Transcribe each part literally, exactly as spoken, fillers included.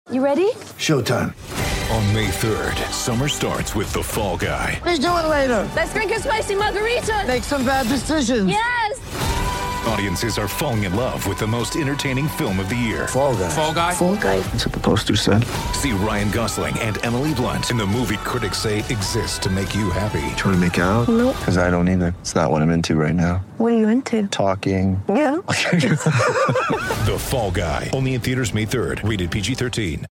You ready? Showtime. On May third, summer starts with The Fall Guy. Let's do it later. Let's drink a spicy margarita. Make some bad decisions. Yes! Audiences are falling in love with the most entertaining film of the year. Fall Guy. Fall Guy? Fall guy. That's what the poster said. See Ryan Gosling and Emily Blunt in the movie critics say exists to make you happy. Trying to make it out? Nope. Because I don't either. It's not what I'm into right now. What are you into? Talking. Yeah. The Fall Guy. Only in theaters May third. Rated P G thirteen.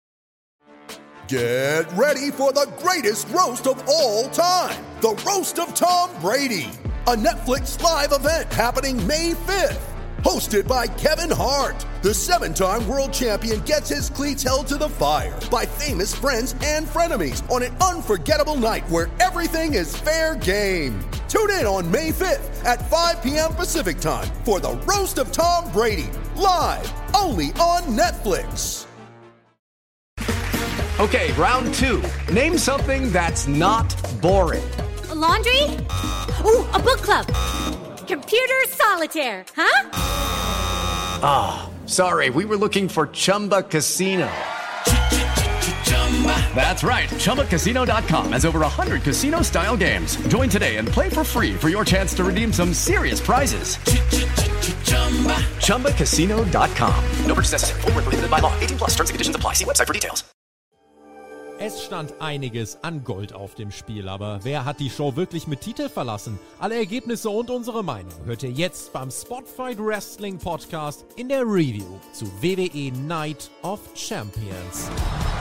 Get ready for the greatest roast of all time. The Roast of Tom Brady. A Netflix live event happening May fifth. Hosted by Kevin Hart. The seven-time world champion gets his cleats held to the fire by famous friends and frenemies on an unforgettable night where everything is fair game. Tune in on May fifth at five p.m. Pacific time for the Roast of Tom Brady. Live only on Netflix. Okay, round two. Name something that's not boring. A laundry? Ooh, a book club. Computer solitaire, huh? Ah, oh, sorry, we were looking for Chumba Casino. That's right, Chumba Casino dot com has over one hundred casino-style games. Join today and play for free for your chance to redeem some serious prizes. Chumba Casino dot com. No purchase necessary. Void where prohibited by law. eighteen plus. Terms and conditions apply. See website for details. Es stand einiges an Gold auf dem Spiel, aber wer hat die Show wirklich mit Titel verlassen? Alle Ergebnisse und unsere Meinung hört ihr jetzt beim Spotfight Wrestling Podcast in der Review zu W W E Night of Champions.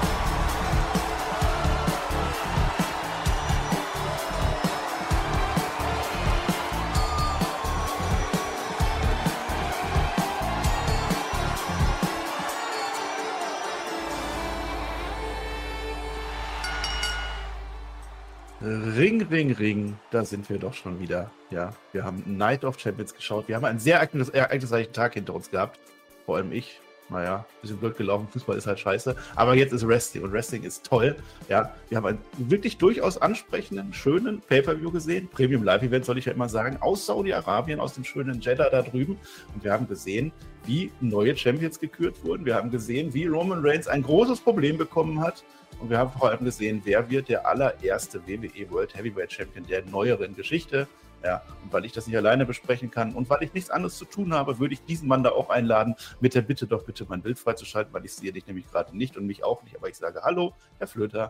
Ring, Ring, Ring, da sind wir doch schon wieder. Ja, wir haben Night of Champions geschaut. Wir haben einen sehr ereignis- ereignisreichen Tag hinter uns gehabt. Vor allem ich. Naja, bisschen blöd gelaufen. Fußball ist halt scheiße. Aber jetzt ist Wrestling und Wrestling ist toll. Ja, wir haben einen wirklich durchaus ansprechenden, schönen Pay-Per-View gesehen. Premium Live-Event soll ich ja immer sagen. Aus Saudi-Arabien, aus dem schönen Jeddah da drüben. Und wir haben gesehen, wie neue Champions gekürt wurden. Wir haben gesehen, wie Roman Reigns ein großes Problem bekommen hat. Und wir haben vor allem gesehen, wer wird der allererste W W E World Heavyweight Champion der neueren Geschichte. Ja, und weil ich das nicht alleine besprechen kann und weil ich nichts anderes zu tun habe, würde ich diesen Mann da auch einladen, mit der Bitte doch bitte mein Bild freizuschalten, weil ich sehe dich nämlich gerade nicht und mich auch nicht. Aber ich sage, hallo, Herr Flöter,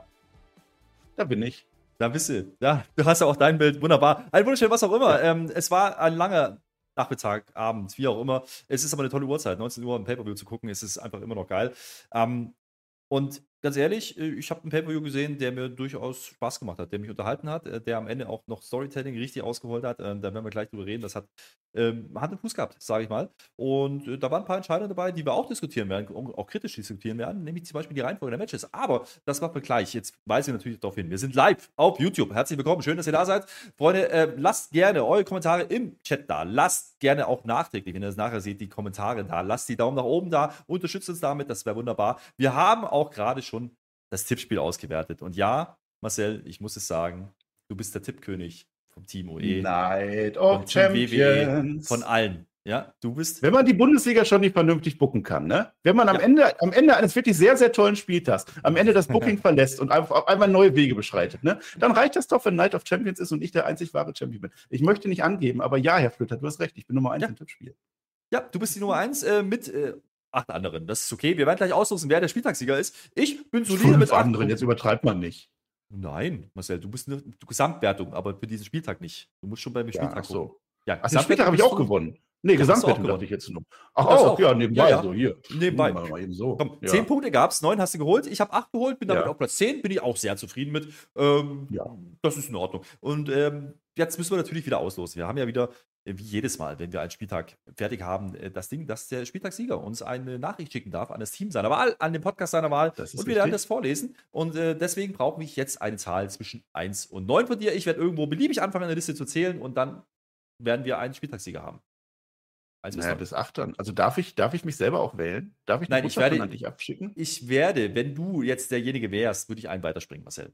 da bin ich. Da bist du. Ja, du hast ja auch dein Bild. Wunderbar. Ein wunderschön, was auch immer. Ja. Ähm, es war ein langer Nachmittag, Abend, wie auch immer. Es ist aber eine tolle Uhrzeit, neunzehn Uhr im Pay-Per-View zu gucken. Es ist einfach immer noch geil. Ähm, und ganz ehrlich, ich habe einen Pay-Per-View gesehen, der mir durchaus Spaß gemacht hat, der mich unterhalten hat, der am Ende auch noch Storytelling richtig ausgeholt hat. Da werden wir gleich drüber reden. Das hat ähm, Hand und Fuß gehabt, sage ich mal. Und äh, da waren ein paar Entscheidungen dabei, die wir auch diskutieren werden, auch kritisch diskutieren werden, nämlich zum Beispiel die Reihenfolge der Matches. Aber das machen wir gleich. Jetzt weisen wir natürlich darauf hin. Wir sind live auf YouTube. Herzlich willkommen. Schön, dass ihr da seid. Freunde, äh, lasst gerne eure Kommentare im Chat da. Lasst gerne auch nachträglich, wenn ihr das nachher seht, die Kommentare da. Lasst die Daumen nach oben da. Unterstützt uns damit. Das wäre wunderbar. Wir haben auch gerade schon das Tippspiel ausgewertet. Und ja, Marcel, ich muss es sagen, du bist der Tippkönig vom Team O E. Night of vom Champions. W W E, von allen. Ja, du bist. Wenn man die Bundesliga schon nicht vernünftig booken kann, ne? Wenn man am, ja. Ende, am Ende eines wirklich sehr, sehr tollen Spieltags am Ende das Booking verlässt und einfach auf einmal neue Wege beschreitet, ne? Dann reicht das doch, wenn Night of Champions ist und ich der einzig wahre Champion bin. Ich möchte nicht angeben, aber ja, Herr Flöter, du hast recht, ich bin Nummer eins ja. im Tippspiel. Ja, du bist die Nummer eins äh, mit äh, acht anderen. Das ist okay. Wir werden gleich auslosen, wer der Spieltagssieger ist. Ich bin solide Fünf mit acht anderen, jetzt übertreibt man nicht. Nein, Marcel, du bist eine Gesamtwertung, aber für diesen Spieltag nicht. Du musst schon beim Spieltag ja, ach so. gucken. Ja, ach, den Spieltag habe ich auch gewonnen. Nee, ja, Gesamtwertung dachte ich jetzt nur. Ach, das auch, auch. ja, nebenbei, ja, ja. so hier. Nebenbei. Mal, mal eben so. Komm, ja. zehn Punkte gab es, neun hast du geholt. Ich habe acht geholt, bin damit Ja. auf Platz zehn, bin ich auch sehr zufrieden mit. Ähm, Ja. Das ist in Ordnung. Und ähm, jetzt müssen wir natürlich wieder auslosen. Wir haben ja wieder, äh, wie jedes Mal, wenn wir einen Spieltag fertig haben, äh, das Ding, dass der Spieltagssieger uns eine Nachricht schicken darf an das Team seiner Wahl, an den Podcast seiner Wahl. Das ist Und wir werden richtig. das vorlesen. Und äh, deswegen brauche ich jetzt eine Zahl zwischen eins und neun von dir. Ich werde irgendwo beliebig anfangen, eine Liste zu zählen und dann werden wir einen Spieltagssieger haben. eins bis Naja, neun. bis acht dann. Also darf ich, darf ich mich selber auch wählen? Darf ich Nein, eine ich werde- Botschaft an dich abschicken? Ich werde, wenn du jetzt derjenige wärst, würde ich einen weiterspringen, Marcel.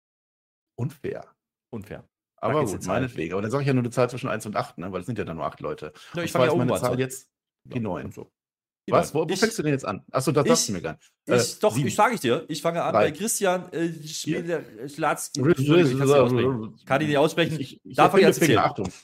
Unfair. Unfair. Aber Sag jetzt gut, eine Zahl. meinetwegen. Aber dann sage ich ja nur eine Zahl zwischen eins und acht, ne? Weil es sind ja dann nur acht Leute. Ja, Und ich zwar fange ja ist oben meine an. Zahl so. jetzt die Ja, neun. und so. Was? Wo, wo ich, fängst du denn jetzt an? Achso, das sagst du mir gar nicht. Ich, Äh, doch, sieben. ich sage ich dir. Ich fange an Drei. bei Christian äh, Schmieder-Schlatzki. R- Ich kann's nicht aussprechen. Kann ich nicht aussprechen. Ich, ich, ich Darf ich erfinde jetzt Finger, zählen? Achtung.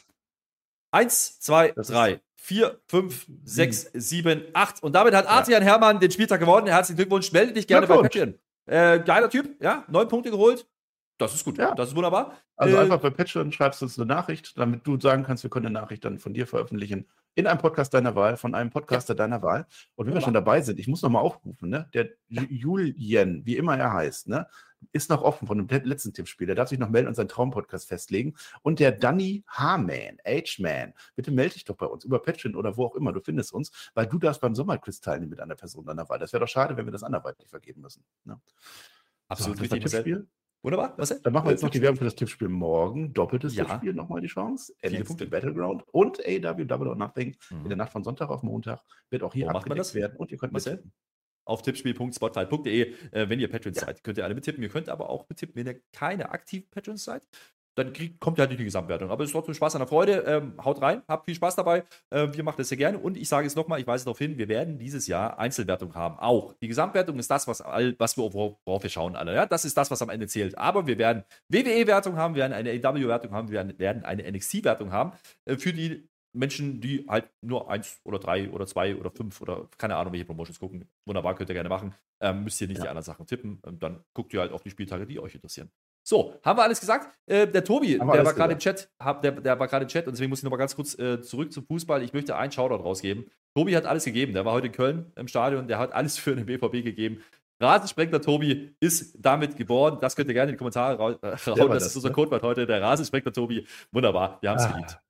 Eins, zwei, Das ist- drei, vier, fünf, sechs, sieben, acht. Und damit hat Adrian Hermann den Spieltag gewonnen. Herzlichen Glückwunsch. Melde dich gerne bei Glückwunsch. Patreon. Äh, geiler Typ, ja. Neun Punkte geholt. Das ist gut. Ja. Das ist wunderbar. Also Äh, einfach bei Patreon schreibst du uns eine Nachricht, damit du sagen kannst, wir können eine Nachricht dann von dir veröffentlichen in einem Podcast deiner Wahl, von einem Podcaster deiner Wahl. Und wenn wir schon dabei sind, ich muss noch mal aufrufen, ne? Der Ju- Julien, wie immer er heißt, ne? Ist noch offen von dem letzten Tippspiel. Der darf sich noch melden und seinen Traumpodcast festlegen. Und der Danny H-Man, H-Man, bitte melde dich doch bei uns über Patreon oder wo auch immer. Du findest uns, weil du darfst beim Sommerquiz teilnehmen mit einer Person deiner Wahl. Das wäre doch schade, wenn wir das anderweitig vergeben müssen. Ne? Absolut So, das richtig. war Tippspiel. Wunderbar. Was denn? Dann machen wir jetzt noch Äh, die Werbung für das Tippspiel morgen. Doppeltes Ja. Tippspiel, nochmal die Chance. Viele N X T Punkte. Battleground und A E W Double or Nothing Mhm. in der Nacht von Sonntag auf Montag wird auch hier Wo macht man abgedeckt das? werden. Und ihr könnt Marcel? mittippen. Auf tippspiel punkt spotlight punkt de. Äh, wenn ihr Patrons seid, könnt ihr alle mittippen. Ihr könnt aber auch mittippen, wenn ihr keine aktiven Patrons seid. Dann kriegt, kommt ihr halt nicht die Gesamtwertung. Aber es ist trotzdem Spaß an der Freude. Ähm, haut rein, habt viel Spaß dabei. Äh, wir machen das sehr gerne. Und ich sage es nochmal, ich weise darauf hin, wir werden dieses Jahr Einzelwertung haben. Auch. Die Gesamtwertung ist das, was, all, was wir, worauf, worauf wir schauen alle. Ja? Das ist das, was am Ende zählt. Aber wir werden W W E-Wertung haben, wir werden eine A E W-Wertung haben, wir werden, werden eine N X T-Wertung haben. Äh, für die Menschen, die halt nur eins oder drei oder zwei oder fünf oder keine Ahnung, welche Promotions gucken. Wunderbar, könnt ihr gerne machen. Ähm, müsst ihr nicht Ja. die anderen Sachen tippen. Und dann guckt ihr halt auf die Spieltage, die euch interessieren. So, haben wir alles gesagt? Äh, der Tobi, Haben wir der alles war gerade im gesagt. Chat, hab, der, der war gerade im Chat und deswegen muss ich nochmal ganz kurz äh, zurück zum Fußball. Ich möchte einen Shoutout rausgeben. Tobi hat alles gegeben. Der war heute in Köln im Stadion, der hat alles für den B V B gegeben. Rasensprengler Tobi ist damit geboren. Das könnt ihr gerne in die Kommentare raus. Äh, raus. war Das, das, ist unser ne? Codewort heute, der Rasensprengler Tobi. Wunderbar, wir haben es Ah. geliebt.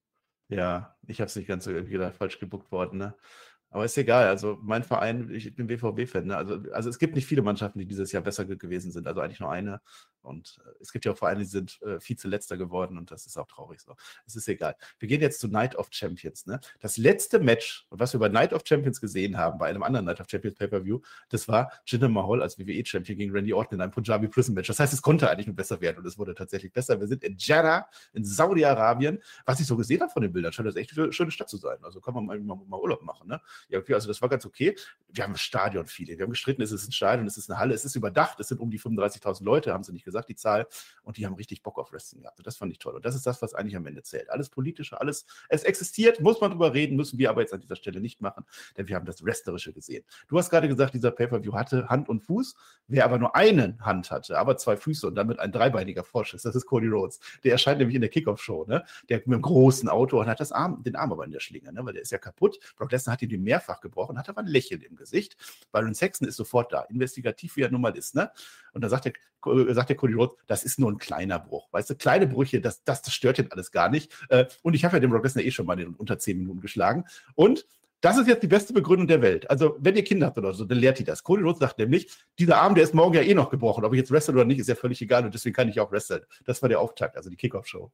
Ja, ich habe es nicht ganz so irgendwie da falsch gebuckt worden. Ne? Aber ist egal. Also mein Verein, ich bin B V B-Fan. Ne? Also, also es gibt nicht viele Mannschaften, die dieses Jahr besser ge- gewesen sind. Also eigentlich nur eine. Und äh, es gibt ja auch Vereine, die sind äh, Vize-Letzter geworden und das ist auch traurig so. Es ist egal. Wir gehen jetzt zu Night of Champions. Ne? Das letzte Match, was wir bei Night of Champions gesehen haben, bei einem anderen Night of Champions Pay-Per-View, das war Jinder Mahal als W W E-Champion gegen Randy Orton in einem Punjabi Prison Match. Das heißt, es konnte eigentlich nur besser werden und es wurde tatsächlich besser. Wir sind in Jeddah, in Saudi-Arabien. Was ich so gesehen habe von den Bildern, scheint das echt eine schöne Stadt zu sein. Also kann man mal, mal, mal Urlaub machen. Ne? Ja, okay, also das war ganz okay. Wir haben ein Stadion-Feeling. Wir haben gestritten, es ist ein Stadion, es ist eine Halle, es ist überdacht, es sind um die fünfunddreißigtausend Leute, haben sie nicht gesagt, die Zahl. Und die haben richtig Bock auf Wrestling gehabt. Und das fand ich toll. Und das ist das, was eigentlich am Ende zählt. Alles Politische, alles, es existiert, muss man drüber reden, müssen wir aber jetzt an dieser Stelle nicht machen, denn wir haben das Wrestlerische gesehen. Du hast gerade gesagt, dieser Pay-Per-View hatte Hand und Fuß. Wer aber nur eine Hand hatte, aber zwei Füße und damit ein dreibeiniger Frosch ist, das ist Cody Rhodes. Der erscheint nämlich in der Kickoff-Show, ne? Der mit einem großen Auto und hat das Arm, den Arm aber in der Schlinge, ne? Weil der ist ja kaputt. Brock Lesnar hat ihn mehrfach gebrochen, hat aber ein Lächeln im Gesicht. Byron Saxton ist sofort da, investigativ wie er nun mal ist, ne? Und da sagt der, sagt der Cody Rhodes, das ist nur ein kleiner Bruch. Weißt du, kleine Brüche, das, das, das stört ihn alles gar nicht. Äh, Und ich habe ja den Brock Lesnar eh schon mal in unter zehn Minuten geschlagen. Und das ist jetzt die beste Begründung der Welt. Also, wenn ihr Kinder habt oder so, dann lehrt ihr das. Cody Rhodes sagt nämlich, dieser Arm, der ist morgen ja eh noch gebrochen. Ob ich jetzt wrestle oder nicht, ist ja völlig egal. Und deswegen kann ich auch wresteln. Das war der Auftakt, also die Kickoff-Show.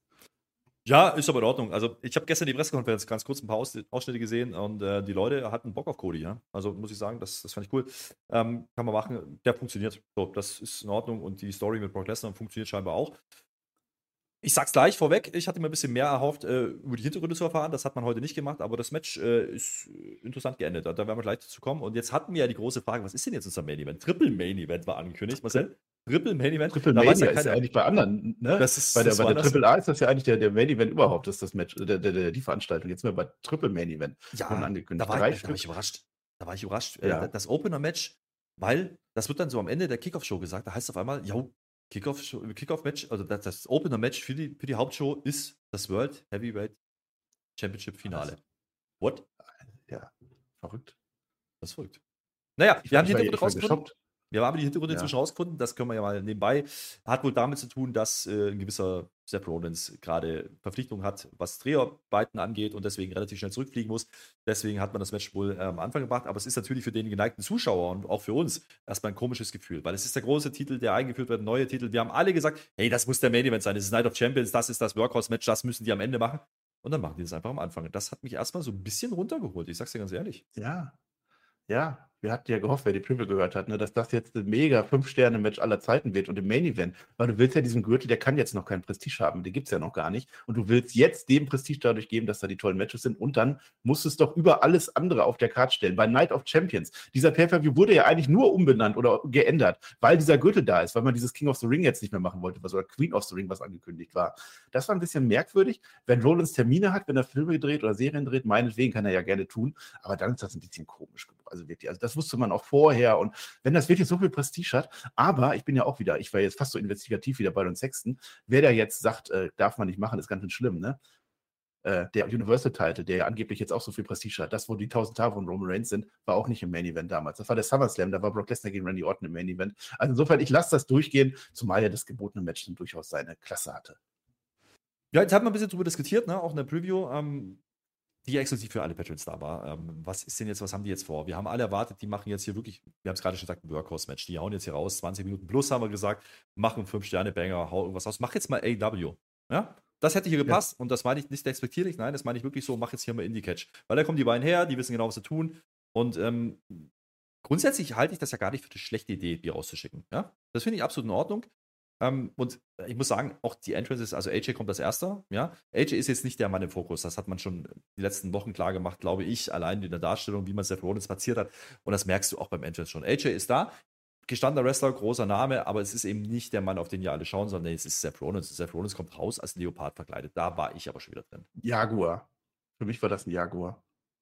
Ja, ist aber in Ordnung. Also, ich habe gestern die Pressekonferenz ganz kurz ein paar Aus- Ausschnitte gesehen und äh, die Leute hatten Bock auf Cody. Ja? Also, muss ich sagen, das, das fand ich cool. Ähm, kann man machen. Der funktioniert. So, das ist in Ordnung und die Story mit Brock Lesnar funktioniert scheinbar auch. Ich sag's gleich vorweg, ich hatte mir ein bisschen mehr erhofft, äh, über die Hintergründe zu erfahren. Das hat man heute nicht gemacht, aber das Match äh, ist interessant geendet. Da, da werden wir gleich dazu kommen. Und jetzt hatten wir ja die große Frage: Was ist denn jetzt unser Main Event? Triple Main Event war angekündigt, Marcel. Triple Main Event. Triple Da Mania weiß ja ist ja keiner. eigentlich bei anderen, ne? Das ist- bei der, das bei war der das. Triple A ist das ja eigentlich der, der Main Event überhaupt, das ist das Match, der, der, der, die Veranstaltung. Jetzt sind wir bei Triple Main Event. Ja, Wurden angekündigt. da war, Drei da war Stück. ich überrascht. Da war ich überrascht. Äh, Ja. Das Opener-Match, weil das wird dann so am Ende der Kickoff-Show gesagt. Da heißt es auf einmal, jo, Kickoff-Show- Kickoff-Match, also das, das Opener-Match für die, für die Hauptshow ist das World Heavyweight Championship-Finale. What? Ja, verrückt. Das ist verrückt. Naja, Ich wir war- haben die ich war- Hintergründe ich war rausgefunden. geschockt. Wir haben die Hintergründe Ja. inzwischen rausgefunden, das können wir ja mal nebenbei. Hat wohl damit zu tun, dass äh, ein gewisser Seth Rollins gerade Verpflichtungen hat, was Dreharbeiten angeht und deswegen relativ schnell zurückfliegen muss. Deswegen hat man das Match wohl äh, am Anfang gebracht, aber es ist natürlich für den geneigten Zuschauer und auch für uns erstmal ein komisches Gefühl, weil es ist der große Titel, der eingeführt wird, neue Titel. Wir haben alle gesagt, hey, das muss der Main Event sein, das ist Night of Champions, das ist das Workhorse-Match, das müssen die am Ende machen. Und dann machen die das einfach am Anfang. Und das hat mich erstmal so ein bisschen runtergeholt, ich sag's dir ganz ehrlich. Ja, ja. Wir hatten ja gehofft, wer die Preview gehört hat, ne, dass das jetzt ein mega fünf-Sterne-Match aller Zeiten wird und im Main-Event, weil du willst ja diesen Gürtel, der kann jetzt noch keinen Prestige haben, den gibt es ja noch gar nicht und du willst jetzt dem Prestige dadurch geben, dass da die tollen Matches sind und dann musst du es doch über alles andere auf der Karte stellen. Bei Night of Champions, dieser Pay-Per-View wurde ja eigentlich nur umbenannt oder geändert, weil dieser Gürtel da ist, weil man dieses King of the Ring jetzt nicht mehr machen wollte, was oder Queen of the Ring, was angekündigt war. Das war ein bisschen merkwürdig, wenn Rollins Termine hat, wenn er Filme dreht oder Serien dreht, meinetwegen kann er ja gerne tun, aber dann ist das ein bisschen komisch geworden. Also wirklich, also das wusste man auch vorher und wenn das wirklich so viel Prestige hat, aber ich bin ja auch wieder, ich war jetzt fast so investigativ wieder bei den Sexton, wer da jetzt sagt, äh, darf man nicht machen, ist ganz schön schlimm, ne? Äh, der Universal-Title, der ja angeblich jetzt auch so viel Prestige hat, das, wo die tausend Tage von Roman Reigns sind, war auch nicht im Main-Event damals. Das war der SummerSlam, da war Brock Lesnar gegen Randy Orton im Main-Event. Also insofern, ich lasse das durchgehen, zumal ja das gebotene Match dann durchaus seine Klasse hatte. Ja, jetzt haben wir ein bisschen drüber diskutiert, ne? Auch in der Preview, ähm, die ja exklusiv für alle Patrons da war. Ähm, was ist denn jetzt, was haben die jetzt vor? Wir haben alle erwartet, die machen jetzt hier wirklich, wir haben es gerade schon gesagt, ein Workhorse-Match. Die hauen jetzt hier raus, zwanzig Minuten plus, haben wir gesagt, machen fünf-Sterne-Banger, hau irgendwas aus. Mach jetzt mal A E W. Ja? Das hätte hier gepasst ja. Und das meine ich nicht despektierlich, nein, das meine ich wirklich so, mach jetzt hier mal Indie-Catch. Weil da kommen die beiden her, die wissen genau, was sie tun. Und ähm, grundsätzlich halte ich das ja gar nicht für eine schlechte Idee, die rauszuschicken. Ja? Das finde ich absolut in Ordnung. Um, und ich muss sagen, auch die Entrances, also A J kommt als erster, ja. A J ist jetzt nicht der Mann im Fokus, das hat man schon die letzten Wochen klar gemacht, glaube ich, allein in der Darstellung, wie man Seth Rollins platziert hat. Und das merkst du auch beim Entrance schon. A J ist da, gestandener Wrestler, großer Name, aber es ist eben nicht der Mann, auf den ja alle schauen, sondern es ist Seth Rollins. Seth Rollins kommt raus als Leopard verkleidet. Da war ich aber schon wieder drin. Jaguar. Für mich war das ein Jaguar.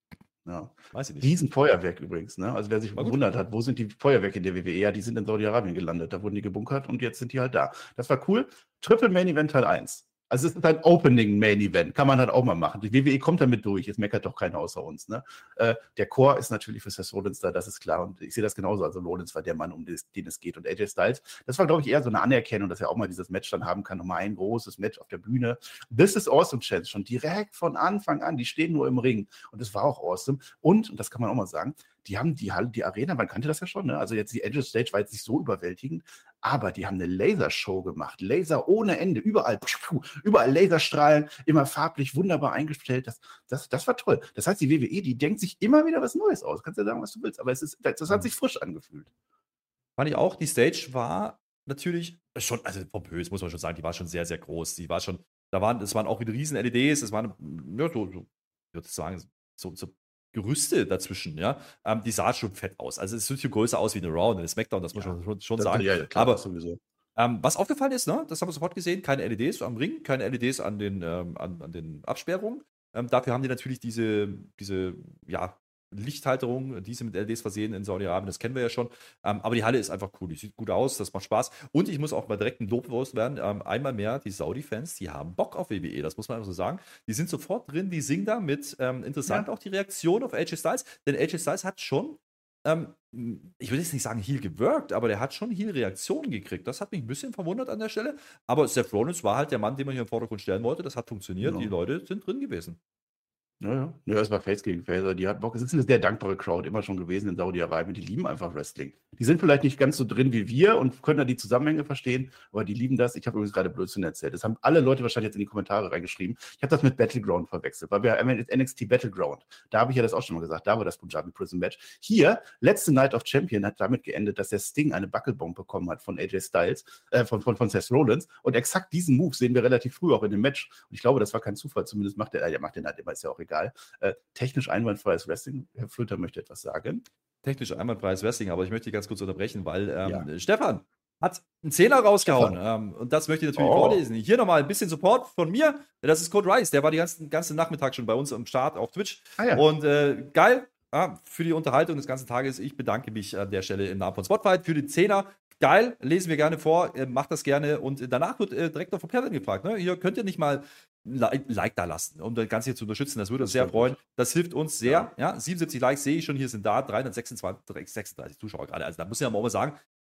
Ja. Weiß ich nicht. Riesenfeuerwerk übrigens, ne? Also wer sich gewundert hat, wo sind die Feuerwerke in der W W E? Ja, die sind in Saudi-Arabien gelandet. Da wurden die gebunkert und jetzt sind die halt da. Das war cool. Triple Main Event Teil eins. Also es ist ein Opening Main Event. Kann man halt auch mal machen. Die W W E kommt damit durch. Jetzt meckert doch keiner außer uns, ne? Äh, der Core ist natürlich für Seth Rollins da, das ist klar. Und ich sehe das genauso. Also Rollins war der Mann, um den es geht. Und A J Styles, das war, glaube ich, eher so eine Anerkennung, dass er auch mal dieses Match dann haben kann. Nochmal ein großes Match auf der Bühne. This is awesome, Chance. Schon direkt von Anfang an. Die stehen nur im Ring. Und das war auch awesome. Und, und das kann man auch mal sagen, die haben die Halle, die Arena, man kannte das ja schon, ne? Also jetzt die Edge Stage war jetzt nicht so überwältigend, aber die haben eine Lasershow gemacht. Laser ohne Ende, überall, überall Laserstrahlen, immer farblich, wunderbar eingestellt. Das, das, das war toll. Das heißt, die W W E, die denkt sich immer wieder was Neues aus. Kannst ja sagen, was du willst, aber es ist, das hat sich frisch angefühlt. Fand ich auch, die Stage war natürlich schon, also pompös, muss man schon sagen, die war schon sehr, sehr groß. Die war schon, da waren, es waren auch wieder riesen L E Ds, es waren, ja, so, so ich würde sagen, so, so Gerüste dazwischen, ja. Ähm, die sah schon fett aus. Also es sieht viel größer aus wie eine Raw und eine Smackdown, das muss man schon, schon das, sagen. Ja, klar, aber sowieso. Ähm, was aufgefallen ist, ne, das haben wir sofort gesehen, keine L E Ds am Ring, keine L E Ds an den, ähm, an, an den Absperrungen. Ähm, dafür haben die natürlich diese, diese, ja, Lichthalterung, diese mit L E Ds versehen in Saudi-Arabien, das kennen wir ja schon. Ähm, aber die Halle ist einfach cool, die sieht gut aus, das macht Spaß. Und ich muss auch mal direkt ein Lob loswerden, ähm, einmal mehr, die Saudi-Fans, die haben Bock auf W W E, das muss man einfach so sagen. Die sind sofort drin, die singen da mit. Ähm, interessant ja. Auch die Reaktion auf A J Styles, denn A J Styles hat schon, ähm, ich will jetzt nicht sagen Heel gewirkt, aber der hat schon Heel-Reaktionen gekriegt. Das hat mich ein bisschen verwundert an der Stelle. Aber Seth Rollins war halt der Mann, den man hier im Vordergrund stellen wollte. Das hat funktioniert, genau. Die Leute sind drin gewesen. Ja, ja. Ja, es war Face gegen Face. Die hat Bock. Es ist eine sehr dankbare Crowd, immer schon gewesen in Saudi-Arabien. Die lieben einfach Wrestling. Die sind vielleicht nicht ganz so drin wie wir und können da die Zusammenhänge verstehen, aber die lieben das. Ich habe übrigens gerade Blödsinn erzählt. Das haben alle Leute wahrscheinlich jetzt in die Kommentare reingeschrieben. Ich habe das mit Battleground verwechselt, weil wir haben N X T Battleground. Da habe ich ja das auch schon mal gesagt. Da war das Punjabi Prison Match. Hier, letzte Night of Champion hat damit geendet, dass der Sting eine Buckelbomb bekommen hat von A J Styles, äh, von, von, von Seth Rollins. Und exakt diesen Move sehen wir relativ früh auch in dem Match. Und ich glaube, das war kein Zufall. Zumindest macht er, der macht den halt immer, ist ja auch egal. Äh, technisch einwandfreies Wrestling. Herr Flöter möchte etwas sagen. Technisch einwandfreies Wrestling, aber ich möchte ganz kurz unterbrechen, weil ähm, ja. Stefan hat einen Zehner rausgehauen ähm, und das möchte ich natürlich oh. vorlesen. Hier nochmal ein bisschen Support von mir. Das ist Code Rice, der war den ganzen, ganzen Nachmittag schon bei uns am Start auf Twitch. Ah, ja. Und äh, geil, ja, für die Unterhaltung des ganzen Tages. Ich bedanke mich an der Stelle im Namen von Spotfight für die Zehner. Geil, lesen wir gerne vor, äh, macht das gerne und danach wird äh, direkt noch von Kevin gefragt. Ne? Hier könnt ihr nicht mal Like, like da lassen, um das Ganze hier zu unterstützen. Das würde uns sehr freuen. Das hilft uns sehr. Ja. Ja, siebenundsiebzig Likes sehe ich schon, hier sind da dreihundertsechsundzwanzig, sechsunddreißig Zuschauer gerade. Also da muss ich ja mal sagen,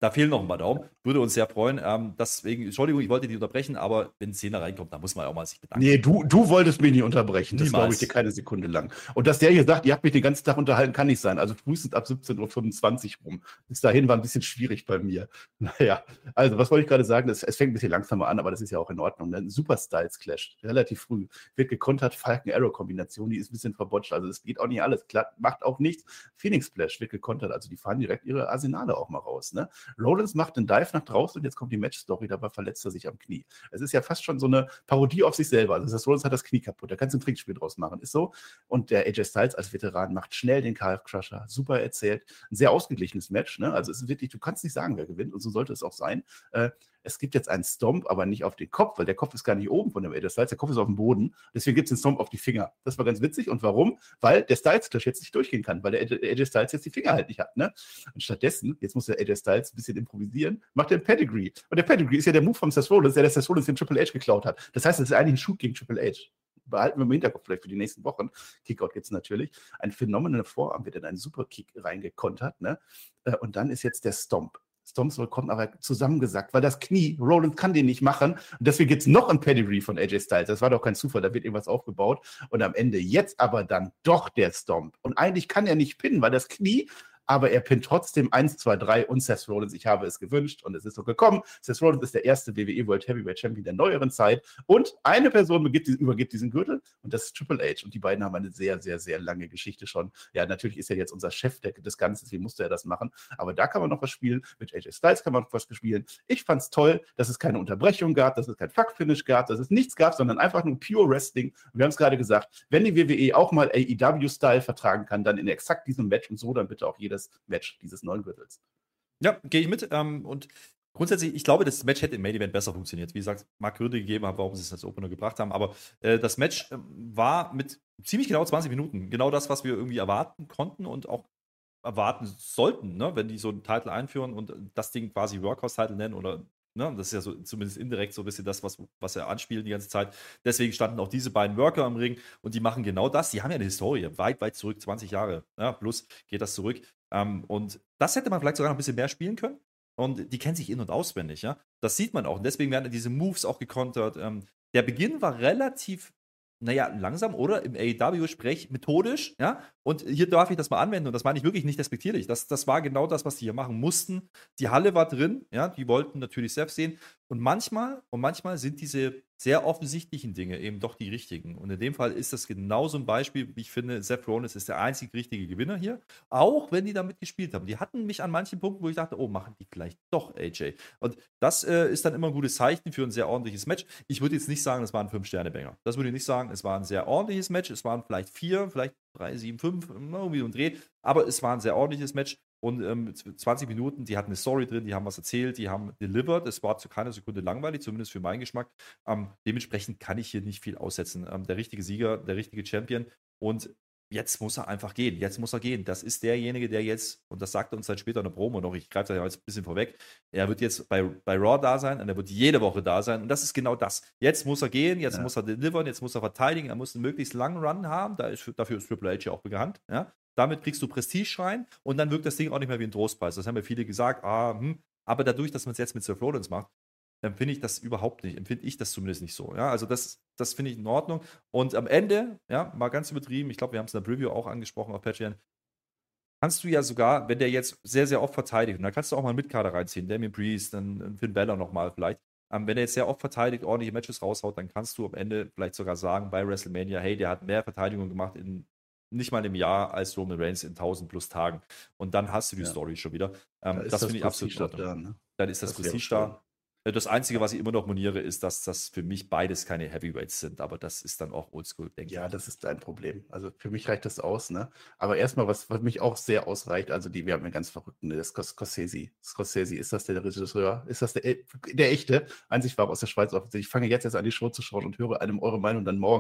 Da fehlen noch ein paar Daumen. Würde uns sehr freuen. Ähm, deswegen, Entschuldigung, ich wollte die unterbrechen, aber wenn Szene reinkommt, dann muss man ja auch mal sich bedanken. Nee, du, du wolltest mich nicht unterbrechen. Das Niemals. glaube ich dir keine Sekunde lang. Und dass der hier sagt, ihr habt mich den ganzen Tag unterhalten, kann nicht sein. Also frühestens ab siebzehn Uhr fünfundzwanzig rum. Bis dahin war ein bisschen schwierig bei mir. Naja, also was wollte ich gerade sagen? Es, es fängt ein bisschen langsamer an, aber das ist ja auch in Ordnung. Ne? Super Styles Clash, relativ früh. Wird gekontert, Falcon-Arrow-Kombination, die ist ein bisschen verbotscht. Also es geht auch nicht alles. Klar, macht auch nichts. Phoenix Splash wird gekontert. Also die fahren direkt ihre Arsenale auch mal raus. Ne? Rollins macht den Dive nach draußen und jetzt kommt die Match-Story, dabei verletzt er sich am Knie. Es ist ja fast schon so eine Parodie auf sich selber. Also das Rollins hat das Knie kaputt, da kannst du ein Trinkspiel draus machen, ist so. Und der A J Styles als Veteran macht schnell den Calf Crusher, super erzählt. Ein sehr ausgeglichenes Match, ne? Also es ist wirklich, du kannst nicht sagen, wer gewinnt und so sollte es auch sein. Äh, Es gibt jetzt einen Stomp, aber nicht auf den Kopf, weil der Kopf ist gar nicht oben von dem A J Styles, der Kopf ist auf dem Boden. Deswegen gibt es einen Stomp auf die Finger. Das war ganz witzig. Und warum? Weil der Styles-Clash jetzt nicht durchgehen kann, weil der A J Styles jetzt die Finger halt nicht hat. Ne? Und stattdessen, jetzt muss der A J Styles ein bisschen improvisieren, macht er einen Pedigree. Und der Pedigree ist ja der Move von Seth Rollins, der der Seth Rollins den Triple H geklaut hat. Das heißt, es ist eigentlich ein Shoot gegen Triple H. Behalten wir im Hinterkopf vielleicht für die nächsten Wochen. Kickout gibt es natürlich. Ein phänomenaler Vorarm wird in einen Superkick reingekontert. Ne? Und dann ist jetzt der Stomp. Stomp kommt aber zusammengesackt, weil das Knie, Rollins kann den nicht machen. Und deswegen gibt es noch ein Pedigree von A J Styles. Das war doch kein Zufall, da wird irgendwas aufgebaut. Und am Ende jetzt aber dann doch der Stomp. Und eigentlich kann er nicht pinnen, weil das Knie, aber er pinnt trotzdem eins, zwei, drei und Seth Rollins. Ich habe es gewünscht und es ist so gekommen. Seth Rollins ist der erste W W E World Heavyweight Champion der neueren Zeit und eine Person übergibt, übergibt diesen Gürtel und das ist Triple H. Und die beiden haben eine sehr, sehr, sehr lange Geschichte schon. Ja, natürlich ist er jetzt unser Chef des Ganzen, deswegen musste er das machen. Aber da kann man noch was spielen. Mit A J Styles kann man noch was spielen. Ich fand es toll, dass es keine Unterbrechung gab, dass es kein Fuck-Finish gab, dass es nichts gab, sondern einfach nur Pure Wrestling. Und wir haben es gerade gesagt, wenn die W W E auch mal A E W-Style vertragen kann, dann in exakt diesem Match und so, dann bitte auch jedes Match dieses neuen Gürtels. Ja, gehe ich mit. Ähm, und grundsätzlich, ich glaube, das Match hätte im Main Event besser funktioniert. Wie gesagt, mag Gründe gegeben haben, warum sie es als Opener gebracht haben. Aber äh, das Match äh, war mit ziemlich genau zwanzig Minuten genau das, was wir irgendwie erwarten konnten und auch erwarten sollten, ne? Wenn die so einen Titel einführen und das Ding quasi Workhorse-Title nennen oder ne? Das ist ja so zumindest indirekt so ein bisschen das, was, was er anspielt die ganze Zeit. Deswegen standen auch diese beiden Worker im Ring und die machen genau das. Die haben ja eine Historie, weit, weit zurück, zwanzig Jahre. Ja, plus geht das zurück. Um, und das hätte man vielleicht sogar noch ein bisschen mehr spielen können. Und die kennen sich in- und auswendig, ja. Das sieht man auch. Und deswegen werden diese Moves auch gekontert. Um, der Beginn war relativ, naja, langsam oder im A E W-Sprech methodisch, ja. Und hier darf ich das mal anwenden und das meine ich wirklich nicht respektierlich. Das, das war genau das, was die hier machen mussten. Die Halle war drin, ja. Die wollten natürlich Seth sehen. Und manchmal, und manchmal sind diese sehr offensichtlichen Dinge eben doch die richtigen. Und in dem Fall ist das genauso ein Beispiel, wie ich finde, Seth Rollins ist der einzig richtige Gewinner hier, auch wenn die damit gespielt haben. Die hatten mich an manchen Punkten, wo ich dachte, oh, machen die vielleicht doch A J. Und das äh, ist dann immer ein gutes Zeichen für ein sehr ordentliches Match. Ich würde jetzt nicht sagen, es war ein fünf-Sterne-Banger. Das würde ich nicht sagen. Es war ein sehr ordentliches Match. Es waren vielleicht vier, vielleicht drei, sieben, fünf, irgendwie um Dreh. Aber es war ein sehr ordentliches Match. Und ähm, zwanzig Minuten, die hatten eine Story drin, die haben was erzählt, die haben delivered. Es war zu keiner Sekunde langweilig, zumindest für meinen Geschmack. Ähm, dementsprechend kann ich hier nicht viel aussetzen. Ähm, der richtige Sieger, der richtige Champion. Und jetzt muss er einfach gehen. Jetzt muss er gehen. Das ist derjenige, der jetzt, und das sagt er uns dann später in der Promo noch, ich greife da ja jetzt ein bisschen vorweg, er wird jetzt bei, bei Raw da sein und er wird jede Woche da sein. Und das ist genau das. Jetzt muss er gehen, jetzt ja. muss er delivern, jetzt muss er verteidigen, er muss einen möglichst langen Run haben. Da ist, dafür ist Triple H ja auch bekannt. Ja? Damit kriegst du Prestige rein und dann wirkt das Ding auch nicht mehr wie ein Trostpreis. Das haben ja viele gesagt, ah, hm. aber dadurch, dass man es jetzt mit Seth Rollins macht, empfinde ich das überhaupt nicht, empfinde ich das zumindest nicht so. Ja, also das, das finde ich in Ordnung. Und am Ende, ja, mal ganz übertrieben, ich glaube, wir haben es in der Preview auch angesprochen auf Patreon, kannst du ja sogar, wenn der jetzt sehr, sehr oft verteidigt, und da kannst du auch mal einen Mitkader reinziehen, Damien Priest, dann Finn Balor nochmal vielleicht, ähm, wenn er jetzt sehr oft verteidigt, ordentliche Matches raushaut, dann kannst du am Ende vielleicht sogar sagen bei WrestleMania, hey, der hat mehr Verteidigung gemacht in nicht mal im Jahr als Roman Reigns in tausend plus Tagen. Und dann hast du die ja. Story schon wieder. Ähm, da das finde ich absolut in Ordnung. Da, ne? Dann ist das, das Prestige da. Das Einzige, was ich immer noch moniere, ist, dass das für mich beides keine Heavyweights sind. Aber das ist dann auch oldschool, denke ich. Ja, das ist dein Problem. Also für mich reicht das aus. Ne? Aber erstmal, was für mich auch sehr ausreicht, also die, wir haben einen ganz verrückten, das Scorsese. Scorsese, ist das der Regisseur? Ist das der, der echte? Einzig war aus der Schweiz offensichtlich. Ich fange jetzt erst an, die Show zu schauen und höre einem eure Meinung dann morgen.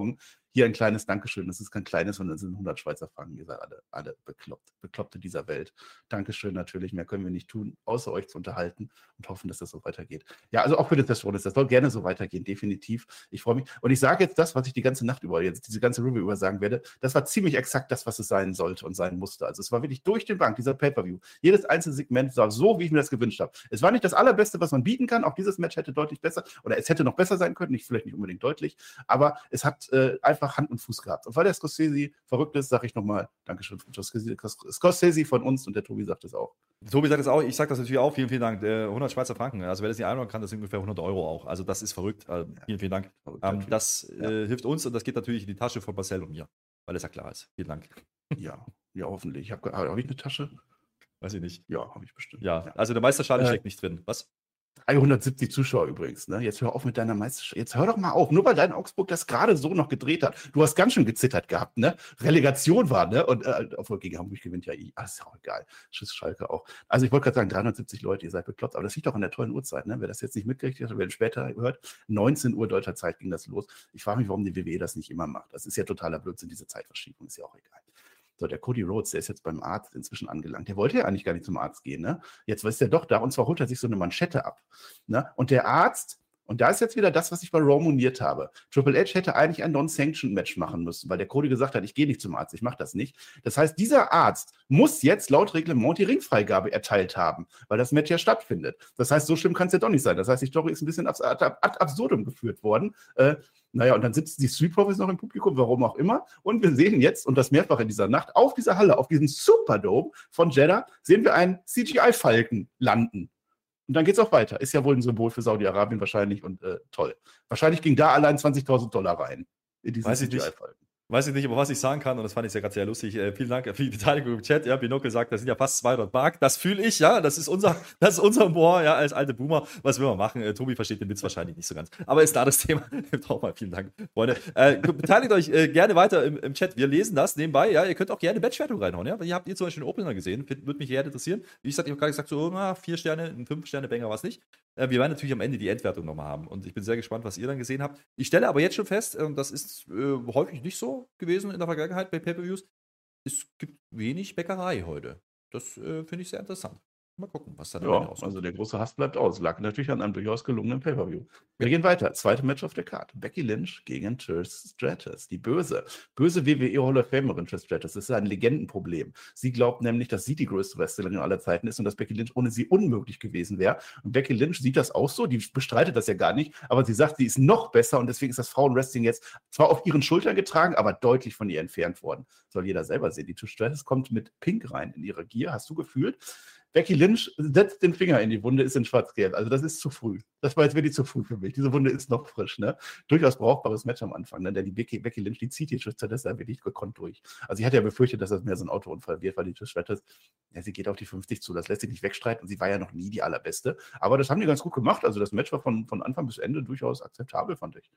hier ein kleines Dankeschön. Das ist kein kleines, sondern es sind hundert Schweizer Franken. Ihr seid alle, alle bekloppt, Bekloppte dieser Welt. Dankeschön natürlich. Mehr können wir nicht tun, außer euch zu unterhalten und hoffen, dass das so weitergeht. Ja, also auch für den Testronis. Das soll gerne so weitergehen, definitiv. Ich freue mich. Und ich sage jetzt das, was ich die ganze Nacht über, jetzt diese ganze Review über sagen werde. Das war ziemlich exakt das, was es sein sollte und sein musste. Also es war wirklich durch den Bank, dieser Pay-Per-View. Jedes einzelne Segment war so, wie ich mir das gewünscht habe. Es war nicht das allerbeste, was man bieten kann. Auch dieses Match hätte deutlich besser, oder es hätte noch besser sein können, nicht, vielleicht nicht unbedingt deutlich, aber es hat äh, einfach Hand und Fuß gehabt. Und weil der Scorsese verrückt ist, sage ich nochmal, Dankeschön, Scorsese, Scorsese von uns, und der Tobi sagt es auch. Tobi sagt es auch, ich sage das natürlich auch, vielen, vielen Dank. Äh, hundert Schweizer Franken, also wer das nicht einordnen kann, das sind ungefähr hundert Euro auch. Also das ist verrückt. Also, vielen, vielen Dank. Ähm, das äh, ja. hilft uns und das geht natürlich in die Tasche von Marcel und mir, weil es ja klar ist. Vielen Dank. Ja, ja, hoffentlich. Ich habe hab ich eine Tasche? Weiß ich nicht. Ja, habe ich bestimmt. Ja, ja. Also der Meisterschale äh, steckt nicht drin. Was? dreihundertsiebzig Zuschauer übrigens, ne? Jetzt hör auf mit deiner Meisterschaft. Jetzt hör doch mal auf. Nur weil dein Augsburg das gerade so noch gedreht hat. Du hast ganz schön gezittert gehabt, ne? Relegation war, ne? Und äh, obwohl gegen Hamburg gewinnt ja eh. Ah, ist ja auch egal. Schiss Schalke auch. Also ich wollte gerade sagen, dreihundertsiebzig Leute, ihr seid bekloppt. Aber das liegt doch an der tollen Uhrzeit, ne? Wer das jetzt nicht mitgekriegt hat, wer später hört, neunzehn Uhr deutscher Zeit ging das los. Ich frage mich, warum die W W E das nicht immer macht. Das ist ja totaler Blödsinn, diese Zeitverschiebung. Ist ja auch egal. So, der Cody Rhodes, der ist jetzt beim Arzt inzwischen angelangt. Der wollte ja eigentlich gar nicht zum Arzt gehen, ne? Jetzt ist er doch da, und zwar holt er sich so eine Manschette ab, ne? Und der Arzt, und da ist jetzt wieder das, was ich bei Raw moniert habe. Triple H hätte eigentlich ein Non-Sanctioned-Match machen müssen, weil der Cody gesagt hat, ich gehe nicht zum Arzt, ich mache das nicht. Das heißt, dieser Arzt muss jetzt laut Reglement die Ringfreigabe erteilt haben, weil das Match ja stattfindet. Das heißt, so schlimm kann es ja doch nicht sein. Das heißt, die Story ist ein bisschen ad, ad, ad absurdum geführt worden. Äh, Naja, und dann sitzen die Street Profits noch im Publikum, warum auch immer. Und wir sehen jetzt, und das mehrfach in dieser Nacht, auf dieser Halle, auf diesem Superdome von Jeddah, sehen wir einen C G I-Falken landen. Und dann geht es auch weiter. Ist ja wohl ein Symbol für Saudi-Arabien wahrscheinlich, und äh, toll. Wahrscheinlich ging da allein zwanzigtausend Dollar rein in diesen C G I-Falken. Weiß ich nicht, aber was ich sagen kann, und das fand ich ja gerade sehr lustig, äh, vielen Dank für die Beteiligung im Chat. Ja, Binocle sagt, das sind ja fast zweihundert Mark. Das fühle ich, ja, das ist unser, das ist unser Humor, ja, als alte Boomer. Was will man machen? Äh, Tobi versteht den Witz wahrscheinlich nicht so ganz. Aber ist da das Thema. Nochmal vielen Dank, Freunde. Äh, beteiligt euch äh, gerne weiter im, im Chat. Wir lesen das nebenbei, ja. Ihr könnt auch gerne Matchwertung reinhauen, ja. Ihr habt ihr zum Beispiel einen Opener gesehen, würde mich gerne interessieren. Wie gesagt, ich habe gerade gesagt, so, na, vier Sterne, ein fünf Sterne Banger war es nicht. Äh, wir werden natürlich am Ende die Endwertung nochmal haben. Und ich bin sehr gespannt, was ihr dann gesehen habt. Ich stelle aber jetzt schon fest, äh, das ist äh, häufig nicht so gewesen in der Vergangenheit bei Pay-Per-Views. Es gibt wenig Bäckerei heute. Das äh, finde ich sehr interessant. Mal gucken, was da ja, rauskommt. Also der große Hass bleibt aus. Lag natürlich an einem durchaus gelungenen Pay-Per-View. Wir gehen weiter. Zweite Match auf der Karte. Becky Lynch gegen Trish Stratus. Die böse, böse W W E Hall of Famerin Trish Stratus. Das ist ein Legendenproblem. Sie glaubt nämlich, dass sie die größte Wrestlerin aller Zeiten ist und dass Becky Lynch ohne sie unmöglich gewesen wäre. Und Becky Lynch sieht das auch so. Die bestreitet das ja gar nicht. Aber sie sagt, sie ist noch besser, und deswegen ist das Frauenwrestling jetzt zwar auf ihren Schultern getragen, aber deutlich von ihr entfernt worden. Soll jeder selber sehen. Die Trish Stratus kommt mit Pink rein in ihre Gier. Hast du gefühlt? Becky Lynch setzt den Finger in die Wunde, ist in schwarz-gelb. Also das ist zu früh. Das war jetzt wirklich zu früh für mich. Diese Wunde ist noch frisch, ne? Durchaus brauchbares Match am Anfang, ne? Denn die Becky, Becky Lynch, die zieht die Trish Stratus da wirklich gekonnt durch. Also ich hatte ja befürchtet, dass das mehr so ein Autounfall wird, weil die Trish Stratus, ja, sie geht auf die fünfzig zu. Das lässt sich nicht wegstreiten, und sie war ja noch nie die allerbeste. Aber das haben die ganz gut gemacht. Also das Match war von, von Anfang bis Ende durchaus akzeptabel, fand ich.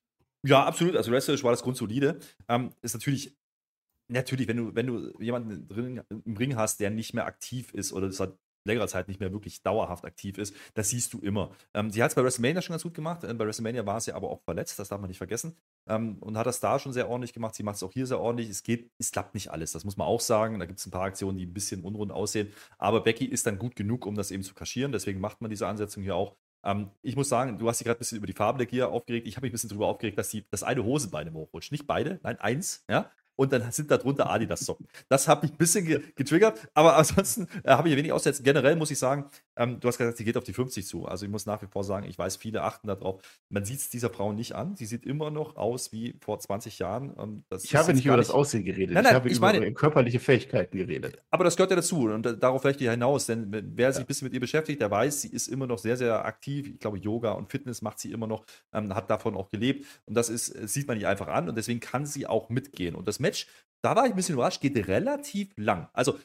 Ja, absolut. Also wrestlerisch war das grundsolide. Ähm, ist natürlich Natürlich, wenn du, wenn du jemanden drin im Ring hast, der nicht mehr aktiv ist oder seit längerer Zeit nicht mehr wirklich dauerhaft aktiv ist, das siehst du immer. Ähm, sie hat es bei WrestleMania schon ganz gut gemacht. Ähm, bei WrestleMania war sie aber auch verletzt, das darf man nicht vergessen. Ähm, und hat das da schon sehr ordentlich gemacht. Sie macht es auch hier sehr ordentlich. Es geht, es klappt nicht alles, das muss man auch sagen. Da gibt es ein paar Aktionen, die ein bisschen unrund aussehen. Aber Becky ist dann gut genug, um das eben zu kaschieren. Deswegen macht man diese Ansetzung hier auch. Ähm, ich muss sagen, du hast dich gerade ein bisschen über die Farbe der Gier aufgeregt. Ich habe mich ein bisschen darüber aufgeregt, dass sie das eine Hosenbein im hochrutscht. Nicht beide, nein, eins, ja. Und dann sind da drunter Adidas-Socken. Das hat mich ein bisschen ge getriggert, aber ansonsten äh, habe ich hier wenig aussetzen. Generell muss ich sagen, ähm, du hast gesagt, sie geht auf die fünfzig zu. Also ich muss nach wie vor sagen, ich weiß, viele achten darauf. Man sieht es dieser Frau nicht an. Sie sieht immer noch aus wie vor zwanzig Jahren. Ähm, das ich habe nicht über nicht... das Aussehen geredet. Nein, nein, ich habe ich über meine, körperliche Fähigkeiten geredet. Aber das gehört ja dazu, und äh, darauf möchte ich hinaus. Denn wer sich ja. ein bisschen mit ihr beschäftigt, der weiß, sie ist immer noch sehr, sehr aktiv. Ich glaube, Yoga und Fitness macht sie immer noch, ähm, hat davon auch gelebt. Und das ist, das sieht man nicht einfach an. Und deswegen kann sie auch mitgehen. Und das Match, da war ich ein bisschen überrascht, geht relativ lang. Also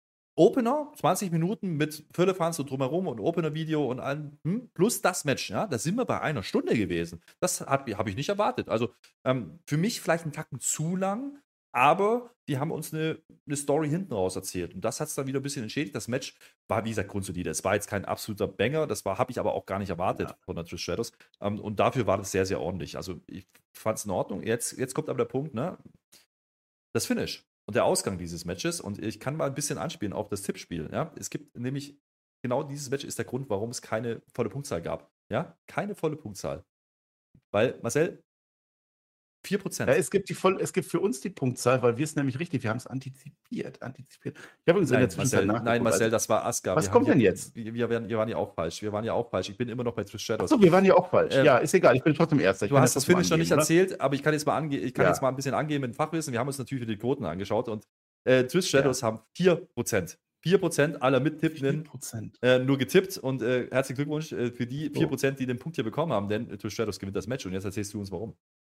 Opener, zwanzig Minuten mit Firlefanz und drumherum und Opener-Video und allem, hm, plus das Match, ja, da sind wir bei einer Stunde gewesen. Das habe hab ich nicht erwartet. Also ähm, für mich vielleicht einen Tacken zu lang, Aber die haben uns eine, eine Story hinten raus erzählt. Und das hat es dann wieder ein bisschen entschädigt. Das Match war, wie gesagt, grundsolide. Es war jetzt kein absoluter Banger. Das habe ich aber auch gar nicht erwartet ja. von der Trish Stratus. Ähm, und dafür war das sehr, sehr ordentlich. Also ich fand es in Ordnung. Jetzt, jetzt kommt aber der Punkt, ne? Das Finish und der Ausgang dieses Matches. Und ich kann mal ein bisschen anspielen auf das Tippspiel. Ja? Es gibt nämlich, genau dieses Match ist der Grund, warum es keine volle Punktzahl gab. Ja? Keine volle Punktzahl. Weil, Marcel, vier Prozent. Ja, es gibt, die voll, es gibt für uns die Punktzahl, weil wir es nämlich richtig, wir haben es antizipiert, antizipiert. Ich habe übrigens nein, in der Zwischenzeit Marcel, nein, Marcel, das war Aska. Was wir kommt haben, denn jetzt? Wir, wir, wir waren ja auch falsch. Wir waren ja auch falsch. Ich bin immer noch bei Trish Stratus. Achso, wir waren ja auch falsch. Ähm, ja, ist egal, ich bin trotzdem Erster. Ich du hast das Finish noch nicht oder? erzählt, aber ich kann jetzt mal, ange ich kann ja. jetzt mal ein bisschen angehen mit dem Fachwissen. Wir haben uns natürlich wieder die Quoten angeschaut und äh, Trish Stratus ja. haben vier Prozent. vier Prozent aller Mittippenden äh, nur getippt und äh, herzlichen Glückwunsch äh, für die vier Prozent, die den Punkt hier bekommen haben, denn äh, Trish Stratus gewinnt das Match und jetzt erzählst du uns warum.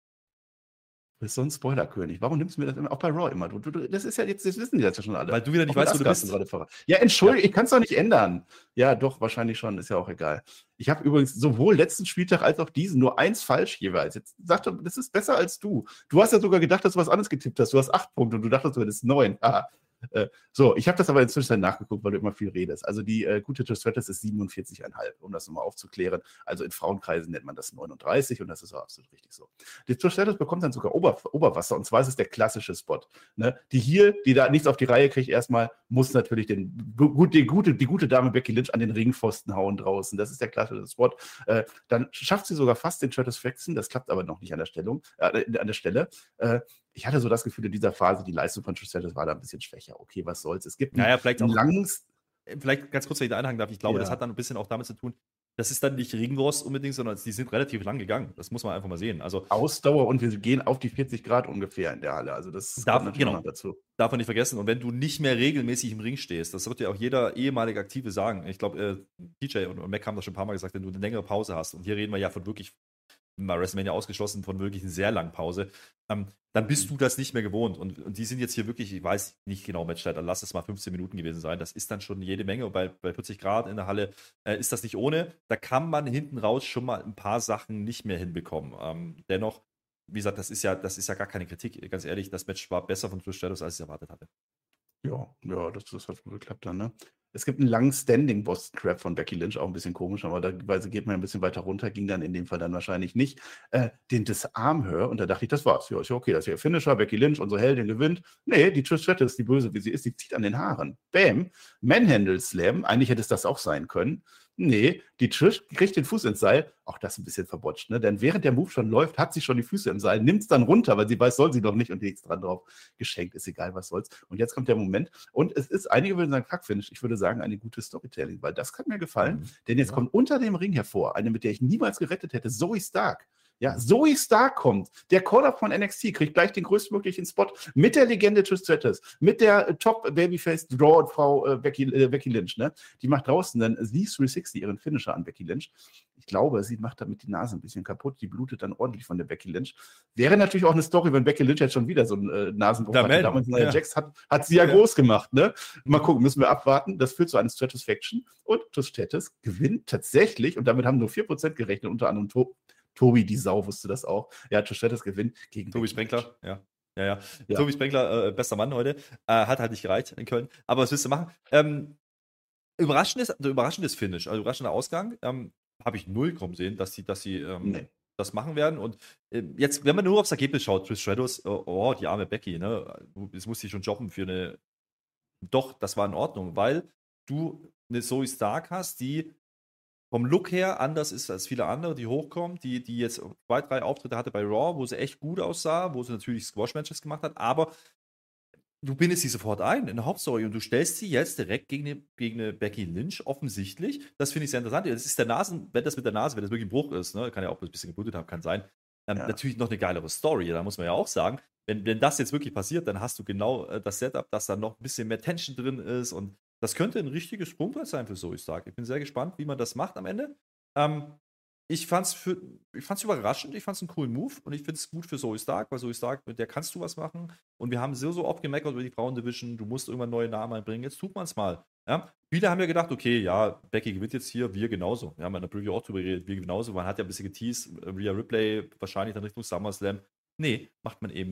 Du bist so ein Spoilerkönig. Warum nimmst du mir das immer, auch bei Raw immer? Du, du, das ist ja jetzt, das wissen die jetzt ja schon alle. Weil du wieder nicht weißt, wo du bist. Ja, entschuldige, ja. ich kann es doch nicht ändern. Ja, doch, wahrscheinlich schon, ist ja auch egal. Ich habe übrigens sowohl letzten Spieltag als auch diesen nur eins falsch jeweils. Jetzt sag doch, das ist besser als du. Du hast ja sogar gedacht, dass du was anderes getippt hast. Du hast acht Punkte und du dachtest, du hättest neun. Ah. Äh, so, ich habe das aber inzwischen nachgeguckt, weil du immer viel redest. Also die äh, gute Trish Stratus ist siebenundvierzig Komma fünf, um das nochmal aufzuklären. Also in Frauenkreisen nennt man das neununddreißig und das ist auch absolut richtig so. Die Trish Stratus bekommt dann sogar Ober Oberwasser und zwar ist es der klassische Spot. Ne? Die hier, die da nichts auf die Reihe kriegt, erstmal muss natürlich den, gut, die, gute, die gute Dame Becky Lynch an den Ringpfosten hauen draußen. Das ist der klassische Spot. Äh, dann schafft sie sogar fast den Stratusfaction, das klappt aber noch nicht an der, Stellung, äh, an der Stelle. Äh, ich hatte so das Gefühl, in dieser Phase, die Leistung von Trish Stratus war da ein bisschen schwächer. Okay, was soll's. Es gibt naja, vielleicht ein auch, langes... Vielleicht ganz kurz, wenn ich da einhaken darf. Ich glaube, ja. das hat dann ein bisschen auch damit zu tun, das ist dann nicht Ringwurst unbedingt, sondern die sind relativ lang gegangen. Das muss man einfach mal sehen. Also Ausdauer und wir gehen auf die vierzig Grad ungefähr in der Halle. Also das darf, kommt natürlich genau, noch dazu. Darf man nicht vergessen. Und wenn du nicht mehr regelmäßig im Ring stehst, das wird ja auch jeder ehemalige Aktive sagen. Ich glaube, äh, D J und, und Mac haben das schon ein paar Mal gesagt, wenn du eine längere Pause hast, und hier reden wir ja von wirklich, mal WrestleMania ausgeschlossen, von wirklich einer sehr langen Pause, ähm, dann bist du das nicht mehr gewohnt. Und, und die sind jetzt hier wirklich, ich weiß nicht genau, Matchzeit, dann lass es mal fünfzehn Minuten gewesen sein. Das ist dann schon jede Menge. Und bei, bei vierzig Grad in der Halle äh, ist das nicht ohne. Da kann man hinten raus schon mal ein paar Sachen nicht mehr hinbekommen. Ähm, dennoch, wie gesagt, das ist ja, das ist ja gar keine Kritik. Ganz ehrlich, das Match war besser von Trish Stratus, als ich es erwartet hatte. Ja, ja, das, das hat gut geklappt dann, ne? Es gibt einen langen Standing Boston Crab von Becky Lynch, auch ein bisschen komisch, aber da weil sie geht man ein bisschen weiter runter, ging dann in dem Fall dann wahrscheinlich nicht. Äh, den Disarm höre und da dachte ich, das war's. Ja, ist ja okay, das ist ja Finisher, Becky Lynch, unsere Heldin gewinnt. Nee, die Trish Stratus, die böse wie sie ist, die zieht an den Haaren. Bam, Manhandle Slam, eigentlich hätte es das auch sein können. Nee, die Trish kriegt den Fuß ins Seil, auch das ein bisschen verbotscht, ne? Denn während der Move schon läuft, hat sie schon die Füße im Seil, nimmt es dann runter, weil sie weiß, soll sie doch nicht und legt es dran drauf. Geschenkt, ist egal, was soll's. Und jetzt kommt der Moment und es ist, einige würden sagen, Fuck-Finish, ich würde sagen, eine gute Storytelling, weil das kann mir gefallen, mhm. denn jetzt ja. kommt unter dem Ring hervor, eine, mit der ich niemals gerettet hätte, Zoe Stark. Ja, Zoe Stark kommt. Der Caller von N X T kriegt gleich den größtmöglichen Spot mit der Legende Trish Stratus, mit der äh, Top-Babyface-Draw-Frau äh, Becky, äh, Becky Lynch. Ne? Die macht draußen dann die dreihundertsechzig, ihren Finisher an Becky Lynch. Ich glaube, sie macht damit die Nase ein bisschen kaputt. Die blutet dann ordentlich von der Becky Lynch. Wäre natürlich auch eine Story, wenn Becky Lynch jetzt schon wieder so einen äh, Nasenbruch da hatte. Damals in der ja. Jax hat, hat sie ja, ja groß gemacht. Ne? Mal gucken, müssen wir abwarten. Das führt zu einer Stratusfaction. Und Trish Stratus gewinnt tatsächlich, und damit haben nur vier Prozent gerechnet, unter anderem to Tobi, die Sau, wusste das auch. Ja, Trish Stratus gewinnt gegen Tobi Sprenkler, ja. Ja, ja. ja. Tobi Sprenkler, äh, bester Mann heute. Äh, hat halt nicht gereicht in Köln. Aber was willst du machen? Ähm, überraschendes, also überraschendes Finish, also überraschender Ausgang. Ähm, Habe ich null kommen sehen, dass sie, dass sie ähm, nee. das machen werden. Und äh, jetzt, wenn man nur aufs Ergebnis schaut, Trish Stratus, oh, oh, die arme Becky, ne? Jetzt muss sie schon jobben für eine. Doch, das war in Ordnung, weil du eine Zoe Stark hast, die vom Look her anders ist als viele andere, die hochkommen, die, die jetzt zwei, drei Auftritte hatte bei Raw, wo sie echt gut aussah, wo sie natürlich Squash-Matches gemacht hat, aber du bindest sie sofort ein in der Hauptstory und du stellst sie jetzt direkt gegen eine, gegen eine Becky Lynch, offensichtlich. Das finde ich sehr interessant. Das ist der Nasen, wenn das mit der Nase, wenn das wirklich ein Bruch ist, ne, kann ja auch ein bisschen geblutet haben, kann sein. Ähm, ja. Natürlich noch eine geilere Story, da muss man ja auch sagen. Wenn, wenn das jetzt wirklich passiert, dann hast du genau äh, das Setup, dass da noch ein bisschen mehr Tension drin ist und das könnte ein richtiges Sprungbrett sein für Zoe Stark. Ich bin sehr gespannt, wie man das macht am Ende. Ähm, ich fand's für, ich fand's überraschend, ich fand's einen coolen Move und ich finde es gut für Zoe Stark, weil Zoe Stark, mit der kannst du was machen. Und wir haben so, so oft gemeckert über die Frauendivision, du musst irgendwann neue Namen einbringen, jetzt tut man es mal. Ja? Viele haben ja gedacht, okay, ja, Becky gewinnt jetzt hier, wir genauso. Wir haben in der Preview auch drüber geredet, wir genauso. Man hat ja ein bisschen geteased, Rhea Ripley wahrscheinlich dann Richtung SummerSlam. Nee, macht man eben nicht.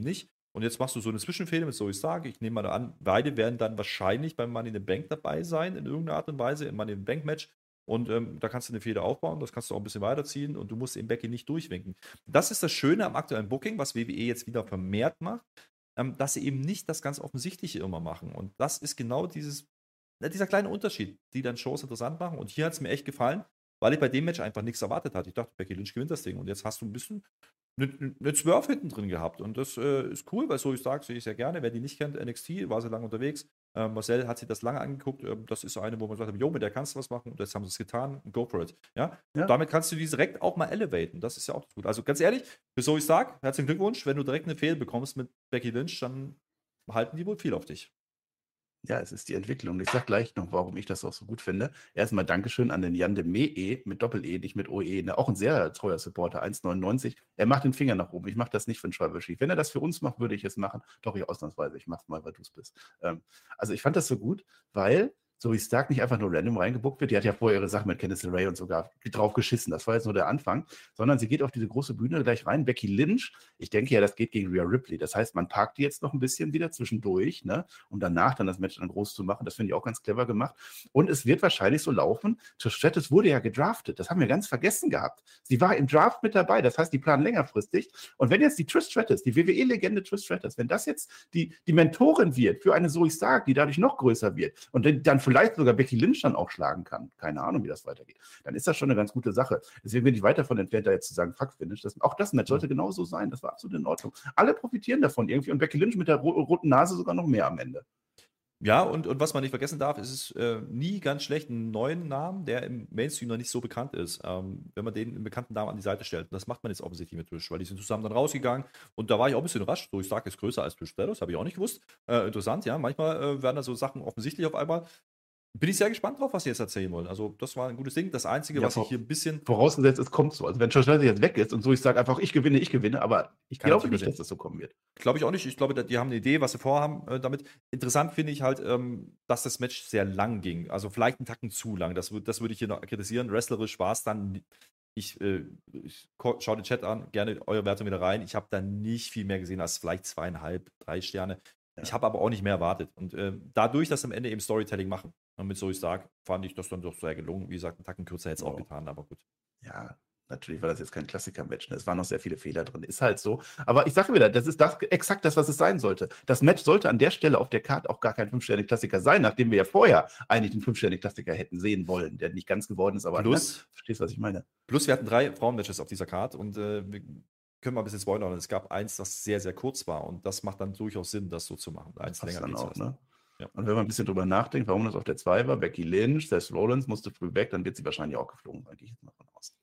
Und jetzt machst du so eine Zwischenfehde mit Zoe Stark. Ich nehme mal an, beide werden dann wahrscheinlich beim Money in the Bank dabei sein, in irgendeiner Art und Weise, im Money in the Bank Match. Und ähm, da kannst du eine Fehde aufbauen, das kannst du auch ein bisschen weiterziehen und du musst eben Becky nicht durchwinken. Das ist das Schöne am aktuellen Booking, was W W E jetzt wieder vermehrt macht, ähm, dass sie eben nicht das ganz Offensichtliche immer machen. Und das ist genau dieses, äh, dieser kleine Unterschied, die dann Shows interessant machen. Und hier hat es mir echt gefallen, weil ich bei dem Match einfach nichts erwartet hatte. Ich dachte, Becky Lynch gewinnt das Ding. Und jetzt hast du ein bisschen eine, eine Swerve hinten drin gehabt. Und das äh, ist cool, weil so ich sage, sehe ich sehr gerne. Wer die nicht kennt, N X T, war sehr lange unterwegs. Ähm, Marcel hat sich das lange angeguckt. Ähm, das ist so eine, wo man sagt, jo, mit der kannst du was machen. Und jetzt haben sie es getan. Go for it. Ja? Ja. Damit kannst du die direkt auch mal elevaten. Das ist ja auch gut. Also ganz ehrlich, für so ich sage, herzlichen Glückwunsch. Wenn du direkt eine Fehl bekommst mit Becky Lynch, dann halten die wohl viel auf dich. Ja, es ist die Entwicklung. Ich sag gleich noch, warum ich das auch so gut finde. Erstmal Dankeschön an den Jan de Mee mit Doppel-E, nicht mit O E. Ne? Auch ein sehr treuer Supporter, eins neunundneunzig. Er macht den Finger nach oben. Ich mache das nicht für den Tribal Chief. Wenn er das für uns macht, würde ich es machen. Doch, ich ausnahmsweise. Ich mach's mal, weil du es bist. Ähm, also ich fand das so gut, weil Zoe Stark nicht einfach nur random reingebuckt wird. Die hat ja vorher ihre Sachen mit Candice LeRae und sogar drauf geschissen. Das war jetzt nur der Anfang. Sondern sie geht auf diese große Bühne gleich rein. Becky Lynch, ich denke ja, das geht gegen Rhea Ripley. Das heißt, man parkt die jetzt noch ein bisschen wieder zwischendurch, ne? Um danach dann das Match dann groß zu machen. Das finde ich auch ganz clever gemacht. Und es wird wahrscheinlich so laufen. Trish Stratus wurde ja gedraftet. Das haben wir ganz vergessen gehabt. Sie war im Draft mit dabei. Das heißt, die planen längerfristig. Und wenn jetzt die Trish Stratus, die W W E-Legende Trish Stratus, wenn das jetzt die, die Mentorin wird für eine Zoe Stark, die dadurch noch größer wird und dann vielleicht sogar Becky Lynch dann auch schlagen kann. Keine Ahnung, wie das weitergeht. Dann ist das schon eine ganz gute Sache. Deswegen bin ich weit davon entfernt, da jetzt zu sagen, fuck Finish. Das, auch das Match sollte genauso sein. Das war absolut in Ordnung. Alle profitieren davon irgendwie und Becky Lynch mit der ro roten Nase sogar noch mehr am Ende. Ja, und, und was man nicht vergessen darf, ist es äh, nie ganz schlecht, einen neuen Namen, der im Mainstream noch nicht so bekannt ist, ähm, wenn man den einen bekannten Namen an die Seite stellt. Und das macht man jetzt offensichtlich mit Trish, weil die sind zusammen dann rausgegangen und da war ich auch ein bisschen überrascht. So, ich sage, ist größer als Trish Stratus, habe ich auch nicht gewusst. Äh, interessant, ja, manchmal äh, werden da so Sachen offensichtlich auf einmal. Bin ich sehr gespannt drauf, was sie jetzt erzählen wollen. Also, das war ein gutes Ding. Das Einzige, Ja, was ich hier ein bisschen. Vorausgesetzt, es kommt so. Also, wenn Trish Stratus jetzt weg ist und so, ich sage einfach, ich gewinne, ich gewinne, aber ich Kann glaube ich nicht, übersehen. dass das so kommen wird. Glaube ich auch nicht. Ich glaube, die haben eine Idee, was sie vorhaben äh, damit. Interessant finde ich halt, ähm, dass das Match sehr lang ging. Also, vielleicht einen Tacken zu lang. Das, wür- das würde ich hier noch kritisieren. Wrestlerisch war es dann. Ich, äh, ich ko- schau den Chat an, gerne eure Wertung wieder rein. Ich habe da nicht viel mehr gesehen als vielleicht zweieinhalb, drei Sterne. Ich habe aber auch nicht mehr erwartet. Und äh, dadurch, dass sie am Ende eben Storytelling machen, und mit Zoe Stark, fand ich das dann doch sehr gelungen. Wie gesagt, einen Tacken kürzer hätte es auch Ja. getan, aber gut. Ja, natürlich war das jetzt kein Klassiker-Match. Ne? Es waren noch sehr viele Fehler drin. Ist halt so. Aber ich sage wieder, das ist das, exakt das, was es sein sollte. Das Match sollte an der Stelle auf der Karte auch gar kein fünfständiger-Klassiker sein, nachdem wir ja vorher eigentlich den fünfständigen-Klassiker hätten sehen wollen, der nicht ganz geworden ist. Aber Plus- ne? Verstehst, was ich meine? Plus, wir hatten drei Frauenmatches auf dieser Karte und äh, wir können mal ein bisschen spoilern. Es gab eins, das sehr, sehr kurz war und das macht dann durchaus Sinn, das so zu machen. Eins Passt länger dann geht auch, ne? Ja. Und wenn man ein bisschen drüber nachdenkt, warum das auf der zwei war, Becky Lynch, Seth Rollins musste früh weg, dann wird sie wahrscheinlich auch geflogen, da gehe ich jetzt mal von aus.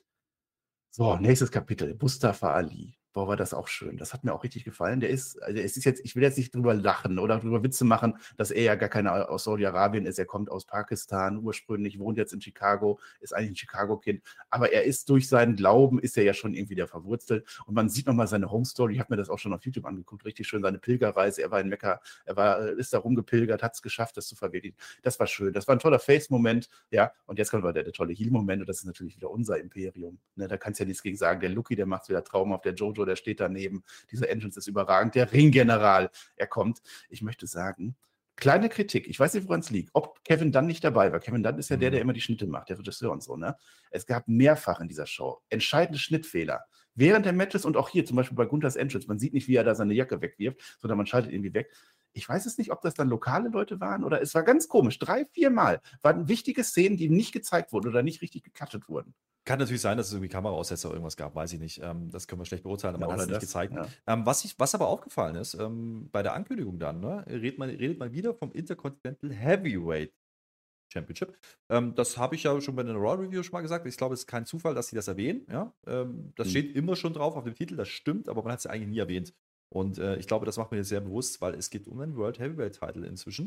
So, nächstes Kapitel, Mustafa Ali. Boah, war das auch schön. Das hat mir auch richtig gefallen. Der ist, also es ist jetzt, ich will jetzt nicht drüber lachen oder drüber Witze machen, dass er ja gar keiner aus Saudi-Arabien ist. Er kommt aus Pakistan ursprünglich, wohnt jetzt in Chicago, ist eigentlich ein Chicago-Kind. Aber er ist durch seinen Glauben, ist er ja schon irgendwie da verwurzelt. Und man sieht nochmal seine Home-Story. Ich habe mir das auch schon auf YouTube angeguckt. Richtig schön, seine Pilgerreise. Er war in Mekka, er war, ist da rumgepilgert, hat es geschafft, das zu verwirklichen. Das war schön. Das war ein toller Face-Moment. Ja, und jetzt kommt aber der, der tolle Heel-Moment. Und das ist natürlich wieder unser Imperium. Ne, da kannst du ja nichts gegen sagen. Der Lucky, der macht es wieder traumhaft. Der Jojo, der steht daneben. Diese Entrance ist überragend. Der Ringgeneral, er kommt. Ich möchte sagen, kleine Kritik. Ich weiß nicht, woran es liegt. Ob Kevin Dunn nicht dabei war. Kevin Dunn ist ja der, der immer die Schnitte macht, der Regisseur und so. Ne? Es gab mehrfach in dieser Show entscheidende Schnittfehler. Während der Matches und auch hier zum Beispiel bei Gunthers Entrance. Man sieht nicht, wie er da seine Jacke wegwirft, sondern man schaltet irgendwie weg. Ich weiß es nicht, ob das dann lokale Leute waren oder es war ganz komisch. Drei, vier Mal waren wichtige Szenen, die nicht gezeigt wurden oder nicht richtig gecuttet wurden. Kann natürlich sein, dass es irgendwie Kameraaussetzer oder irgendwas gab, weiß ich nicht. Ähm, das können wir schlecht beurteilen, aber Ja, man hat es oder nicht das, gezeigt. ja. Ähm, was, ich, was aber aufgefallen ist, ähm, bei der Ankündigung dann, ne, redet, man, redet man wieder vom Intercontinental Heavyweight Championship. Ähm, das habe ich ja schon bei den Raw Review schon mal gesagt. Ich glaube, es ist kein Zufall, dass sie das erwähnen. Ja? Ähm, das Mhm. steht immer schon drauf auf dem Titel, das stimmt, aber man hat es ja eigentlich nie erwähnt. Und äh, ich glaube, das macht mir jetzt sehr bewusst, weil es geht um einen World Heavyweight Title inzwischen.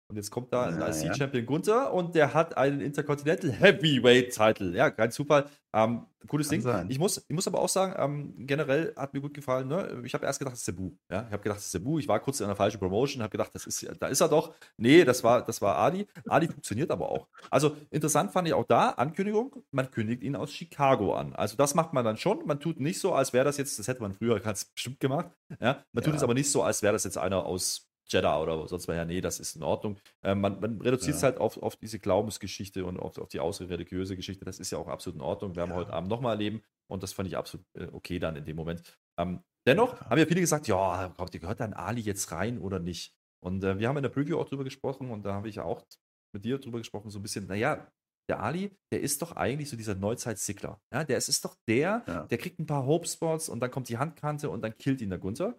Und jetzt kommt da ein Ja, I C ja. Champion Gunther und der hat einen Intercontinental Heavyweight Title. Ja, kein Zufall. Ähm, cooles Kann Ding. sein. Ich muss, ich muss aber auch sagen, ähm, generell hat mir gut gefallen. Ne? Ich habe erst gedacht, das ist Sabu. Ja? Ich habe gedacht, das ist Sabu. Ich war kurz in einer falschen Promotion, habe gedacht, das ist, da ist er doch. Nee, das war, das war Adi. Adi funktioniert aber auch. Also interessant fand ich auch da, Ankündigung, man kündigt ihn aus Chicago an. Also das macht man dann schon. Man tut nicht so, als wäre das jetzt, das hätte man früher ganz bestimmt gemacht. Ja? Man tut Ja. es aber nicht so, als wäre das jetzt einer aus Jeddah oder sonst was. Ja, nee, das ist in Ordnung. Ähm, man, man reduziert es Ja. halt auf, auf diese Glaubensgeschichte und auf, auf die außerreligiöse Geschichte. Das ist ja auch absolut in Ordnung. Werden wir Ja. heute Abend nochmal erleben. Und das fand ich absolut äh, okay dann in dem Moment. Ähm, dennoch haben ja viele gesagt, ja, glaubt ihr, gehört dann Ali jetzt rein oder nicht? Und äh, wir haben in der Preview auch drüber gesprochen und da habe ich ja auch mit dir drüber gesprochen, so ein bisschen, naja, der Ali, der ist doch eigentlich so dieser Neuzeit-Sickler. Ja, der ist, ist doch der, Ja. der kriegt ein paar Hope-Spots und dann kommt die Handkante und dann killt ihn der Gunther.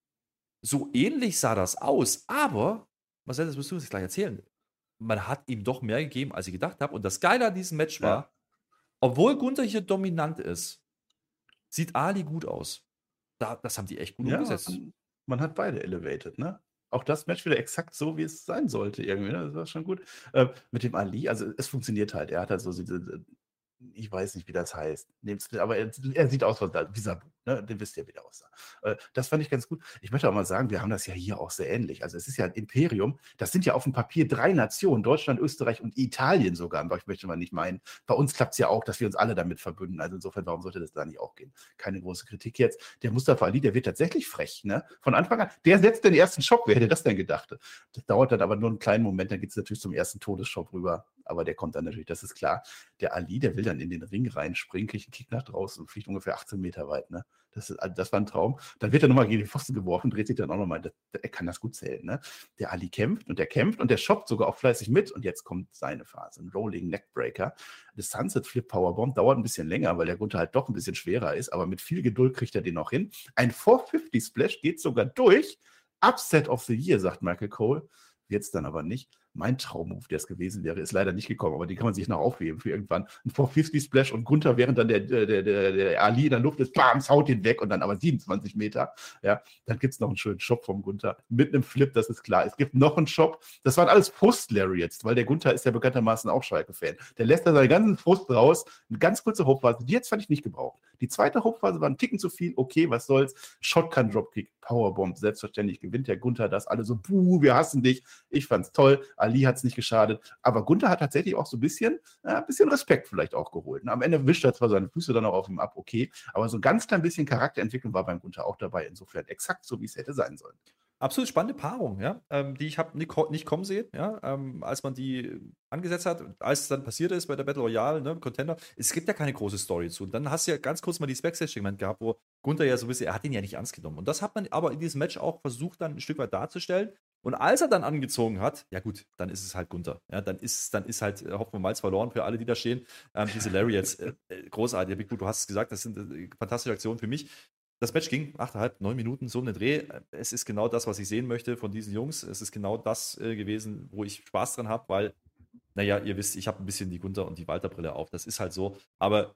So ähnlich sah das aus, aber, Marcel, das musst du uns gleich erzählen. Man hat ihm doch mehr gegeben, als ich gedacht habe. Und das Geile an diesem Match war, Ja. obwohl Gunther hier dominant ist, sieht Ali gut aus. Da, das haben die echt gut Ja, umgesetzt. man, man hat beide elevated, ne? Auch das Match wieder exakt so, wie es sein sollte, irgendwie. Ne? Das war schon gut. Äh, mit dem Ali, also es funktioniert halt. Er hat halt so diese, ich weiß nicht, wie das heißt. Nehmt's mit, aber er, er sieht aus wie Sabu, ne? Den wisst ihr, wie der aussah. Äh, das fand ich ganz gut. Ich möchte auch mal sagen, wir haben das ja hier auch sehr ähnlich. Also es ist ja ein Imperium, das sind ja auf dem Papier drei Nationen, Deutschland, Österreich und Italien sogar. Aber ich möchte mal nicht meinen, bei uns klappt es ja auch, dass wir uns alle damit verbünden. Also insofern, warum sollte das da nicht auch gehen? Keine große Kritik jetzt. Der Mustafa Ali, der wird tatsächlich frech, ne? Von Anfang an, der setzt den ersten Schock. Wer hätte das denn gedacht? Das dauert dann aber nur einen kleinen Moment, dann geht es natürlich zum ersten Todesschock rüber. Aber der kommt dann natürlich, das ist klar. Der Ali, der will dann in den Ring reinspringen, kriegt einen Kick nach draußen und fliegt ungefähr achtzehn Meter weit. Ne? Das, ist, das war ein Traum. Dann wird er nochmal gegen den Pfosten geworfen, dreht sich dann auch nochmal. Er kann das gut zählen. Ne? Der Ali kämpft und der kämpft und der shoppt sogar auch fleißig mit. Und jetzt kommt seine Phase, ein Rolling Neckbreaker. Das Sunset Flip Powerbomb dauert ein bisschen länger, weil der Gunther halt doch ein bisschen schwerer ist. Aber mit viel Geduld kriegt er den auch hin. Ein vierhundertfünfzig Splash geht sogar durch. Upset of the Year, sagt Michael Cole. Jetzt dann aber nicht. Mein Traummove, der es gewesen wäre, ist leider nicht gekommen, aber die kann man sich noch aufheben für irgendwann. Ein vierhundertfünfzig Splash und Gunther, während dann der, der, der, der Ali in der Luft ist, bam, haut ihn weg und dann aber siebenundzwanzig Meter. Ja, dann gibt es noch einen schönen Shop vom Gunther mit einem Flip, das ist klar. Es gibt noch einen Shop. Das waren alles Frust-Lariats, weil der Gunther ist ja bekanntermaßen auch Schalke-Fan. Der lässt da seinen ganzen Frust raus. Eine ganz kurze Hochphase, die jetzt fand ich nicht gebraucht. Die zweite Hochphase war ein Ticken zu viel. Okay, was soll's. Shotgun-Dropkick, Powerbomb, selbstverständlich gewinnt der Gunther das. Alle so, buh, wir hassen dich. Ich fand's toll. Ali hat's nicht geschadet. Aber Gunther hat tatsächlich auch so ein bisschen, ja, ein bisschen Respekt vielleicht auch geholt. Und am Ende wischt er zwar seine Füße dann auch auf ihm ab, okay. Aber so ein ganz klein bisschen Charakterentwicklung war beim Gunther auch dabei. Insofern exakt so, wie es hätte sein sollen. Absolut spannende Paarung, ja, ähm, die ich habe nicht, nicht kommen sehen, ja, ähm, als man die angesetzt hat, als es dann passiert ist bei der Battle Royale, ne, Contender. Es gibt ja keine große Story zu. Und dann hast du ja ganz kurz mal dieses Backstage-Segment gehabt, wo Gunther ja so ein bisschen, er hat ihn ja nicht ernst genommen. Und das hat man aber in diesem Match auch versucht, dann ein Stück weit darzustellen. Und als er dann angezogen hat, ja gut, dann ist es halt Gunther. Ja, dann ist, dann ist halt äh, Hopfen und Malz verloren für alle, die da stehen. Ähm, diese Lariats, äh, großartig. Big Blue, du hast es gesagt, das sind äh, fantastische Aktionen für mich. Das Match ging achteinhalb, neun Minuten, so um den Dreh. Es ist genau das, was ich sehen möchte von diesen Jungs. Es ist genau das äh, gewesen, wo ich Spaß dran habe, weil, naja, ihr wisst, ich habe ein bisschen die Gunther- und die Walter-Brille auf. Das ist halt so. Aber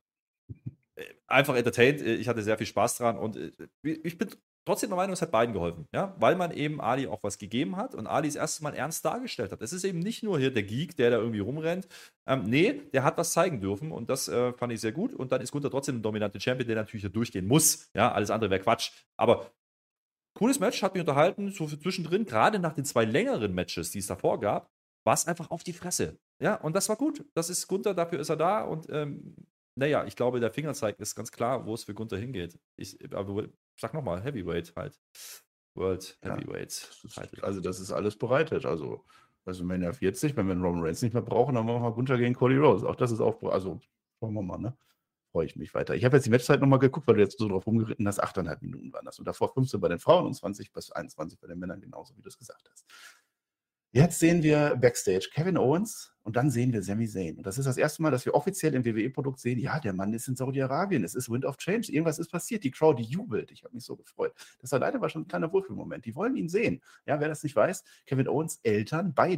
äh, einfach entertained. Ich hatte sehr viel Spaß dran und äh, ich bin trotzdem der Meinung, es hat beiden geholfen. Ja? Weil man eben Ali auch was gegeben hat und Ali das erste Mal ernst dargestellt hat. Es ist eben nicht nur hier der Geek, der da irgendwie rumrennt. Ähm, nee, der hat was zeigen dürfen und das äh, fand ich sehr gut. Und dann ist Gunther trotzdem ein dominanter Champion, der natürlich da durchgehen muss. Ja, alles andere wäre Quatsch. Aber cooles Match, hat mich unterhalten, so für zwischendrin, gerade nach den zwei längeren Matches, die es davor gab, war es einfach auf die Fresse. Ja, und das war gut. Das ist Gunther, dafür ist er da und ähm, naja, ich glaube, der Fingerzeig ist ganz klar, wo es für Gunther hingeht. Ich, aber sag nochmal, Heavyweight halt. World Heavyweight. Ja, also das ist alles bereitet. Also WrestleMania vierzig, wenn wir einen Roman Reigns nicht mehr brauchen, dann machen wir Gunther gegen Cody Rhodes. Auch das ist auch, also schauen wir mal, ne? Freue ich mich weiter. Ich habe jetzt die Matchzeit nochmal geguckt, weil du jetzt so drauf rumgeritten hast. achteinhalb Minuten waren das. Und davor fünfzehn bei den Frauen und zwanzig bis einundzwanzig bei den Männern, genauso wie du es gesagt hast. Jetzt sehen wir Backstage Kevin Owens und dann sehen wir Sami Zayn. Und das ist das erste Mal, dass wir offiziell im W W E-Produkt sehen, ja, der Mann ist in Saudi-Arabien, es ist Wind of Change, irgendwas ist passiert, die Crowd, die jubelt. Ich habe mich so gefreut. Das alleine war schon ein kleiner Wohlfühlmoment. Die wollen ihn sehen. Ja, wer das nicht weiß, Kevin Owens Eltern, beide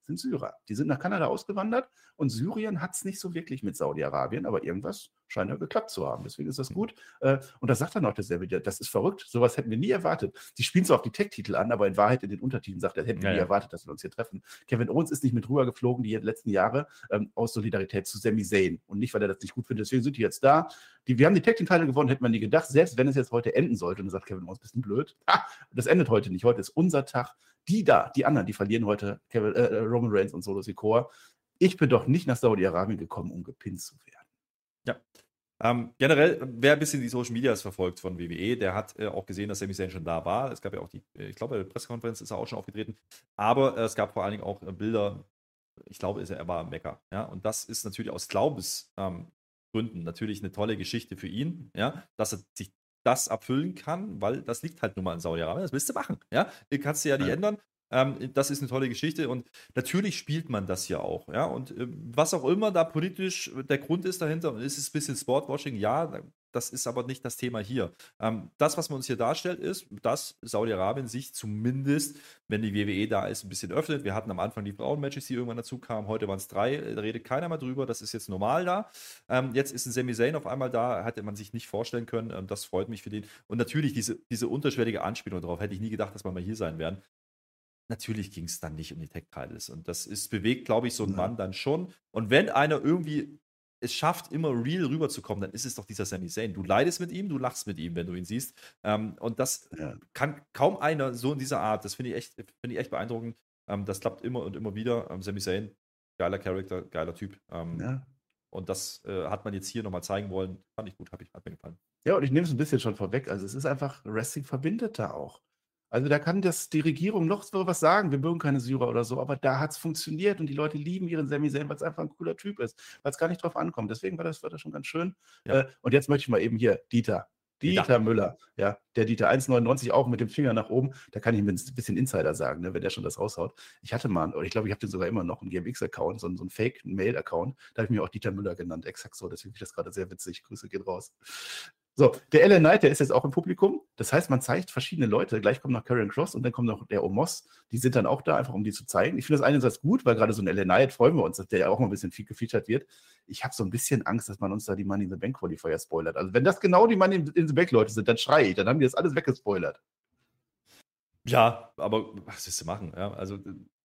sind Syrer. Die sind nach Kanada ausgewandert und Syrien hat es nicht so wirklich mit Saudi-Arabien, aber irgendwas scheint ja geklappt zu haben. Deswegen ist das gut. Äh, und da sagt er noch derselbe, das ist verrückt, sowas hätten wir nie erwartet. Die spielen zwar auf die Tech-Titel an, aber in Wahrheit in den Untertiteln sagt er, hätten wir Ja, nie ja. erwartet, dass wir uns hier treffen. Kevin Owens ist nicht mit rüber geflogen die letzten Jahre ähm, aus Solidarität zu Sami Zayn und nicht, weil er das nicht gut findet. Deswegen sind die jetzt da. Die, wir haben die Tag-Team-Teile gewonnen, hätten wir nie gedacht. Selbst wenn es jetzt heute enden sollte, und dann sagt Kevin Owens, bisschen blöd. Ha, das endet heute nicht. Heute ist unser Tag. Die da, die anderen, die verlieren heute Kevin, äh, Roman Reigns und Solo Sikoa. Ich bin doch nicht nach Saudi-Arabien gekommen, um gepinnt zu werden. Ja. Ähm, generell, wer ein bisschen die Social Medias verfolgt von W W E, der hat äh, auch gesehen, dass Sami Zayn schon da war. Es gab ja auch die, äh, ich glaube, bei der Pressekonferenz ist er auch schon aufgetreten. Aber äh, es gab vor allen Dingen auch äh, Bilder, ich glaube, er, er war am Mekka. Ja? Und das ist natürlich aus Glaubensgründen ähm, natürlich eine tolle Geschichte für ihn, ja? Dass er sich das erfüllen kann, weil das liegt halt nun mal in Saudi-Arabien. Das willst du machen. Ja? Du kannst du ja nicht Ja. ändern. Ähm, das ist eine tolle Geschichte und natürlich spielt man das ja auch. Ja? Und äh, was auch immer da politisch der Grund ist dahinter, und es ist ein bisschen Sportwashing, ja, das ist aber nicht das Thema hier. Ähm, das, was man uns hier darstellt, ist, dass Saudi-Arabien sich zumindest, wenn die W W E da ist, ein bisschen öffnet. Wir hatten am Anfang die Frauen-Matches, die irgendwann dazu kamen. Heute waren es drei, da redet keiner mehr drüber. Das ist jetzt normal da. Ähm, jetzt ist ein Sami Zayn auf einmal da, hätte man sich nicht vorstellen können. Ähm, das freut mich für den. Und natürlich diese, diese unterschwellige Anspielung darauf, hätte ich nie gedacht, dass wir mal hier sein werden. Natürlich ging es dann nicht um die Tech-Titles. Und das ist bewegt, glaube ich, so ein Ja. Mann dann schon. Und wenn einer irgendwie es schafft, immer real rüberzukommen, dann ist es doch dieser Sami Zayn. Du leidest mit ihm, du lachst mit ihm, wenn du ihn siehst. Ähm, und das Ja. kann kaum einer so in dieser Art. Das finde ich echt, finde ich echt beeindruckend. Ähm, das klappt immer und immer wieder. Ähm, Sami Zayn, geiler Charakter, geiler Typ. Ähm, Ja. Und das äh, hat man jetzt hier nochmal zeigen wollen. Fand ich gut, hab ich, hat mir gefallen. Ja, und ich nehme es ein bisschen schon vorweg. Also es ist einfach, Wrestling verbindet da auch. Also da kann das die Regierung noch so was sagen, wir mögen keine Syrer oder so, aber da hat es funktioniert und die Leute lieben ihren Sami Zayn, weil es einfach ein cooler Typ ist, weil es gar nicht drauf ankommt. Deswegen war das, war das schon ganz schön. Ja. Äh, und jetzt möchte ich mal eben hier, Dieter. Dieter, Dieter. Müller, ja, der Dieter eins neunundneunzig auch mit dem Finger nach oben, da kann ich mir ein bisschen Insider sagen, ne, wenn der schon das raushaut. Ich hatte mal, oder ich glaube, ich habe den sogar immer noch, einen G M X-Account, so, einen- so einen Fake-Mail-Account, da habe ich mir auch Dieter Müller genannt, exakt so, deswegen finde ich das gerade sehr witzig. Grüße gehen raus. So, der L A Knight, der ist jetzt auch im Publikum. Das heißt, man zeigt verschiedene Leute. Gleich kommt noch Karrion Kross und dann kommt noch der Omos. Die sind dann auch da, einfach um die zu zeigen. Ich finde das einerseits gut, weil gerade so ein L A Knight freuen wir uns, dass der ja auch mal ein bisschen viel gefeatured wird. Ich habe so ein bisschen Angst, dass man uns da die Money in the Bank Qualifier spoilert. Also wenn das genau die Money in the Bank Leute sind, dann schreie ich. Dann haben die das alles weggespoilert. Ja, aber was willst du machen? Ja, also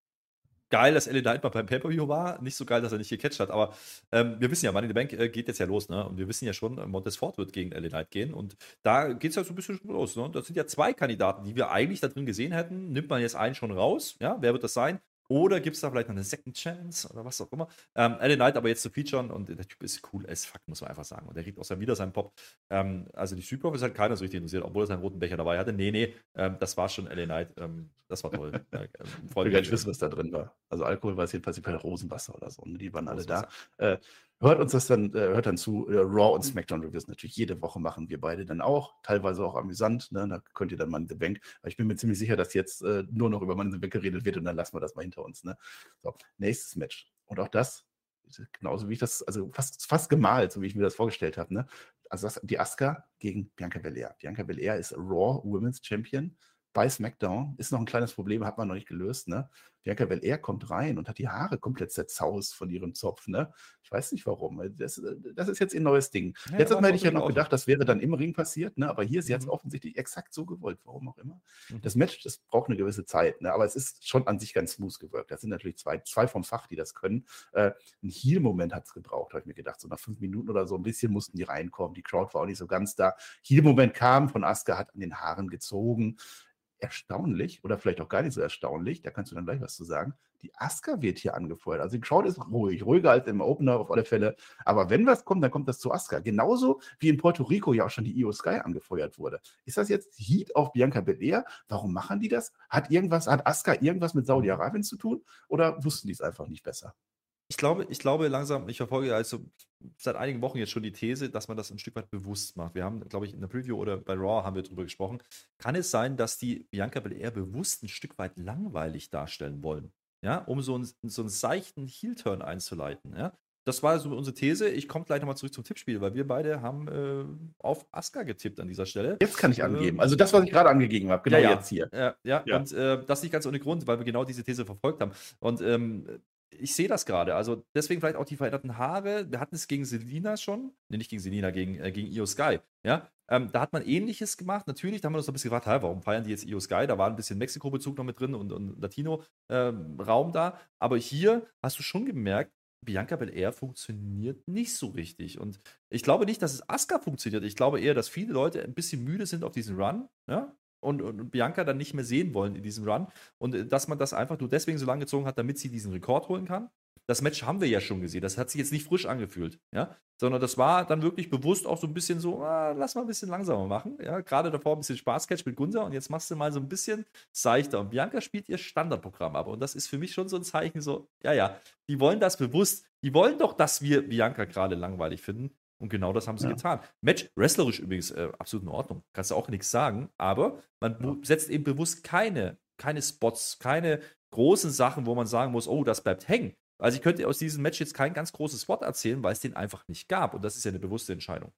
geil, dass L A Knight mal beim Pay-Per-View war. Nicht so geil, dass er nicht gecatcht hat. Aber ähm, wir wissen ja, Money in the Bank äh, geht jetzt ja los. Ne? Und wir wissen ja schon, äh, Montez Ford wird gegen L A Knight gehen. Und da geht es ja so ein bisschen schon los. Ne? Das sind ja zwei Kandidaten, die wir eigentlich da drin gesehen hätten. Nimmt man jetzt einen schon raus? Ja, wer wird das sein? Oder gibt es da vielleicht noch eine Second Chance oder was auch immer? Ähm, L A Knight aber jetzt zu featuren und der Typ ist cool as fuck, muss man einfach sagen. Und der kriegt auch dann wieder seinen Pop. Ähm, also die Südpop ist halt keiner so richtig interessiert, obwohl er seinen roten Becher dabei hatte. Nee, nee, ähm, das war schon L A Knight. Ähm, das war toll. Ja, ähm, Ich freut will gar mich. nicht wissen, was da drin war. Also Alkohol war es jedenfalls bei Rosenwasser oder so. Und die waren alle da. Rosenwasser. Äh, hört uns das dann, äh, hört dann zu. Äh, Raw und SmackDown Reviews natürlich jede Woche machen wir beide dann auch. Teilweise auch amüsant. Ne? Da könnt ihr dann Money in the Bank. Aber ich bin mir ziemlich sicher, dass jetzt äh, nur noch über Money in the Bank geredet wird und dann lassen wir das mal hinter uns. Ne? So, nächstes Match. Und auch das, genauso wie ich das, also fast, fast gemalt, so wie ich mir das vorgestellt habe. Ne? Also das, die Asuka gegen Bianca Belair. Bianca Belair ist Raw Women's Champion bei SmackDown. Ist noch ein kleines Problem, hat man noch nicht gelöst. Ne? Bianca Belair kommt rein und hat die Haare komplett zerzaust von ihrem Zopf. Ne? Ich weiß nicht warum. Das, das ist jetzt ihr neues Ding. Ja, jetzt war hätte ich ja noch auch so. gedacht, das wäre dann im Ring passiert. Ne? Aber hier, sie hat es Mhm. offensichtlich exakt so gewollt. Warum auch immer. Mhm. Das Match, das braucht eine gewisse Zeit. Ne? Aber es ist schon an sich ganz smooth gewirkt. Das sind natürlich zwei, zwei vom Fach, die das können. Äh, ein Heel-Moment hat es gebraucht, habe ich mir gedacht. So nach fünf Minuten oder so ein bisschen mussten die reinkommen. Die Crowd war auch nicht so ganz da. Heel-Moment kam von Asuka, hat an den Haaren gezogen. Erstaunlich, oder vielleicht auch gar nicht so erstaunlich, da kannst du dann gleich was zu sagen, die Asuka wird hier angefeuert. Also die Crowd ist ruhig, ruhiger als im Opener auf alle Fälle. Aber wenn was kommt, dann kommt das zu Asuka. Genauso wie in Puerto Rico ja auch schon die Io Sky angefeuert wurde. Ist das jetzt Heat auf Bianca Belair? Warum machen die das? Hat irgendwas, hat Asuka irgendwas mit Saudi-Arabien zu tun? Oder wussten die es einfach nicht besser? Ich glaube, ich glaube langsam, ich verfolge also seit einigen Wochen jetzt schon die These, dass man das ein Stück weit bewusst macht. Wir haben, glaube ich, in der Preview oder bei Raw haben wir drüber gesprochen. Kann es sein, dass die Bianca Belair bewusst ein Stück weit langweilig darstellen wollen? Ja, um so einen, so einen seichten Heel-Turn einzuleiten. Ja? das war so unsere These. Ich komme gleich nochmal zurück zum Tippspiel, weil wir beide haben äh, auf Asuka getippt an dieser Stelle. Jetzt kann ich angeben. Also das, was ich gerade angegeben habe, genau ja, ja. jetzt hier. Ja, ja. Ja. Und äh, das nicht ganz ohne Grund, weil wir genau diese These verfolgt haben. Und ähm, ich sehe das gerade. Also deswegen vielleicht auch die veränderten Haare. Wir hatten es gegen Selina schon. Ne, nicht gegen Selina, gegen, äh, gegen Io Sky. Ja, ähm, da hat man Ähnliches gemacht. Natürlich, da haben wir uns so ein bisschen gefragt, hey, warum feiern die jetzt Io Sky? Da war ein bisschen Mexiko-Bezug noch mit drin und, und Latino-Raum ähm, da. Aber hier hast du schon gemerkt, Bianca Belair funktioniert nicht so richtig. Und ich glaube nicht, dass es Asuka funktioniert. Ich glaube eher, dass viele Leute ein bisschen müde sind auf diesen Run. Ja? Und, und, und Bianca dann nicht mehr sehen wollen in diesem Run. Und äh, dass man das einfach nur deswegen so lange gezogen hat, damit sie diesen Rekord holen kann. Das Match haben wir ja schon gesehen. Das hat sich jetzt nicht frisch angefühlt. Ja? Sondern das war dann wirklich bewusst auch so ein bisschen so, ah, lass mal ein bisschen langsamer machen. Ja? Gerade davor ein bisschen Spaßcatch mit Gunther und jetzt machst du mal so ein bisschen seichter. Und Bianca spielt ihr Standardprogramm ab. Und das ist für mich schon so ein Zeichen, so, ja, ja, die wollen das bewusst. Die wollen doch, dass wir Bianca gerade langweilig finden. Und genau das haben sie ja. getan. Match, wrestlerisch übrigens, äh, absolut in Ordnung. Kannst du auch nichts sagen. Aber man ja. setzt eben bewusst keine, keine Spots, keine großen Sachen, wo man sagen muss, oh, das bleibt hängen. Also ich könnte aus diesem Match jetzt kein ganz großes Spot erzählen, weil es den einfach nicht gab. Und das ist ja eine bewusste Entscheidung.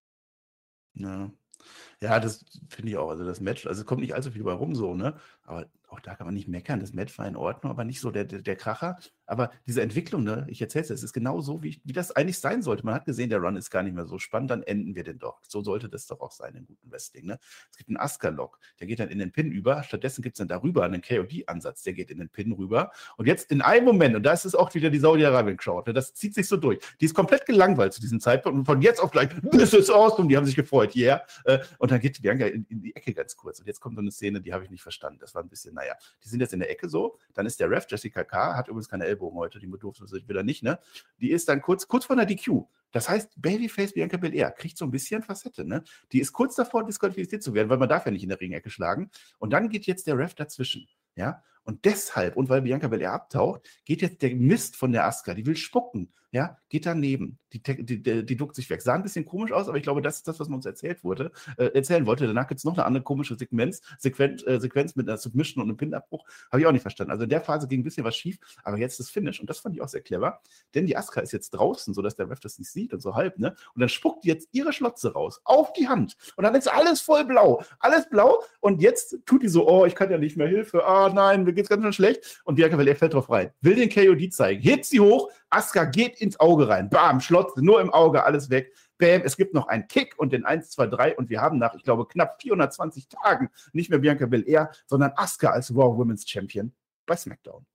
Ja, ja, das finde ich auch. Also das Match, also es kommt nicht allzu viel bei rum so, ne? Aber auch da kann man nicht meckern. Das Match war in Ordnung, aber nicht so der, der, der Kracher. Aber diese Entwicklung, ne, ich erzähle es, es ist genau so, wie, wie das eigentlich sein sollte. Man hat gesehen, der Run ist gar nicht mehr so spannend, dann enden wir den doch. So sollte das doch auch sein im guten Wrestling. Ne? Es gibt einen Asuka-Lock, der geht dann in den Pin über. Stattdessen gibt es dann darüber einen K O D-Ansatz, der geht in den Pin rüber. Und jetzt in einem Moment, und da ist es auch wieder die Saudi-Arabien-Crowd, ne, das zieht sich so durch. Die ist komplett gelangweilt zu diesem Zeitpunkt und von jetzt auf gleich, this is awesome, die haben sich gefreut, yeah. Und dann geht Bianca in, in die Ecke ganz kurz. Und jetzt kommt so eine Szene, die habe ich nicht verstanden. Das war ein bisschen, naja, die sind jetzt in der Ecke so, dann ist der Ref, Jessica K., hat übrigens keine Ellbogen heute, die durfte sich wieder nicht, ne? Die ist dann kurz, kurz vor der D Q. Das heißt, Babyface Bianca Belair kriegt so ein bisschen Facette, ne? Die ist kurz davor, disqualifiziert zu werden, weil man darf ja nicht in der Ringecke schlagen. Und dann geht jetzt der Ref dazwischen, ja? Und deshalb, und weil Bianca Belair abtaucht, geht jetzt der Mist von der Asuka, die will spucken, ja, geht daneben, die, die, die, die duckt sich weg. Sah ein bisschen komisch aus, aber ich glaube, das ist das, was man uns erzählt wurde, äh, erzählen wollte. Danach gibt es noch eine andere komische Sequenz, Sequenz, äh, Sequenz mit einer Submission und einem Pin-Abbruch, habe ich auch nicht verstanden. Also in der Phase ging ein bisschen was schief, aber jetzt das Finish, und das fand ich auch sehr clever, denn die Asuka ist jetzt draußen, sodass der Ref das nicht sieht und so halb, ne, und dann spuckt die jetzt ihre Schlotze raus, auf die Hand, und dann ist alles voll blau, alles blau, und jetzt tut die so, oh, ich kann ja nicht mehr, Hilfe, ah, oh, nein, mir geht's ganz schön schlecht, und Bianca Belair fällt drauf rein, will den K O D zeigen, hebt sie hoch, Asuka geht ins Auge rein, bam, Schlotze, nur im Auge, alles weg, bam, es gibt noch einen Kick und den eins, zwei, drei, und wir haben nach, ich glaube, knapp vierhundertzwanzig Tagen nicht mehr Bianca Belair, sondern Asuka als Raw Women's Champion bei SmackDown.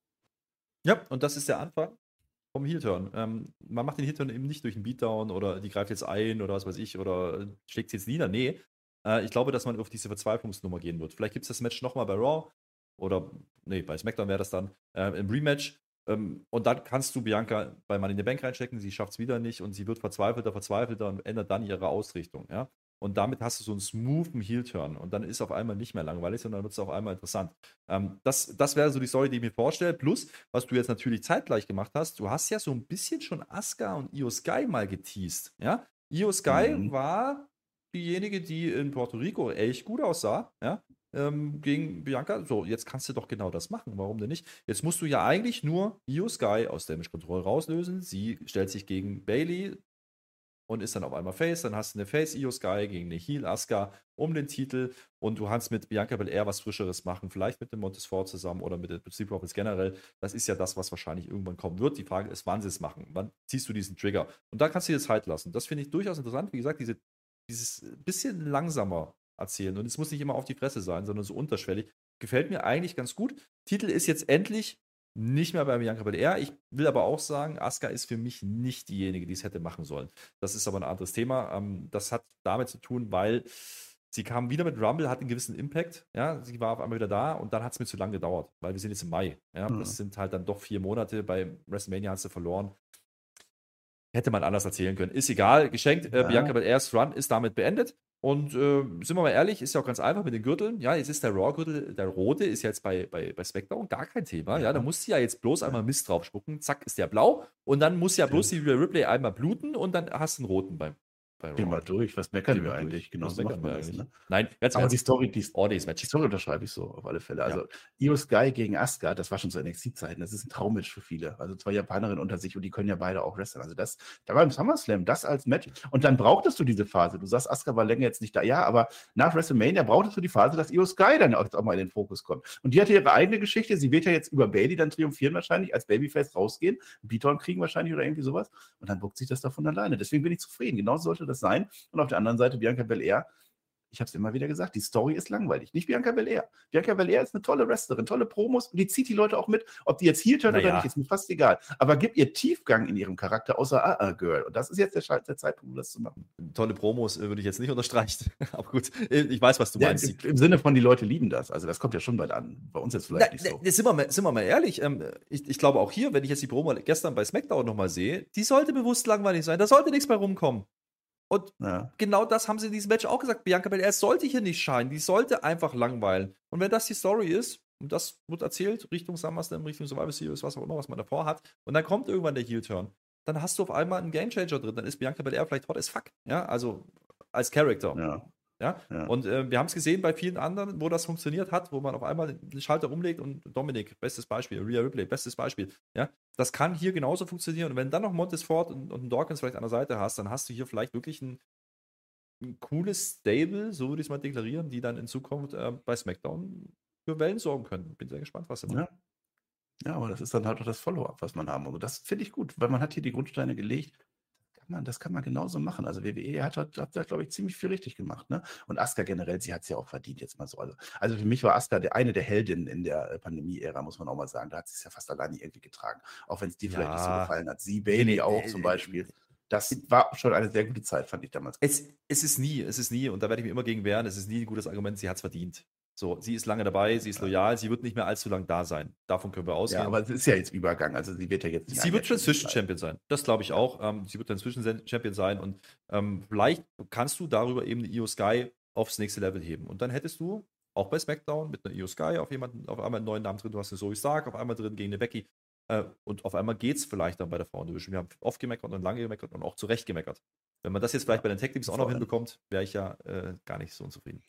Ja, und das ist der Anfang vom Heel-Turn. Ähm, man macht den Heel-Turn eben nicht durch einen Beatdown oder die greift jetzt ein oder was weiß ich oder schlägt sie jetzt nieder. Nee, äh, ich glaube, dass man auf diese Verzweiflungsnummer gehen wird. Vielleicht gibt es das Match nochmal bei Raw oder, nee, bei SmackDown wäre das dann äh, im Rematch. Ähm, und dann kannst du Bianca bei Money in the Bank reinstecken, sie schafft es wieder nicht und sie wird verzweifelter, verzweifelter und ändert dann ihre Ausrichtung. Ja? Und damit hast du so einen smoothen Heel-Turn. Und dann ist auf einmal nicht mehr langweilig, sondern wird es auf einmal interessant. Ähm, das, das wäre so die Story, die ich mir vorstelle. Plus, was du jetzt natürlich zeitgleich gemacht hast, du hast ja so ein bisschen schon Asuka und Io Sky mal geteased. Ja? Io Sky mhm. war diejenige, die in Puerto Rico echt gut aussah. Ja? Ähm, gegen Bianca. So, jetzt kannst du doch genau das machen. Warum denn nicht? Jetzt musst du ja eigentlich nur Io Sky aus Damage Control rauslösen. Sie stellt sich gegen Bayley und ist dann auf einmal Face, dann hast du eine Face Io Sky gegen eine Heel Asuka um den Titel und du kannst mit Bianca Belair was Frischeres machen, vielleicht mit dem Montesfort zusammen oder mit den Street Profits generell. Das ist ja das, was wahrscheinlich irgendwann kommen wird. Die Frage ist, wann sie es machen. Wann ziehst du diesen Trigger? Und da kannst du dir Zeit lassen. Das finde ich durchaus interessant. Wie gesagt, diese, dieses bisschen langsamer erzählen und es muss nicht immer auf die Fresse sein, sondern so unterschwellig. Gefällt mir eigentlich ganz gut. Titel ist jetzt endlich nicht mehr bei Bianca Belair. Ich will aber auch sagen, Asuka ist für mich nicht diejenige, die es hätte machen sollen. Das ist aber ein anderes Thema. Das hat damit zu tun, weil sie kam wieder mit Rumble, hat einen gewissen Impact. Ja, sie war auf einmal wieder da und dann hat es mir zu lange gedauert, weil wir sind jetzt im Mai. Ja, mhm. Das sind halt dann doch vier Monate. Bei WrestleMania hat sie verloren. Hätte man anders erzählen können. Ist egal, geschenkt. Ja. Bianca Belairs Run ist damit beendet. Und äh, sind wir mal ehrlich, ist ja auch ganz einfach mit den Gürteln. Ja, jetzt ist der Raw-Gürtel, der rote ist jetzt bei, bei, bei SmackDown gar kein Thema. Ja, da muss sie ja jetzt bloß einmal Mist drauf spucken. Zack, ist der blau. Und dann muss ja bloß die Rhea Ripley einmal bluten und dann hast du einen roten beim, bei Gehen wir Raw. durch. Was meckern Gehen wir wir durch. eigentlich? Genau Was so meckern macht man wir das. eigentlich? Ne? Nein, ganz Aber ernst. die Story, die, Oh, das Match. die Story unterschreibe ich so auf alle Fälle. Also Ja. Io Sky gegen Asuka, das war schon so N X T-Zeiten. Das ist ein Traummatch für viele. Also zwei Japanerinnen unter sich und die können ja beide auch wresteln. Also das, da war im SummerSlam das als Match. Und dann brauchtest du diese Phase. Du sagst, Asuka war länger jetzt nicht da. Ja, aber nach WrestleMania brauchtest du die Phase, dass Io Sky dann auch, auch mal in den Fokus kommt. Und die hatte ihre eigene Geschichte. Sie wird ja jetzt über Bayley dann triumphieren wahrscheinlich, als Babyface rausgehen, einen Beatdown kriegen wahrscheinlich oder irgendwie sowas. Und dann buckt sich das davon alleine. Deswegen bin ich zufrieden. Genauso sollte das sein. Und auf der anderen Seite Bianca Belair. Ich habe es immer wieder gesagt, die Story ist langweilig. Nicht Bianca Belair. Bianca Belair ist eine tolle Wrestlerin, tolle Promos und die zieht die Leute auch mit. Ob die jetzt Heel-Turn Naja. oder nicht, ist mir fast egal. Aber gibt ihr Tiefgang in ihrem Charakter, außer Ah, ah, Girl. Und das ist jetzt der, Sche- der Zeitpunkt, um das zu machen. Tolle Promos äh, würde ich jetzt nicht unterstreichen. Aber gut, äh, ich weiß, was du Ja, meinst. im, Im Sinne von, die Leute lieben das. Also das kommt ja schon bald an. Bei uns jetzt vielleicht Na, nicht so. na, sind, wir mal, sind wir mal ehrlich, ähm, ich, ich glaube auch hier, wenn ich jetzt die Promo gestern bei SmackDown nochmal sehe, die sollte bewusst langweilig sein, da sollte nichts bei rumkommen. Und Ja. genau das haben sie in diesem Match auch gesagt. Bianca Belair sollte hier nicht scheinen, die sollte einfach langweilen. Und wenn das die Story ist, und das wird erzählt, Richtung SummerSlam, Richtung Survivor Series, was auch immer, was man davor hat, und dann kommt irgendwann der Heel-Turn, dann hast du auf einmal einen Gamechanger drin, dann ist Bianca Belair vielleicht hot as fuck, ja, also als Character. Ja. Ja? Ja. Und äh, wir haben es gesehen bei vielen anderen, wo das funktioniert hat, wo man auf einmal den Schalter umlegt und Dominik, bestes Beispiel, Rhea Ripley, bestes Beispiel. Ja? Das kann hier genauso funktionieren. Und wenn dann noch Montez Ford und, und einen Dawkins vielleicht an der Seite hast, dann hast du hier vielleicht wirklich ein, ein cooles Stable, so würde ich es mal deklarieren, die dann in Zukunft äh, bei SmackDown für Wellen sorgen können. Bin sehr gespannt, was sie machen. Ja. Ja, aber das ist dann halt auch das Follow-up, was man haben muss. Und das finde ich gut, weil man hat hier die Grundsteine gelegt. Kann man, das kann man genauso machen. Also W W E hat, hat, hat da, glaube ich, ziemlich viel richtig gemacht. Ne? Und Asuka generell, sie hat es ja auch verdient jetzt mal so. Also, also für mich war Asuka der, eine der Heldinnen in der äh, Pandemie-Ära, muss man auch mal sagen. Da hat sie es ja fast alleine irgendwie getragen. Auch wenn es dir vielleicht nicht so Ja. gefallen hat. Sie, Bailey Nee, auch äh, zum Beispiel. Das war schon eine sehr gute Zeit, fand ich damals. Es, es ist nie, es ist nie, und da werde ich mir immer gegen wehren, es ist nie ein gutes Argument, sie hat es verdient. So, sie ist lange dabei, sie ist loyal, sie wird nicht mehr allzu lang da sein. Davon können wir ausgehen. Ja, aber es ist ja jetzt Übergang. Also sie wird ja jetzt nicht Sie wird ein Transition Match Champion sein. Das glaube ich auch. Ähm, sie wird Transition Champion sein und ähm, vielleicht kannst du darüber eben eine Io Sky aufs nächste Level heben. Und dann hättest du auch bei SmackDown mit einer Io Sky auf jemanden, auf einmal einen neuen Namen drin. Du hast eine Zoe Stark auf einmal drin gegen eine Becky. Äh, und auf einmal geht es vielleicht dann bei der Frauendivision. Wir haben oft gemeckert und lange gemeckert und auch zu Recht gemeckert. Wenn man das jetzt vielleicht bei den Tag Teams auch noch Vor allem. hinbekommt, wäre ich ja äh, gar nicht so unzufrieden.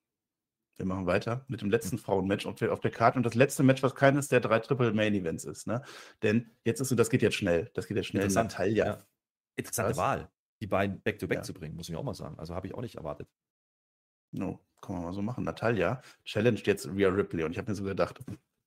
Wir machen weiter mit dem letzten Frauenmatch auf der, auf der Karte und das letzte Match, was keines der drei Triple Main Events ist. Ne? Denn jetzt ist so, das geht jetzt schnell. Das geht jetzt schnell. Interessant. Natalia. Ja. Interessante Was? Wahl, die beiden Back-to-Back Ja. zu bringen, muss ich auch mal sagen. Also habe ich auch nicht erwartet. No, kann man mal so machen. Natalia challenged jetzt Rhea Ripley und ich habe mir so gedacht,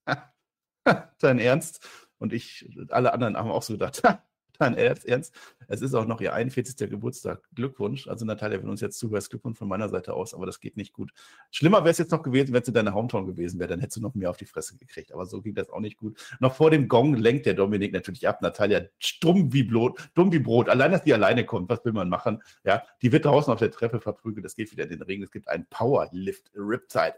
dein Ernst? Und ich, alle anderen haben auch so gedacht, dein Ernst? Ernst? Es ist auch noch ihr einundvierzigster Geburtstag. Glückwunsch. Also Natalia, wenn uns jetzt zuhörst, Glückwunsch von meiner Seite aus, aber das geht nicht gut. Schlimmer wäre es jetzt noch gewesen, wenn es in deiner Hometown gewesen wäre, dann hättest du noch mehr auf die Fresse gekriegt. Aber so ging das auch nicht gut. Noch vor dem Gong lenkt der Dominik natürlich ab. Natalia stumm wie Brot, dumm wie Brot. Allein, dass die alleine kommt, was will man machen? Ja, die wird draußen auf der Treppe verprügelt. Es geht wieder in den Ring. Es gibt einen Powerlift, Riptide.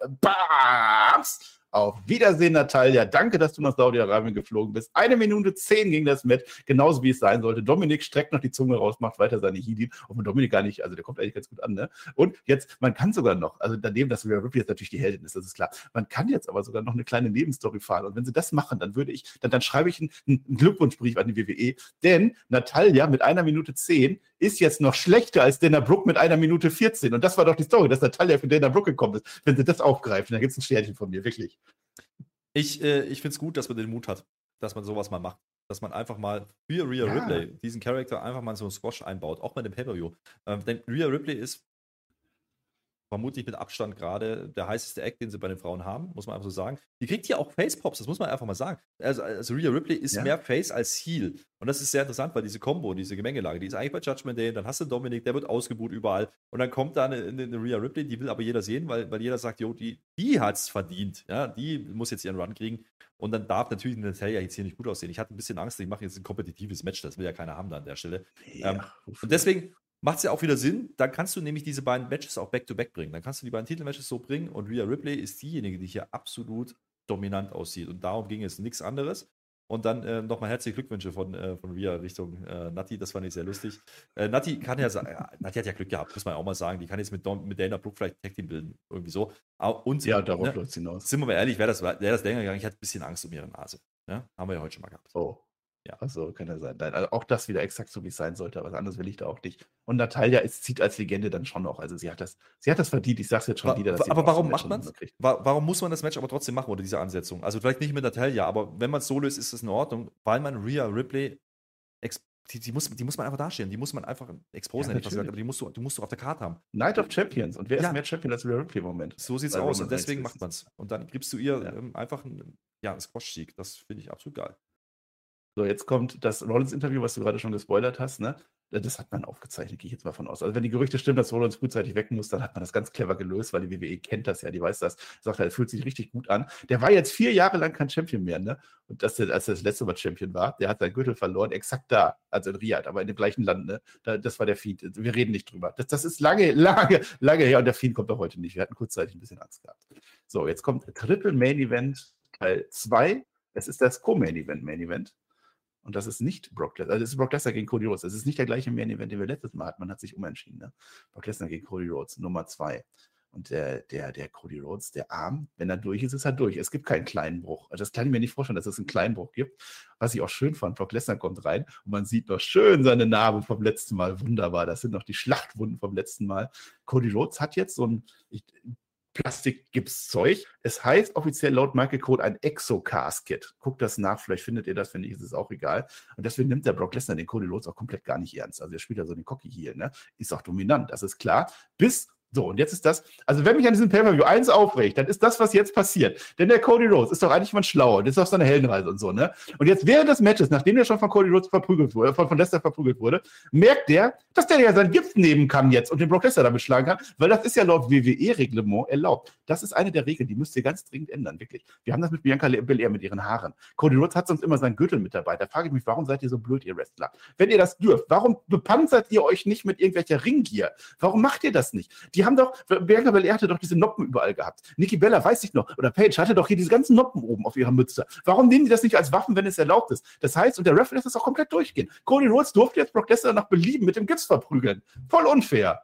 Bams! Auf Wiedersehen, Natalia. Danke, dass du nach Saudi-Arabien geflogen bist. Eine Minute zehn ging das Match, genauso wie es sein sollte. Dominik streckt noch die Zunge raus, macht weiter seine Heelin. Obwohl Dominik gar nicht, also der kommt eigentlich ganz gut an, ne? Und jetzt, man kann sogar noch, also daneben, dass Rhea Ripley jetzt natürlich die Heldin ist, das ist klar. Man kann jetzt aber sogar noch eine kleine Nebenstory fahren. Und wenn sie das machen, dann würde ich, dann, dann schreibe ich einen, einen Glückwunschbrief an die W W E. Denn Natalia mit einer Minute zehn ist jetzt noch schlechter als Dana Brooke mit einer Minute vierzehn. Und das war doch die Story, dass Natalia für Dana Brooke gekommen ist. Wenn sie das aufgreifen, dann gibt es ein Sternchen von mir, wirklich. Ich, äh, ich finde es gut, dass man den Mut hat, dass man sowas mal macht. Dass man einfach mal für Rhea Ja. Ripley diesen Charakter einfach mal in so einen Squash einbaut, auch bei dem Pay-Per-View. Ähm, denn Rhea Ripley ist vermutlich mit Abstand gerade der heißeste Act, den sie bei den Frauen haben, muss man einfach so sagen. Die kriegt hier auch Face-Pops, das muss man einfach mal sagen. Also, also Rhea Ripley ist Ja. mehr Face als Heel. Und das ist sehr interessant, weil diese Combo, diese Gemengelage, die ist eigentlich bei Judgment Day, dann hast du Dominik, der wird ausgebuht überall. Und dann kommt da eine, eine, eine Rhea Ripley, die will aber jeder sehen, weil, weil jeder sagt, jo, die, die hat es verdient. Ja, die muss jetzt ihren Run kriegen. Und dann darf natürlich Natalia jetzt hier nicht gut aussehen. Ich hatte ein bisschen Angst, ich mache jetzt ein kompetitives Match, das will ja keiner haben da an der Stelle. Ja, ähm, und deswegen macht es ja auch wieder Sinn, dann kannst du nämlich diese beiden Matches auch back-to-back bringen. Dann kannst du die beiden Titelmatches so bringen und Rhea Ripley ist diejenige, die hier absolut dominant aussieht. Und darum ging es nichts anderes. Und dann äh, nochmal herzliche Glückwünsche von, äh, von Rhea Richtung äh, Nati, das fand ich sehr lustig. Äh, Nati kann ja sagen, ja, Nati hat ja Glück gehabt, muss man auch mal sagen. Die kann jetzt mit, Don, mit Dana Brooke vielleicht Tag Team bilden, irgendwie so. Und, Ja, darauf ne, läuft es hinaus. sind wir mal ehrlich, wäre das, wär das länger gegangen, ich hatte ein bisschen Angst um ihre Nase. Ja? Haben wir ja heute schon mal gehabt. Oh. Ja, also kann ja sein. Nein, also auch das wieder exakt so, wie es sein sollte, aber was anderes will ich da auch nicht. Und Natalia ist, zieht als Legende dann schon noch. Also sie hat das, sie hat das verdient. Ich sag's jetzt schon Wa- wieder. Dass sie aber auch so warum ein macht Match man es? kriegt. Warum muss man das Match aber trotzdem machen oder diese Ansetzung? Also vielleicht nicht mit Natalia, aber wenn man es so löst, ist es in Ordnung, weil man Rhea Ripley, ex- die, die, muss, die muss man einfach darstellen. Die muss man einfach exposen, Ja, hätte ich fast gesagt, natürlich. aber die musst du, du musst du auf der Karte haben. Night of Champions. Und wer Ja. ist mehr Champion als Rhea Ripley im Moment? So sieht's Bei aus Roman und deswegen Reigns macht man es. Und dann gibst du ihr Ja. ähm, einfach einen, ja, einen Squash-Sieg. Das finde ich absolut geil. So, jetzt kommt das Rollins-Interview, was du gerade schon gespoilert hast, ne? Das hat man aufgezeichnet, gehe ich jetzt mal von aus. Also wenn die Gerüchte stimmen, dass Rollins frühzeitig weg muss, dann hat man das ganz clever gelöst, weil die W W E kennt das ja, die weiß das. Sagt, er fühlt sich richtig gut an. Der war jetzt vier Jahre lang kein Champion mehr, ne? Und das, als er das letzte Mal Champion war, der hat seinen Gürtel verloren, exakt da, also in Riyadh, aber in dem gleichen Land, ne? Da, das war der Fiend. Wir reden nicht drüber. Das, das ist lange, lange, lange her und der Fiend kommt auch heute nicht. Wir hatten kurzzeitig ein bisschen Angst gehabt. So, jetzt kommt Triple Main Event Teil zwei. Es ist das Co-Main Event Main Event. Und das ist nicht Brock Lesnar. Also es ist Brock Lesnar gegen Cody Rhodes. Das ist nicht der gleiche Main Event, den wir letztes Mal hatten. Man hat sich umentschieden. Ne? Brock Lesnar gegen Cody Rhodes, Nummer zwei. Und der, der, der Cody Rhodes, der Arm, wenn er durch ist, ist er durch. Es gibt keinen kleinen Bruch. Also das kann ich mir nicht vorstellen, dass es einen kleinen Bruch gibt. Was ich auch schön fand, Brock Lesnar kommt rein und man sieht noch schön seine Narbe vom letzten Mal. Wunderbar. Das sind noch die Schlachtwunden vom letzten Mal. Cody Rhodes hat jetzt so ein ich, Plastikgipszeug. Es heißt offiziell laut Michael Cole ein Exo-Casket. Guckt das nach, vielleicht findet ihr das, wenn nicht, ist es auch egal. Und deswegen nimmt der Brock Lesnar den Cody Rhodes auch komplett gar nicht ernst. Also er spielt ja so den Cocky hier, ne? Ist auch dominant, das ist klar. Bis So, und jetzt ist das, also wenn mich an diesem Pay-Per-View eins aufregt, dann ist das, was jetzt passiert. Denn der Cody Rhodes ist doch eigentlich mal schlauer, das ist auf seiner Heldenreise und so, ne? Und jetzt während des Matches, nachdem der schon von Cody Rhodes verprügelt wurde, von, von Lesnar verprügelt wurde, merkt der, dass der ja seinen Gift nehmen kann jetzt und den Brock Lesnar damit schlagen kann, weil das ist ja laut W W E-Reglement erlaubt. Das ist eine der Regeln, die müsst ihr ganz dringend ändern, wirklich. Wir haben das mit Bianca Belair mit ihren Haaren. Cody Rhodes hat sonst immer seinen Gürtel mit dabei. Da frage ich mich, warum seid ihr so blöd, ihr Wrestler? Wenn ihr das dürft, warum bepanzert ihr euch nicht mit irgendwelcher Ringgier? Warum macht ihr das nicht? Die haben doch, Bianca Belair hatte doch diese Noppen überall gehabt. Nikki Bella, weiß ich noch, oder Paige hatte doch hier diese ganzen Noppen oben auf ihrer Mütze. Warum nehmen die das nicht als Waffen, wenn es erlaubt ist? Das heißt, und der Ref lässt das auch komplett durchgehen. Cody Rhodes durfte jetzt Brock Lesnar nach Belieben mit dem Gips verprügeln. Voll unfair.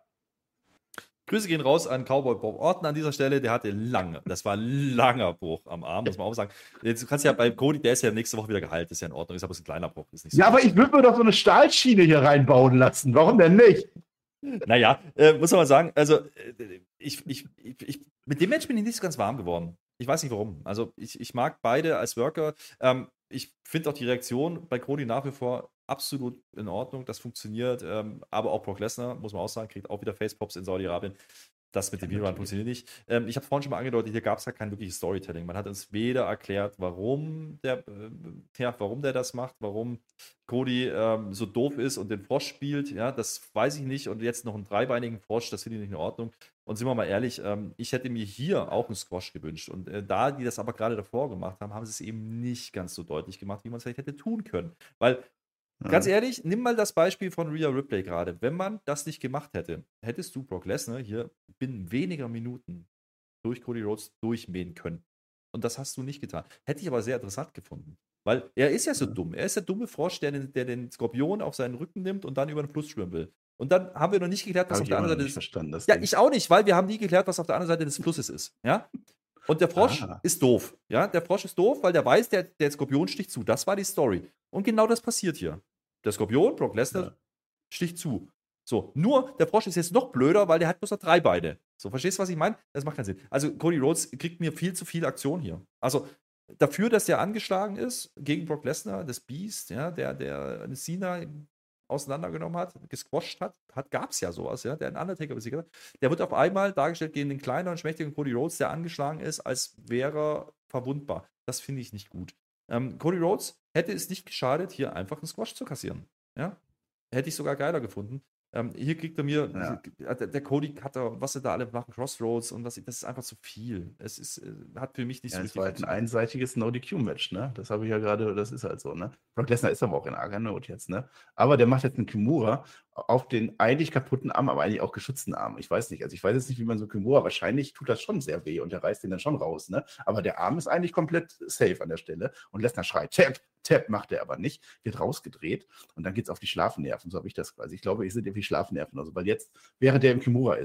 Grüße gehen raus an Cowboy Bob Orton an dieser Stelle. Der hatte lange, das war ein langer Bruch am Arm, muss man auch sagen. Jetzt, du kannst ja bei Cody, der ist ja nächste Woche wieder geheilt, ist ja in Ordnung, ist aber ein kleiner Bruch. Ist nicht so Ja, aber ich würde mir doch so eine Stahlschiene hier reinbauen lassen. Warum denn nicht? Naja, äh, muss man mal sagen, also äh, ich, ich, ich, ich, mit dem Match bin ich nicht so ganz warm geworden. Ich weiß nicht warum. Also ich, ich mag beide als Worker. Ähm, ich finde auch die Reaktion bei Cody nach wie vor absolut in Ordnung. Das funktioniert. Ähm, aber auch Brock Lesnar, muss man auch sagen, kriegt auch wieder Facepops in Saudi-Arabien. Das mit dem Video funktioniert nicht. Ähm, ich habe vorhin schon mal angedeutet, hier gab es halt kein wirkliches Storytelling. Man hat uns weder erklärt, warum der, äh, ja, warum der das macht, warum Cody ähm, so doof ist und den Frosch spielt. Ja, das weiß ich nicht. Und jetzt noch einen dreibeinigen Frosch, das finde ich nicht in Ordnung. Und sind wir mal ehrlich, ähm, ich hätte mir hier auch einen Squash gewünscht. Und äh, da die das aber gerade davor gemacht haben, haben sie es eben nicht ganz so deutlich gemacht, wie man es vielleicht hätte tun können. Weil Ja. ganz ehrlich, nimm mal das Beispiel von Rhea Ripley gerade. Wenn man das nicht gemacht hätte, hättest du Brock Lesnar hier binnen weniger Minuten durch Cody Rhodes durchmähen können. Und das hast du nicht getan. Hätte ich aber sehr interessant gefunden. Weil er ist ja so dumm. Er ist der dumme Frosch, der den, der den Skorpion auf seinen Rücken nimmt und dann über den Fluss schwimmen will. Und dann haben wir noch nicht geklärt, was Hab auf ich der immer anderen noch Seite nicht ist. verstanden, das Ja, Ding. ich auch nicht, weil wir haben nie geklärt, was auf der anderen Seite des Flusses ist. Ja? Und der Frosch Ah. ist doof. Ja? Der Frosch ist doof, weil der weiß, der, der Skorpion sticht zu. Das war die Story. Und genau das passiert hier. Der Skorpion, Brock Lesnar, Ja. sticht zu. So, nur der Frosch ist jetzt noch blöder, weil der hat bloß noch drei Beine. So, verstehst du, was ich meine? Das macht keinen Sinn. Also, Cody Rhodes kriegt mir viel zu viel Aktion hier. Also, dafür, dass der angeschlagen ist gegen Brock Lesnar, das Beast, ja, der, der Cena auseinandergenommen hat, gesquasht hat, hat gab es ja sowas, ja, der einen Undertaker besiegt hat. Der wird auf einmal dargestellt gegen den kleinen und schmächtigen Cody Rhodes, der angeschlagen ist, als wäre er verwundbar. Das finde ich nicht gut. Ähm, Cody Rhodes hätte es nicht geschadet, hier einfach einen Squash zu kassieren. Ja? Hätte ich sogar geiler gefunden. Ähm, hier kriegt er mir, Ja. der, der Cody Cutter, was sie da alle machen, Crossroads und was, das ist einfach zu viel. Es ist, äh, hat für mich nicht Ja, so es richtig war halt ein funktioniert. einseitiges No-D Q-Match, ne? Das habe ich ja gerade, das ist halt so, ne? Brock Lesnar ist aber auch in arger Not jetzt, ne? Aber der macht jetzt einen Kimura auf den eigentlich kaputten Arm, aber eigentlich auch geschützten Arm. Ich weiß nicht, also ich weiß jetzt nicht, wie man so Kimura, wahrscheinlich tut das schon sehr weh und der reißt den dann schon raus, ne? Aber der Arm ist eigentlich komplett safe an der Stelle und Lesnar schreit, Tap, Tap, macht er aber nicht, wird rausgedreht und dann geht's auf die Schlafnerven, so habe ich das quasi. Ich glaube, ich sind irgendwie Schlafnerven, also weil jetzt, während der im Kimura ist, ne?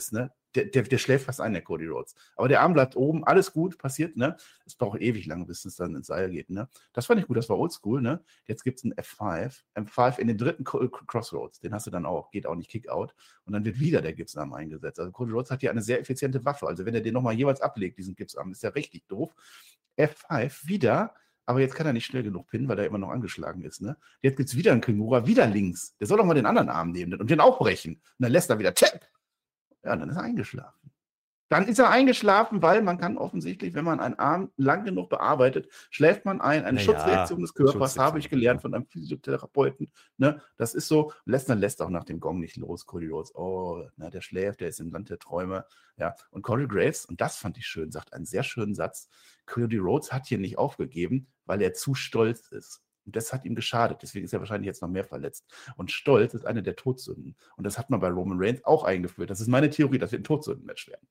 der, der, der schläft fast ein, der Cody Rhodes. Aber der Arm bleibt oben, alles gut, passiert, ne? Es braucht ewig lange, bis es dann ins Seil geht, ne? Das fand ich gut, das war oldschool, ne? Jetzt gibt es einen F fünf, M fünf in den dritten Crossroads, den hast du dann auch, geht auch nicht Kick-Out. Und dann wird wieder der Gipsarm eingesetzt. Also Cody Rhodes hat hier eine sehr effiziente Waffe. Also wenn er den nochmal jeweils ablegt, diesen Gipsarm, ist ja richtig doof. F fünf wieder, aber jetzt kann er nicht schnell genug pinnen, weil er immer noch angeschlagen ist, ne? Jetzt gibt es wieder einen Kimura, wieder links. Der soll doch mal den anderen Arm nehmen und den auch brechen. Und dann lässt er wieder Tap. Ja, dann ist er eingeschlafen. Dann ist er eingeschlafen, weil man kann offensichtlich, wenn man einen Arm lang genug bearbeitet, schläft man ein. Eine Naja, Schutzreaktion des Körpers, Schutzreaktion, habe ich gelernt von einem Physiotherapeuten. Ne? Das ist so. Lesnar lässt auch nach dem Gong nicht los. Cody Rhodes, oh, na, der schläft, der ist im Land der Träume. Ja. Und Corey Graves, und das fand ich schön, sagt einen sehr schönen Satz, Cody Rhodes hat hier nicht aufgegeben, weil er zu stolz ist. Und das hat ihm geschadet. Deswegen ist er wahrscheinlich jetzt noch mehr verletzt. Und Stolz ist eine der Todsünden. Und das hat man bei Roman Reigns auch eingeführt. Das ist meine Theorie, dass wir ein Todsünden-Match werden.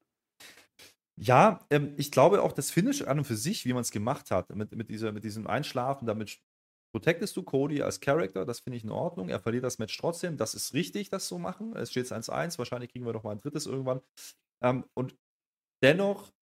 Ja, ähm, ich glaube auch, das Finish an und für sich, wie man es gemacht hat, mit, mit, dieser, mit diesem Einschlafen, damit protectest du Cody als Charakter, das finde ich in Ordnung. Er verliert das Match trotzdem. Das ist richtig, das so machen. Es steht eins eins. Wahrscheinlich kriegen wir noch mal ein drittes irgendwann. Ähm, und dennoch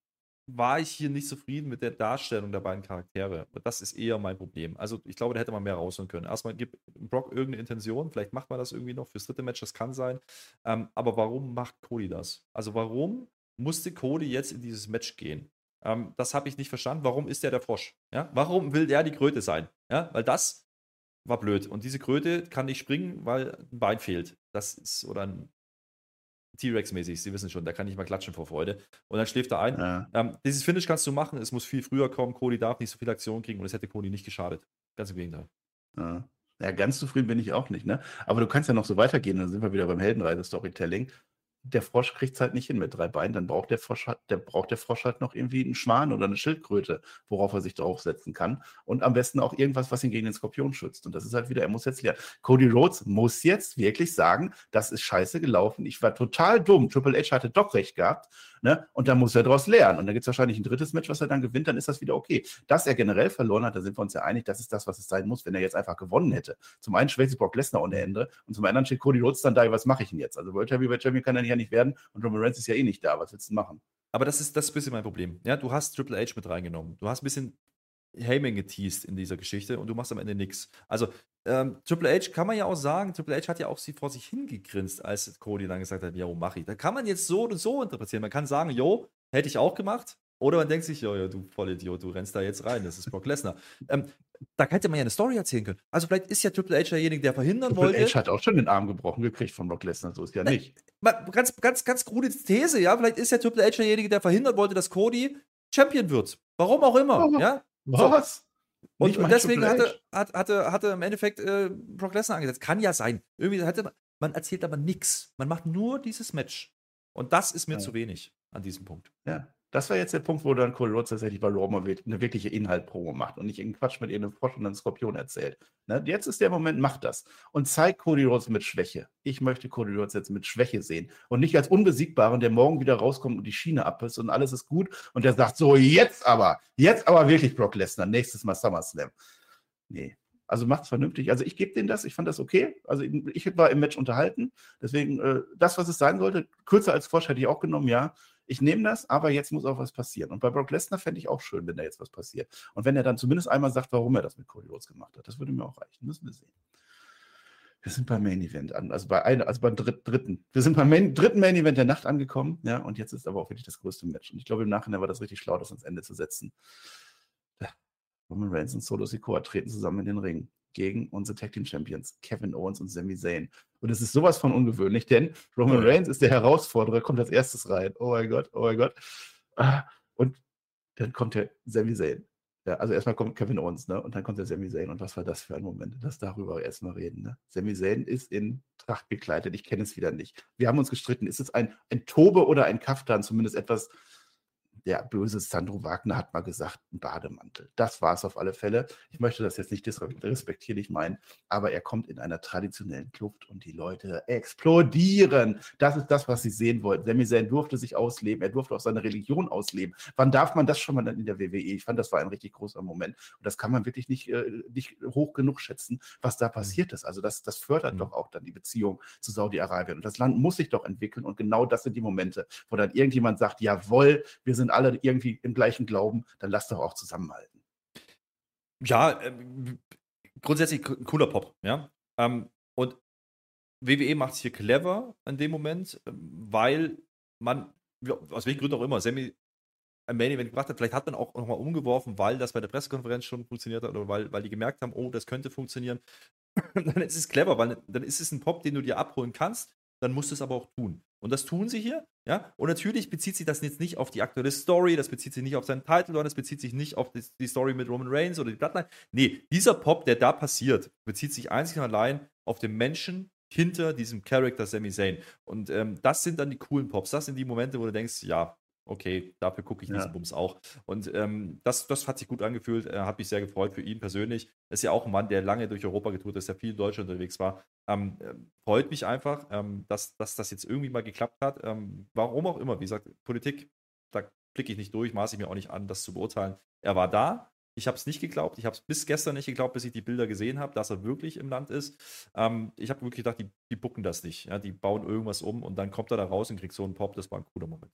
war ich hier nicht zufrieden mit der Darstellung der beiden Charaktere. Das ist eher mein Problem. Also ich glaube, da hätte man mehr rausholen können. Erstmal gibt Brock irgendeine Intention, vielleicht macht man das irgendwie noch fürs dritte Match, das kann sein. Ähm, aber warum macht Cody das? Also warum musste Cody jetzt in dieses Match gehen? Ähm, das habe ich nicht verstanden. Warum ist der der Frosch? Ja? Warum will der die Kröte sein? Ja? Weil das war blöd. Und diese Kröte kann nicht springen, weil ein Bein fehlt. Das ist, oder ein T-Rex-mäßig, Sie wissen schon, da kann nicht mal klatschen vor Freude. Und dann schläft er ein. Ja. Ähm, dieses Finish kannst du machen, es muss viel früher kommen, Cody darf nicht so viel Aktion kriegen und es hätte Cody nicht geschadet. Ganz im Gegenteil. Ja. Ja, ganz zufrieden bin ich auch nicht, ne? Aber du kannst ja noch so weitergehen, dann sind wir wieder beim Heldenreise-Storytelling. Der Frosch kriegt es halt nicht hin mit drei Beinen, dann braucht der Frosch halt, der braucht der Frosch halt noch irgendwie einen Schwan oder eine Schildkröte, worauf er sich draufsetzen kann. Und am besten auch irgendwas, was ihn gegen den Skorpion schützt. Und das ist halt wieder, er muss jetzt lernen. Cody Rhodes muss jetzt wirklich sagen, das ist scheiße gelaufen. Ich war total dumm. Triple H hatte doch recht gehabt. Ne? Und dann muss er daraus lernen. Und dann gibt es wahrscheinlich ein drittes Match, was er dann gewinnt, dann ist das wieder okay. Dass er generell verloren hat, da sind wir uns ja einig, das ist das, was es sein muss, wenn er jetzt einfach gewonnen hätte. Zum einen schwächt sich Brock Lesnar ohne Ende und zum anderen steht Cody Rhodes dann da, was mache ich denn jetzt? Also World Heavyweight Champion kann er ja nicht werden und Roman Reigns ist ja eh nicht da. Was willst du machen? Aber das ist, das ist ein bisschen mein Problem. Ja, du hast Triple H mit reingenommen. Du hast ein bisschen Heyman geteased in dieser Geschichte und du machst am Ende nichts. Also ähm, Triple H kann man ja auch sagen, Triple H hat ja auch sie vor sich hingegrinst, als Cody dann gesagt hat, jo, mach ich. Da kann man jetzt so oder so interpretieren. Man kann sagen, jo, hätte ich auch gemacht. Oder man denkt sich, jo, jo, du Vollidiot, du rennst da jetzt rein, das ist Brock Lesnar. ähm, da hätte man ja eine Story erzählen können. Also vielleicht ist ja Triple H derjenige, der verhindern Triple wollte. H hat auch schon den Arm gebrochen gekriegt von Brock Lesnar, so ist ja nicht. Ganz, ganz, ganz krude These, ja. Vielleicht ist ja Triple H derjenige, der verhindern wollte, dass Cody Champion wird. Warum auch immer, Oh, ja. Was? Und, Nicht und mal deswegen Triple hatte, hat, hatte, hatte im Endeffekt äh, Brock Lesnar angesetzt. Kann ja sein. Irgendwie hatte man, man erzählt aber nichts. Man macht nur dieses Match. Und das ist mir Ja. zu wenig an diesem Punkt. Ja, das war jetzt der Punkt, wo dann Cody Rhodes tatsächlich bei Raw mal eine wirkliche Inhalt-Promo macht und nicht irgendeinen Quatsch mit irgendeinem Frosch und einem Skorpion erzählt. Ne? Jetzt ist der Moment, macht das. Und zeigt Cody Rhodes mit Schwäche. Ich möchte Cody Rhodes jetzt mit Schwäche sehen. Und nicht als Unbesiegbaren, der morgen wieder rauskommt und die Schiene abpisst und alles ist gut. Und der sagt so, jetzt aber, jetzt aber wirklich Brock Lesnar, nächstes Mal SummerSlam. Nee. Also macht's vernünftig. Also ich gebe denen das, ich fand das okay. Also ich war im Match unterhalten. Deswegen, äh, das, was es sein sollte, kürzer als Frosch hätte ich auch genommen, ja. Ich nehme das, aber jetzt muss auch was passieren. Und bei Brock Lesnar fände ich auch schön, wenn da jetzt was passiert. Und wenn er dann zumindest einmal sagt, warum er das mit Cody Rhodes gemacht hat. Das würde mir auch reichen. Müssen wir sehen. Wir sind beim Main Event an, also bei einer, also beim dritt, dritten. Wir sind beim Main, dritten Main Event der Nacht angekommen, ja, und jetzt ist aber auch wirklich das größte Match. Und ich glaube, im Nachhinein war das richtig schlau, das ans Ende zu setzen. Roman Reigns und Solo Sikoa treten zusammen in den Ring gegen unsere Tag Team Champions Kevin Owens und Sami Zayn. Und es ist sowas von ungewöhnlich, denn Roman Reigns ist der Herausforderer, kommt als erstes rein. Oh mein Gott, oh mein Gott. Und dann kommt der Sami Zayn. Ja, also erstmal kommt Kevin Owens, ne? Und dann kommt der Sami Zayn. Und was war das für ein Moment? Lass darüber erstmal reden. Ne? Sami Zayn ist in Tracht gekleidet. Ich kenne es wieder nicht. Wir haben uns gestritten. Ist es ein, ein Tobe oder ein Kaftan? Zumindest etwas. der böse Sandro Wagner hat mal gesagt, ein Bademantel. Das war es auf alle Fälle. Ich möchte das jetzt nicht disrespektierlich meinen, aber er kommt in einer traditionellen Kluft und die Leute explodieren. Das ist das, was sie sehen wollten. Sami Zayn durfte sich ausleben, er durfte auch seine Religion ausleben. Wann darf man das schon mal dann in der W W E? Ich fand, das war ein richtig großer Moment. Und das kann man wirklich nicht, äh, nicht hoch genug schätzen, was da passiert ist. Also das, das fördert mhm. doch auch dann die Beziehung zu Saudi-Arabien. Und das Land muss sich doch entwickeln. Und genau das sind die Momente, wo dann irgendjemand sagt, jawohl, wir sind alle irgendwie im gleichen Glauben, dann lass doch auch zusammenhalten. Ja, ähm, grundsätzlich ein cooler Pop, ja. Ähm, und W W E macht es hier clever in dem Moment, weil man, aus welchen Gründen auch immer, Sami ein Main Event gebracht hat. Vielleicht hat man auch nochmal umgeworfen, weil das bei der Pressekonferenz schon funktioniert hat oder weil, weil die gemerkt haben, oh, das könnte funktionieren. Dann ist es clever, weil dann ist es ein Pop, den du dir abholen kannst, dann musst du es aber auch tun. Und das tun sie hier, ja. Und natürlich bezieht sich das jetzt nicht auf die aktuelle Story, das bezieht sich nicht auf seinen Title, das bezieht sich nicht auf die, die Story mit Roman Reigns oder die Bloodline. Nee, dieser Pop, der da passiert, bezieht sich einzig und allein auf den Menschen hinter diesem Charakter Sami Zayn. Und ähm, das sind dann die coolen Pops. Das sind die Momente, wo du denkst, ja, okay, dafür gucke ich ja. diesen Bums auch. Und ähm, das, das hat sich gut angefühlt, äh, hat mich sehr gefreut für ihn persönlich. Ist ja auch ein Mann, der lange durch Europa getourt ist, der viel in Deutschland unterwegs war. Ähm, äh, freut mich einfach, ähm, dass, dass das jetzt irgendwie mal geklappt hat. Ähm, warum auch immer, wie gesagt, Politik, da blicke ich nicht durch, maße ich mir auch nicht an, das zu beurteilen. Er war da. Ich habe es nicht geglaubt. Ich habe es bis gestern nicht geglaubt, bis ich die Bilder gesehen habe, dass er wirklich im Land ist. Ähm, ich habe wirklich gedacht, die, die bucken das nicht. Ja? Die bauen irgendwas um und dann kommt er da raus und kriegt so einen Pop. Das war ein cooler Moment.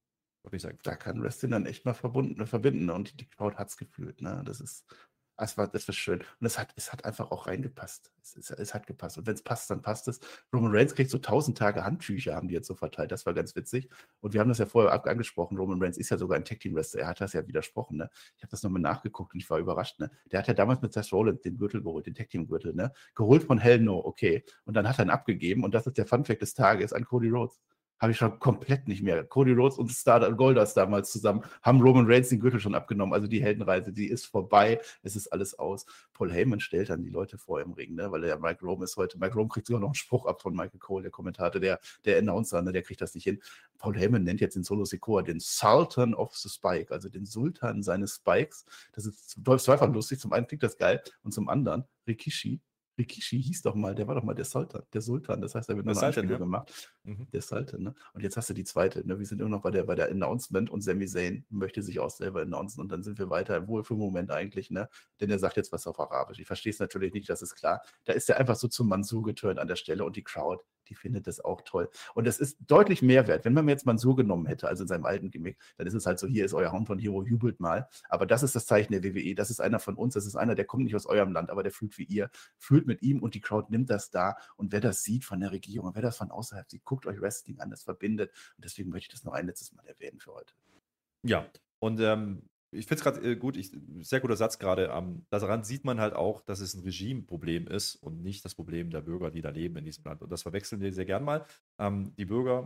Da kann Wrestling dann echt mal verbunden, verbinden und die Crowd hat es gefühlt. Ne? Das ist, das war, das war schön. Und es hat, es hat einfach auch reingepasst. Es, es, es hat gepasst. Und wenn es passt, dann passt es. Roman Reigns kriegt so tausend Tage Handtücher, haben die jetzt so verteilt. Das war ganz witzig. Und wir haben das ja vorher ab angesprochen. Roman Reigns ist ja sogar ein Tag-Team-Wrestler. Er hat das ja widersprochen. Ne? Ich habe das nochmal nachgeguckt und ich war überrascht. Ne? Der hat ja damals mit Seth Rollins den Gürtel geholt, den Tag-Team-Gürtel. Ne? Geholt von Hell No, okay. Und dann hat er ihn abgegeben. Und das ist der Fun-Fact des Tages an Cody Rhodes. Habe ich schon komplett nicht mehr. Cody Rhodes und Star Goldust damals zusammen haben Roman Reigns den Gürtel schon abgenommen. Also die Heldenreise, die ist vorbei. Es ist alles aus. Paul Heyman stellt dann die Leute vor im Ring, ne? Weil der Mike Rome ist heute. Mike Rome kriegt sogar noch einen Spruch ab von Michael Cole, der Kommentator, der, der Announcer, ne? Der kriegt das nicht hin. Paul Heyman nennt jetzt den Solo Sikoa den Sultan of the Spike, also den Sultan seines Spikes. Das ist zweifach lustig. Zum einen klingt das geil und zum anderen Rikishi. Rikishi hieß doch mal, der war doch mal der Sultan, der Sultan, das heißt, er wird noch eine Anspielung gemacht. Mhm. Der Sultan, ne? Und jetzt hast du die zweite, ne? Wir sind immer noch bei der, bei der Announcement und Sami Zayn möchte sich auch selber announcen und dann sind wir weiter, wohl für einen Moment eigentlich, ne? Denn er sagt jetzt was auf Arabisch. Ich verstehe es natürlich nicht, das ist klar. Da ist er einfach so zum Mansur geturnt an der Stelle und die Crowd, die findet das auch toll. Und es ist deutlich Mehrwert. Wenn man mir jetzt Mansur genommen hätte, also in seinem alten Gimmick, dann ist es halt so, hier ist euer Hometown Hero, jubelt mal. Aber das ist das Zeichen der W W E. Das ist einer von uns, das ist einer, der kommt nicht aus eurem Land, aber der fühlt wie ihr, fühlt mit ihm und die Crowd nimmt das da. Und wer das sieht von der Regierung, wer das von außerhalb sieht, guckt euch Wrestling an, das verbindet. Und deswegen möchte ich das noch ein letztes Mal erwähnen für heute. Ja, und ähm, ich finde es gerade äh, gut, ich, sehr guter Satz gerade. Ähm, daran sieht man halt auch, dass es ein Regimeproblem ist und nicht das Problem der Bürger, die da leben in diesem Land. Und das verwechseln wir sehr gern mal. Ähm, die Bürger,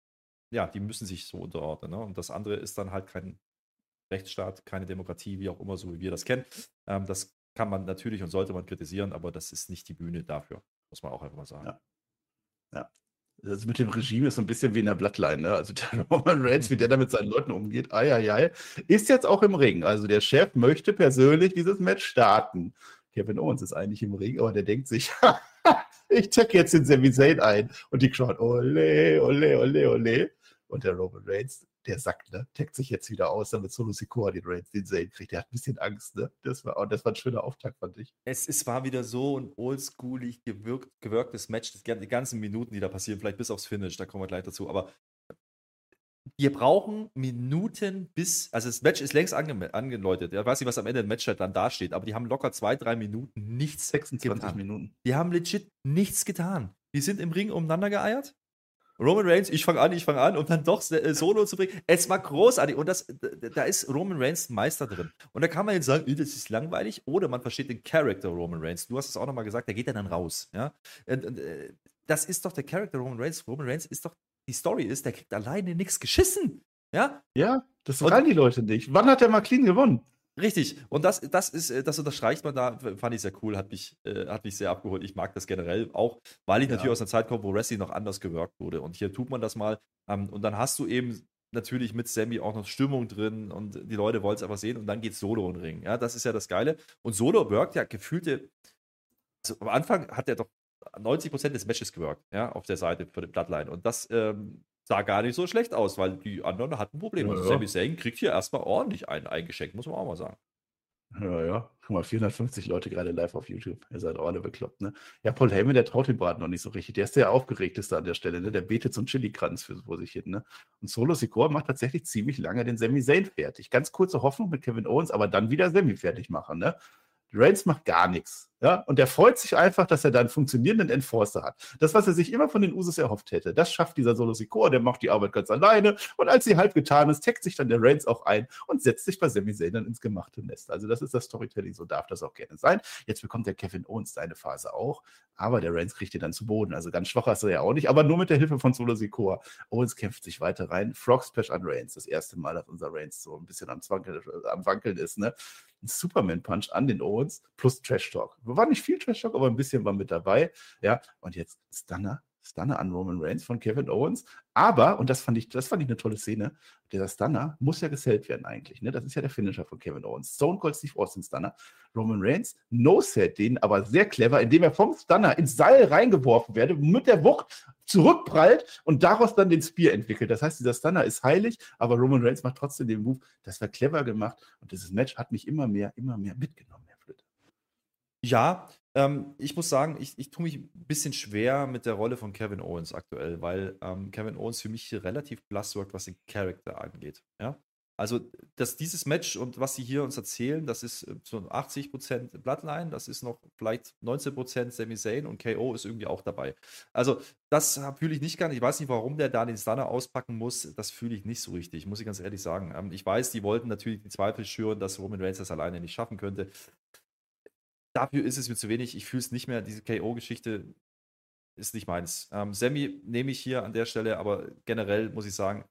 ja, die müssen sich so unterordnen. Ne? Und das andere ist dann halt kein Rechtsstaat, keine Demokratie, wie auch immer, so wie wir das kennen. Ähm, das kann man natürlich und sollte man kritisieren, aber das ist nicht die Bühne dafür, muss man auch einfach mal sagen. Ja. Ja. Das mit dem Regime ist so ein bisschen wie in der Bloodline, ne? Also der Roman Reigns, wie der da mit seinen Leuten umgeht, ai, ai, ai, ist jetzt auch im Ring. Also der Chef möchte persönlich dieses Match starten. Kevin Owens ist eigentlich im Ring, aber der denkt sich, ich check jetzt den Sami Zayn ein. Und die Crowd, ole, ole, ole, ole. Und der Roman Reigns, der sagt, ne, taggt sich jetzt wieder aus, damit Solo Sikoa den Reigns, den Zayn kriegt. Der hat ein bisschen Angst, ne? Das war, das war ein schöner Auftakt, fand ich. Es, es war wieder so ein oldschoolig gewirkt, gewirktes Match, das, die ganzen Minuten, die da passieren, vielleicht bis aufs Finish, da kommen wir gleich dazu, aber wir brauchen Minuten bis, also das Match ist längst ange, angeläutet, ich weiß nicht, was am Ende im Match dann dasteht, aber die haben locker zwei, drei Minuten nichts sechsundzwanzig getan. Minuten. Die haben legit nichts getan. Die sind im Ring umeinander geeiert. Roman Reigns, ich fange an, ich fange an, um dann doch äh, Solo zu bringen. Es war großartig und das, da ist Roman Reigns ein Meister drin. Und da kann man jetzt sagen, das ist langweilig, oder man versteht den Charakter Roman Reigns. Du hast es auch nochmal gesagt, der geht dann, dann raus. Ja? Und, und, das ist doch der Charakter Roman Reigns. Roman Reigns ist doch, die Story ist, der kriegt alleine nichts geschissen. Ja, ja, das fragen die Leute nicht. Wann hat der mal clean gewonnen? Richtig, und das, das ist, das unterstreicht man da, fand ich sehr cool, hat mich, äh, hat mich sehr abgeholt. Ich mag das generell auch, weil ich ja. natürlich aus einer Zeit komme, wo Wrestling noch anders gewirkt wurde. Und hier tut man das mal. Ähm, und dann hast du eben natürlich mit Sammy auch noch Stimmung drin und die Leute wollen es einfach sehen und dann geht Solo in den Ring. Ja, das ist ja das Geile. Und Solo workt ja gefühlte, also am Anfang hat er doch neunzig Prozent des Matches geworkt, ja, auf der Seite für den Bloodline. Und das ähm, sah gar nicht so schlecht aus, weil die anderen hatten Probleme. Ja, also ja. Sami Zayn kriegt hier erstmal ordentlich einen eingeschenkt, muss man auch mal sagen. Ja, ja. Guck mal, vierhundertfünfzig Leute gerade live auf YouTube. Ihr seid auch alle bekloppt, ne? Ja, Paul Heyman, der traut den Braten noch nicht so richtig. Der ist der Aufgeregteste an der Stelle, ne? Der betet so einen Chili-Kranz für vor sich hin, ne? Und Solo Sikoa macht tatsächlich ziemlich lange den Sami Zayn fertig. Ganz kurze Hoffnung mit Kevin Owens, aber dann wieder Sami fertig machen, ne? Reigns macht gar nichts. Ja? Und der freut sich einfach, dass er da einen funktionierenden Enforcer hat. Das, was er sich immer von den Usos erhofft hätte, das schafft dieser Solo Sikoa, der macht die Arbeit ganz alleine. Und als sie halb getan ist, taggt sich dann der Reigns auch ein und setzt sich bei Sami Zayn dann ins gemachte Nest. Also das ist das Storytelling, so darf das auch gerne sein. Jetzt bekommt der Kevin Owens seine Phase auch, aber der Reigns kriegt ihn dann zu Boden. Also ganz schwach ist er ja auch nicht, aber nur mit der Hilfe von Solo Sikoa. Owens kämpft sich weiter rein. Frog Splash an Reigns, das erste Mal, dass unser Reigns so ein bisschen am, Zwankeln, am Wankeln ist, ne? Ein Superman-Punch an den Owens plus Trash-Talk. War nicht viel Trash-Talk, aber ein bisschen war mit dabei. Ja, und jetzt Stunner. Stunner an Roman Reigns von Kevin Owens. Aber, und das fand ich, das fand ich eine tolle Szene, dieser Stunner muss ja gesellt werden eigentlich. Ne? Das ist ja der Finisher von Kevin Owens. Stone Cold Steve Austin Stunner. Roman Reigns no-set den, aber sehr clever, indem er vom Stunner ins Seil reingeworfen werde, mit der Wucht zurückprallt und daraus dann den Spear entwickelt. Das heißt, dieser Stunner ist heilig, aber Roman Reigns macht trotzdem den Move. Das war clever gemacht und dieses Match hat mich immer mehr, immer mehr mitgenommen, Herr Flöte. Ja, ähm, ich muss sagen, ich, ich tue mich ein bisschen schwer mit der Rolle von Kevin Owens aktuell, weil ähm, Kevin Owens für mich hier relativ blass wirkt, was den Charakter angeht. Ja? Also, dass dieses Match und was sie hier uns erzählen, das ist so achtzig Prozent Bloodline, das ist noch vielleicht neunzehn Prozent Sami Zayn und K O ist irgendwie auch dabei. Also, das fühle ich nicht ganz. Ich weiß nicht, warum der da den Stunner auspacken muss. Das fühle ich nicht so richtig, muss ich ganz ehrlich sagen. Ähm, ich weiß, die wollten natürlich die Zweifel schüren, dass Roman Reigns das alleine nicht schaffen könnte. Dafür ist es mir zu wenig. Ich fühle es nicht mehr. Diese K O-Geschichte ist nicht meins. Ähm, Sammy nehme ich hier an der Stelle, aber generell muss ich sagen,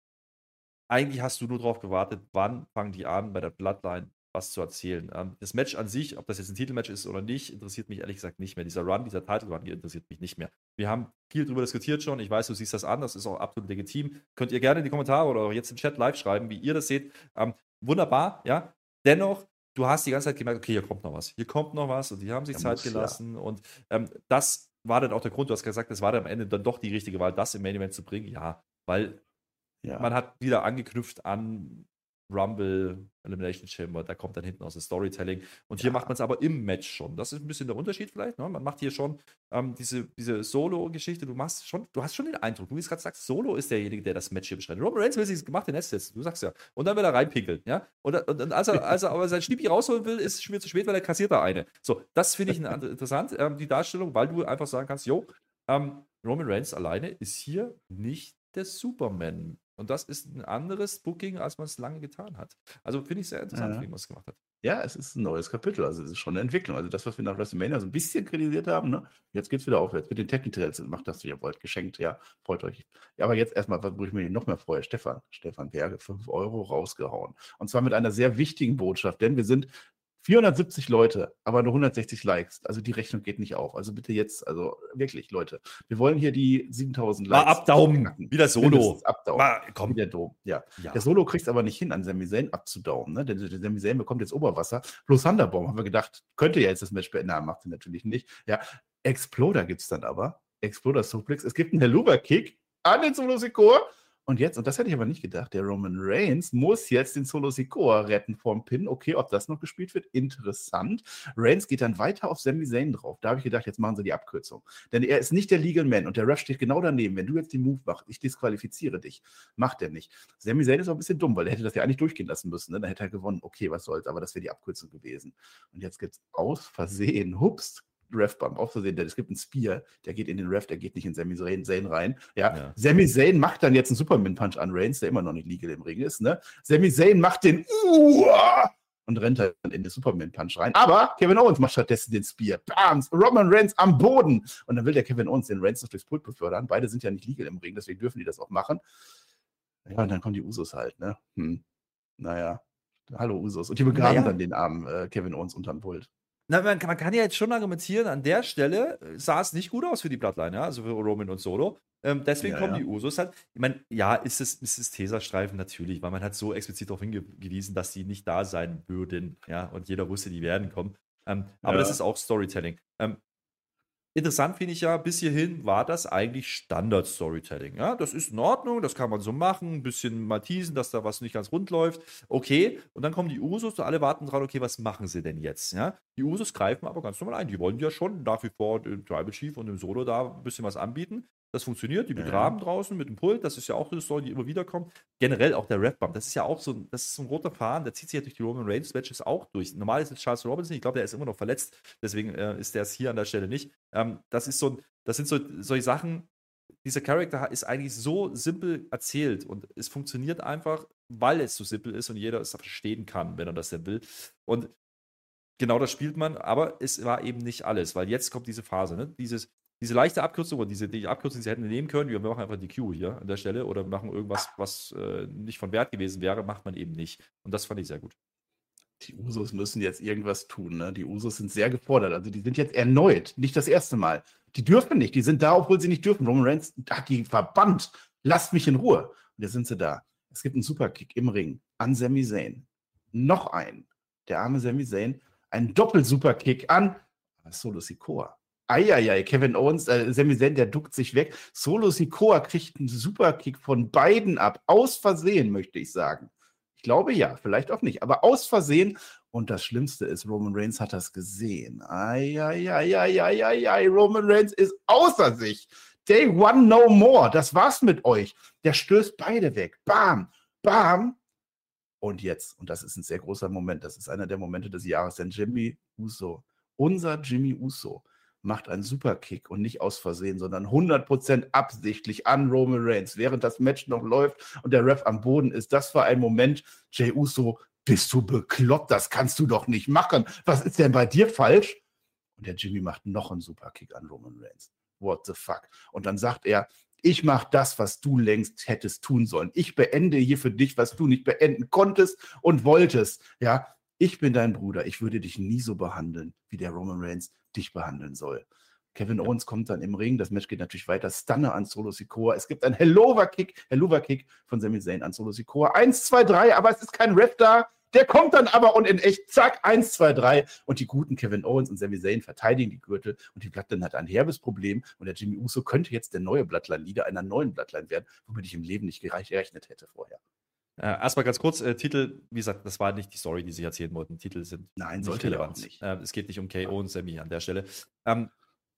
eigentlich hast du nur darauf gewartet, wann fangen die an, bei der Bloodline was zu erzählen. Ähm, das Match an sich, ob das jetzt ein Titelmatch ist oder nicht, interessiert mich ehrlich gesagt nicht mehr. Dieser Run, dieser Title-Run hier interessiert mich nicht mehr. Wir haben viel darüber diskutiert schon. Ich weiß, du siehst das an. Das ist auch absolut legitim. Könnt ihr gerne in die Kommentare oder auch jetzt im Chat live schreiben, wie ihr das seht. Ähm, wunderbar, ja. Dennoch, du hast die ganze Zeit gemerkt, okay, hier kommt noch was. Hier kommt noch was und die haben sich Da Zeit muss, gelassen. Ja. Und ähm, das war dann auch der Grund. Du hast gesagt, das war dann am Ende dann doch die richtige Wahl, das im Main Event zu bringen. Ja, weil Ja. man hat wieder angeknüpft an Rumble, Elimination Chamber, da kommt dann hinten aus das Storytelling. Und hier Ja. macht man es aber im Match schon. Das ist ein bisschen der Unterschied vielleicht. Ne? Man macht hier schon ähm, diese, diese Solo-Geschichte. Du machst schon, du hast schon den Eindruck, du wie es gerade sagst, Solo ist derjenige, der das Match hier beschreibt. Roman Reigns will sich das gemachte Nest setzen, du sagst ja. Und dann will er reinpinkeln. Ja? Und, und, und als, er, als er aber sein Schniepi rausholen will, ist es schon wieder zu spät, weil er kassiert da eine. So, das finde ich interessant, ähm, die Darstellung, weil du einfach sagen kannst, jo, ähm, Roman Reigns alleine ist hier nicht der Superman. Und das ist ein anderes Booking, als man es lange getan hat. Also finde ich sehr interessant, Ja. wie man es gemacht hat. Ja, es ist ein neues Kapitel, also es ist schon eine Entwicklung. Also das, was wir nach WrestleMania so ein bisschen kritisiert haben, ne? Jetzt geht's wieder aufwärts. Mit den Technik-Trails macht das, wie ihr wollt, geschenkt, ja, freut euch. Ja, aber jetzt erstmal, wo ich mir noch mehr freue, Stefan, Stefan Berge, fünf Euro rausgehauen. Und zwar mit einer sehr wichtigen Botschaft, denn wir sind vierhundertsiebzig Leute, aber nur hundertsechzig Likes. Also die Rechnung geht nicht auf. Also bitte jetzt, also wirklich, Leute. Wir wollen hier die siebentausend Mal Likes. abdaumen, knacken. wieder Solo. Mindestens abdaumen. Mal, komm. Wie der Dom, ja. Ja. Der Solo kriegt es aber nicht hin, an Sami Zayn abzudaumen. Ne? Der, der Sami Zayn bekommt jetzt Oberwasser. Plus Thunderbomb, haben wir gedacht, könnte ja jetzt das Match beenden. Na, macht er natürlich nicht. Ja, Exploder gibt es dann aber. Exploder Suplex. Es gibt einen Helluva-Kick an den Solo Sikoa. Und jetzt, und das hätte ich aber nicht gedacht, der Roman Reigns muss jetzt den Solo Sikoa retten vorm Pin. Okay, ob das noch gespielt wird, interessant. Reigns geht dann weiter auf Sami Zayn drauf. Da habe ich gedacht, jetzt machen sie die Abkürzung. Denn er ist nicht der Legal Man und der Ref steht genau daneben. Wenn du jetzt den Move machst, ich disqualifiziere dich. Macht er nicht. Sami Zayn ist auch ein bisschen dumm, weil er hätte das ja eigentlich durchgehen lassen müssen. Ne? Dann hätte er gewonnen. Okay, was soll's, aber das wäre die Abkürzung gewesen. Und jetzt gibt es aus Versehen, hups, Ref-Bump, aus Versehen, es gibt einen Spear, der geht in den Ref, der geht nicht in Sami Zayn rein. Ja, Ja. Sami Zayn macht dann jetzt einen Superman-Punch an Reigns, der immer noch nicht legal im Ring ist. Ne? Sami Zayn macht den Uah! Und rennt dann in den Superman-Punch rein. Aber Kevin Owens macht stattdessen den Spear. Bam! Roman Reigns am Boden. Und dann will der Kevin Owens den Reigns noch durchs Pult befördern. Beide sind ja nicht legal im Ring, deswegen dürfen die das auch machen. Ja, und dann kommen die Usos halt. Ne? Hm. Naja, hallo Usos. Und die begraben Naja. dann den armen äh, Kevin Owens unterm Pult. Na, man, kann, man kann ja jetzt schon argumentieren, an der Stelle sah es nicht gut aus für die Bloodline, ja, also für Roman und Solo. Ähm, deswegen Ja, kommen ja. die Usos halt. Ich meine, ja, ist es, ist es Tesastreifen natürlich, weil man hat so explizit darauf hingewiesen, dass die nicht da sein würden, ja, und jeder wusste, die werden kommen. Ähm, aber Ja. das ist auch Storytelling. Ähm, Interessant finde ich ja, bis hierhin war das eigentlich Standard-Storytelling. Ja, das ist in Ordnung, das kann man so machen, ein bisschen mal teasen, dass da was nicht ganz rund läuft. Okay, und dann kommen die Usos und alle warten dran, okay, was machen sie denn jetzt? Ja, die Usos greifen aber ganz normal ein. Die wollen ja schon nach wie vor dem Tribal Chief und dem Solo da ein bisschen was anbieten. Das funktioniert, die begraben ja. draußen mit dem Pult, das ist ja auch eine Story, die immer wieder kommt. Generell auch der Ref-Bump, das ist ja auch so ein, das ist so ein roter Faden, der zieht sich ja durch die Roman Reigns-Matches auch durch. Normal ist es Charles Robinson, ich glaube, der ist immer noch verletzt, deswegen äh, ist der es hier an der Stelle nicht. Ähm, das ist so, das sind so solche Sachen, dieser Charakter ist eigentlich so simpel erzählt und es funktioniert einfach, weil es so simpel ist und jeder es verstehen kann, wenn er das denn will. Und genau das spielt man, aber es war eben nicht alles, weil jetzt kommt diese Phase, ne? Dieses Diese leichte Abkürzung, oder diese die Abkürzung, die sie hätten nehmen können, wir machen einfach die Q hier an der Stelle oder machen irgendwas, was äh, nicht von Wert gewesen wäre, macht man eben nicht. Und das fand ich sehr gut. Die Usos müssen jetzt irgendwas tun, ne? Die Usos sind sehr gefordert. Also die sind jetzt erneut, nicht das erste Mal. Die dürfen nicht, die sind da, obwohl sie nicht dürfen. Roman Reigns hat die verbannt. Lasst mich in Ruhe. Und jetzt sind sie da. Es gibt einen Superkick im Ring an Sami Zayn. Noch einen. Der arme Sami Zayn. Ein Doppel-Superkick an Solo Sikoa. Eieiei, Kevin Owens, äh, Sami Zayn, der duckt sich weg. Solo Sikoa kriegt einen Superkick von beiden ab. Aus Versehen, möchte ich sagen. Ich glaube ja, vielleicht auch nicht, aber aus Versehen. Und das Schlimmste ist, Roman Reigns hat das gesehen. Eieiei, Roman Reigns ist außer sich. Day one no more. Das war's mit euch. Der stößt beide weg. Bam, bam. Und jetzt, und das ist ein sehr großer Moment, das ist einer der Momente des Jahres, denn Jimmy Uso, unser Jimmy Uso, macht einen Superkick und nicht aus Versehen, sondern hundert Prozent absichtlich an Roman Reigns, während das Match noch läuft und der Ref am Boden ist. Das war ein Moment, Jey Uso, bist du bekloppt? Das kannst du doch nicht machen. Was ist denn bei dir falsch? Und der Jimmy macht noch einen Superkick an Roman Reigns. What the fuck? Und dann sagt er, ich mache das, was du längst hättest tun sollen. Ich beende hier für dich, was du nicht beenden konntest und wolltest. Ja, ich bin dein Bruder. Ich würde dich nie so behandeln, wie der Roman Reigns dich behandeln soll. Kevin ja. Owens kommt dann im Ring. Das Match geht natürlich weiter. Stunner an Solo Sikoa. Es gibt einen Helluva-Kick, Helluva-Kick von Sami Zayn an Solo Sikoa. Eins, zwei, drei, aber es ist kein Ref da. Der kommt dann aber und in echt, zack, eins, zwei, drei. Und die guten Kevin Owens und Sami Zayn verteidigen die Gürtel. Und die Bloodline hat ein herbes Problem. Und der Jimmy Uso könnte jetzt der neue Bloodline-Leader einer neuen Bloodline werden, womit ich im Leben nicht gerechnet hätte vorher. Äh, erstmal ganz kurz, äh, Titel, wie gesagt, das war nicht die Story, die sie erzählen wollten. Titel sind Nein, nicht sollte relevant. Ja auch nicht. Äh, es geht nicht um K O und Sami an der Stelle. Ähm,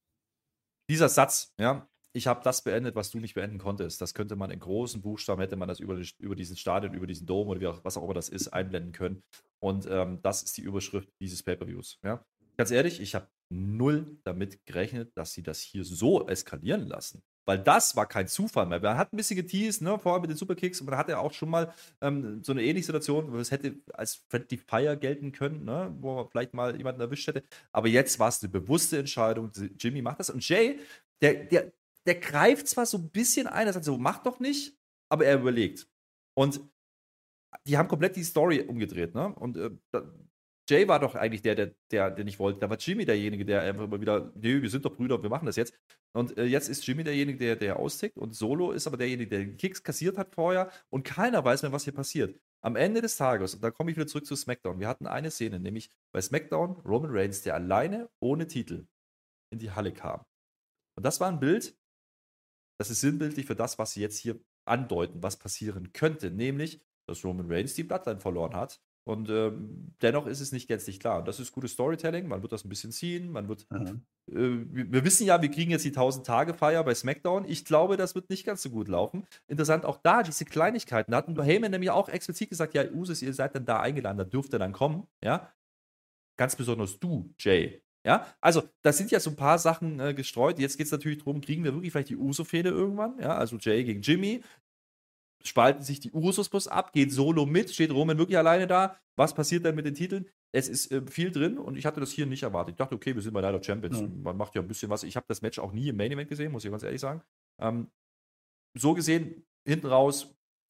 dieser Satz, ja, ich habe das beendet, was du nicht beenden konntest, das könnte man in großen Buchstaben, hätte man das über, über diesen Stadion, über diesen Dom oder wie auch, was auch immer das ist, einblenden können. Und ähm, das ist die Überschrift dieses Pay-Per-Views. Ja. Ganz ehrlich, ich habe null damit gerechnet, dass sie das hier so eskalieren lassen. Weil das war kein Zufall mehr. Man hat ein bisschen geteased, ne, vorher mit den Superkicks, und man hatte ja auch schon mal ähm, so eine ähnliche Situation, wo es hätte als Friendly Fire gelten können, ne, wo man vielleicht mal jemanden erwischt hätte. Aber jetzt war es eine bewusste Entscheidung. Jimmy macht das. Und Jay, der, der, der greift zwar so ein bisschen ein, er sagt so, mach doch nicht, aber er überlegt. Und die haben komplett die Story umgedreht, ne? Und äh, Jay war doch eigentlich der, der, der, der nicht wollte. Da war Jimmy derjenige, der einfach immer wieder, nee, wir sind doch Brüder, wir machen das jetzt. Und äh, jetzt ist Jimmy derjenige, der, der austickt. Und Solo ist aber derjenige, der den Kicks kassiert hat vorher. Und keiner weiß mehr, was hier passiert. Am Ende des Tages, und da komme ich wieder zurück zu SmackDown, wir hatten eine Szene, nämlich bei SmackDown Roman Reigns, der alleine ohne Titel in die Halle kam. Und das war ein Bild, das ist sinnbildlich für das, was sie jetzt hier andeuten, was passieren könnte. Nämlich, dass Roman Reigns die Bloodline verloren hat. Und ähm, dennoch ist es nicht gänzlich klar. Und das ist gutes Storytelling. Man wird das ein bisschen ziehen. Man wird. Mhm. Äh, wir, wir wissen ja, wir kriegen jetzt die tausend-Tage-Feier bei SmackDown. Ich glaube, das wird nicht ganz so gut laufen. Interessant auch da, diese Kleinigkeiten. Da hat Heyman nämlich auch explizit gesagt: Ja, Usos, ihr seid dann da eingeladen, da dürft ihr dann kommen. Ja. Ganz besonders du, Jay. Ja, also, das sind ja so ein paar Sachen äh, gestreut. Jetzt geht es natürlich darum, kriegen wir wirklich vielleicht die Uso-Fehde irgendwann? Ja, also Jay gegen Jimmy. Spalten sich die Usos bloß ab, geht Solo mit, steht Roman wirklich alleine da. Was passiert dann mit den Titeln? Es ist äh, viel drin und ich hatte das hier nicht erwartet. Ich dachte, okay, wir sind bei Night of Champions. Mhm. Man macht ja ein bisschen was. Ich habe das Match auch nie im Main Event gesehen, muss ich ganz ehrlich sagen. Ähm, so gesehen, hinten raus,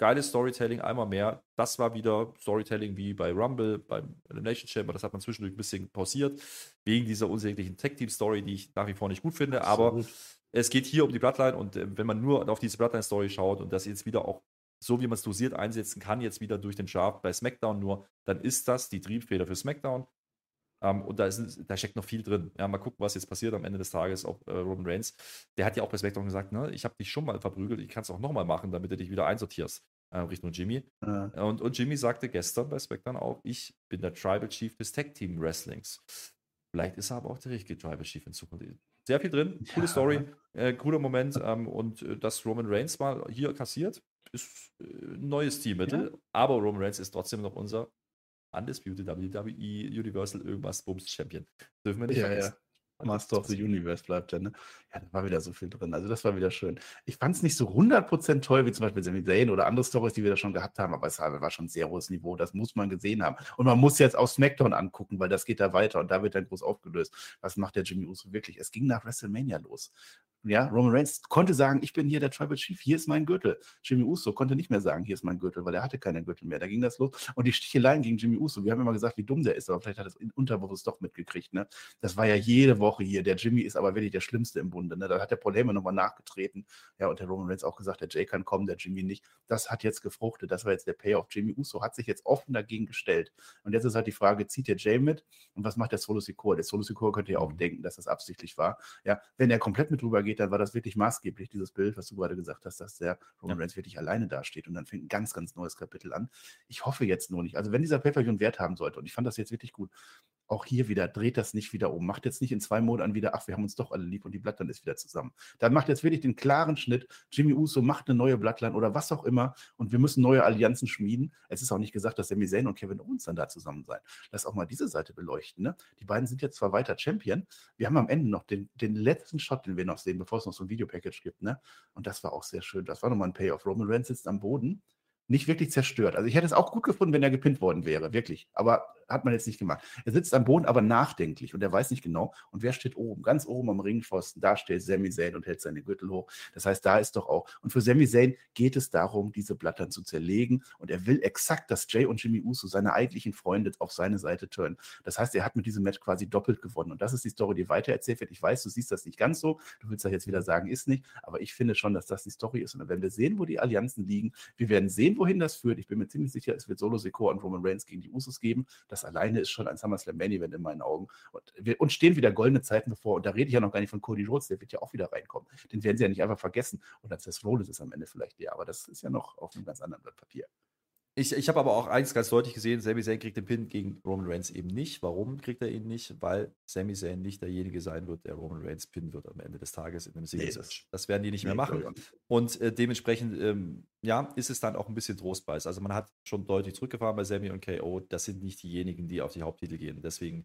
geiles Storytelling, einmal mehr. Das war wieder Storytelling wie bei Rumble, beim Elimination Chamber. Das hat man zwischendurch ein bisschen pausiert, wegen dieser unsäglichen Tag-Team-Story, die ich nach wie vor nicht gut finde. Absolut. Aber es geht hier um die Bloodline und äh, wenn man nur auf diese Bloodline-Story schaut und das jetzt wieder auch so, wie man es dosiert einsetzen kann, jetzt wieder durch den Draft bei SmackDown nur, dann ist das die Triebfeder für SmackDown. Um, und da, ist, da steckt noch viel drin. Ja, mal gucken, was jetzt passiert am Ende des Tages. Auch äh, Roman Reigns, der hat ja auch bei SmackDown gesagt, ne, ich habe dich schon mal verprügelt, ich kann es auch nochmal machen, damit du dich wieder einsortierst äh, Richtung Jimmy. Ja. Und, und Jimmy sagte gestern bei SmackDown auch, ich bin der Tribal Chief des Tag Team Wrestlings. Vielleicht ist er aber auch der richtige Tribal Chief in Zukunft. Sehr viel drin, coole ja. Story, äh, cooler Moment. Ähm, und äh, dass Roman Reigns mal hier kassiert, ist äh, ein neues Teammittel. Ja. Aber Roman Reigns ist trotzdem noch unser Undisputed W W E Universal irgendwas Bums Champion. Dürfen wir nicht ja, vergessen. Ja. Master of the Universe bleibt ja, ne? Ja, da war wieder so viel drin. Also das war wieder schön. Ich fand es nicht so hundert Prozent toll, wie zum Beispiel Sami Zayn oder andere Storys, die wir da schon gehabt haben, aber es war schon ein sehr hohes Niveau. Das muss man gesehen haben. Und man muss jetzt auch SmackDown angucken, weil das geht da weiter und da wird dann groß aufgelöst. Was macht der Jimmy Uso wirklich? Es ging nach WrestleMania los. Ja, Roman Reigns konnte sagen, ich bin hier der Tribal Chief, hier ist mein Gürtel. Jimmy Uso konnte nicht mehr sagen, hier ist mein Gürtel, weil er hatte keinen Gürtel mehr. Da ging das los. Und die Sticheleien gegen Jimmy Uso, wir haben immer gesagt, wie dumm der ist, aber vielleicht hat er es unterbewusst doch mitgekriegt. Ne? Das war ja jede Woche hier. Der Jimmy ist aber wirklich der Schlimmste im Bunde. Ne? Da hat der Paul Heyman nochmal nachgetreten. Ja, und der Roman Reigns auch gesagt, der Jay kann kommen, der Jimmy nicht. Das hat jetzt gefruchtet. Das war jetzt der Payoff. Jimmy Uso hat sich jetzt offen dagegen gestellt. Und jetzt ist halt die Frage, zieht der Jay mit? Und was macht der Solo Sikoa? Der Solo Sikoa könnte ja auch denken, dass das absichtlich war. Ja, wenn er komplett mit rüber geht, dann war das wirklich maßgeblich. Maßgeblich dieses Bild, was du gerade gesagt hast, dass der Roman Reigns wirklich alleine dasteht und dann fängt ein ganz, ganz neues Kapitel an. Ich hoffe jetzt nur nicht, also wenn dieser Pay-Per-View einen Wert haben sollte und ich fand das jetzt wirklich gut, auch hier wieder, dreht das nicht wieder um, macht jetzt nicht in zwei Monaten wieder, ach, wir haben uns doch alle lieb und die Bloodline ist wieder zusammen. Dann macht jetzt wirklich den klaren Schnitt, Jimmy Uso macht eine neue Bloodline oder was auch immer und wir müssen neue Allianzen schmieden. Es ist auch nicht gesagt, dass Sami Zayn und Kevin Owens dann da zusammen sein. Lass auch mal diese Seite beleuchten. Ne? Die beiden sind jetzt zwar weiter Champion, wir haben am Ende noch den, den letzten Shot, den wir noch sehen, bevor es noch so ein Videopackage gibt. Ne? Und das war auch sehr schön. Das war nochmal ein Payoff. Roman Reigns sitzt am Boden, nicht wirklich zerstört. Also ich hätte es auch gut gefunden, wenn er gepinnt worden wäre, wirklich. Aber hat man jetzt nicht gemacht. Er sitzt am Boden, aber nachdenklich und er weiß nicht genau. Und wer steht oben? Ganz oben am Ringpfosten, da steht Sami Zayn und hält seine Gürtel hoch. Das heißt, da ist doch auch. Und für Sami Zayn geht es darum, diese Blattern zu zerlegen. Und er will exakt, dass Jay und Jimmy Uso, seine eigentlichen Freunde, auf seine Seite turnen. Das heißt, er hat mit diesem Match quasi doppelt gewonnen. Und das ist die Story, die weitererzählt wird. Ich weiß, du siehst das nicht ganz so. Du willst das jetzt wieder sagen, ist nicht. Aber ich finde schon, dass das die Story ist. Und dann werden wir sehen, wo die Allianzen liegen. Wir werden sehen, wohin das führt. Ich bin mir ziemlich sicher, es wird Solo Sikoa und Roman Reigns gegen die Usos geben. Das alleine ist schon ein SummerSlam Main Event in meinen Augen. Und wir, uns stehen wieder goldene Zeiten bevor. Und da rede ich ja noch gar nicht von Cody Rhodes, der wird ja auch wieder reinkommen. Den werden sie ja nicht einfach vergessen. Und dann Seth Rollins ist am Ende vielleicht der. Aber das ist ja noch auf einem ganz anderen Blatt Papier. Ich, ich habe aber auch eins ganz deutlich gesehen, Sami Zayn kriegt den Pin gegen Roman Reigns eben nicht. Warum kriegt er ihn nicht? Weil Sami Zayn nicht derjenige sein wird, der Roman Reigns pinnen wird am Ende des Tages in einem Singles-Match. Nee, das werden die nicht nee, mehr machen. Und äh, dementsprechend, ähm, ja, ist es dann auch ein bisschen Trostpreis. Also man hat schon deutlich zurückgefahren bei Sami und K O. Das sind nicht diejenigen, die auf die Haupttitel gehen. Deswegen,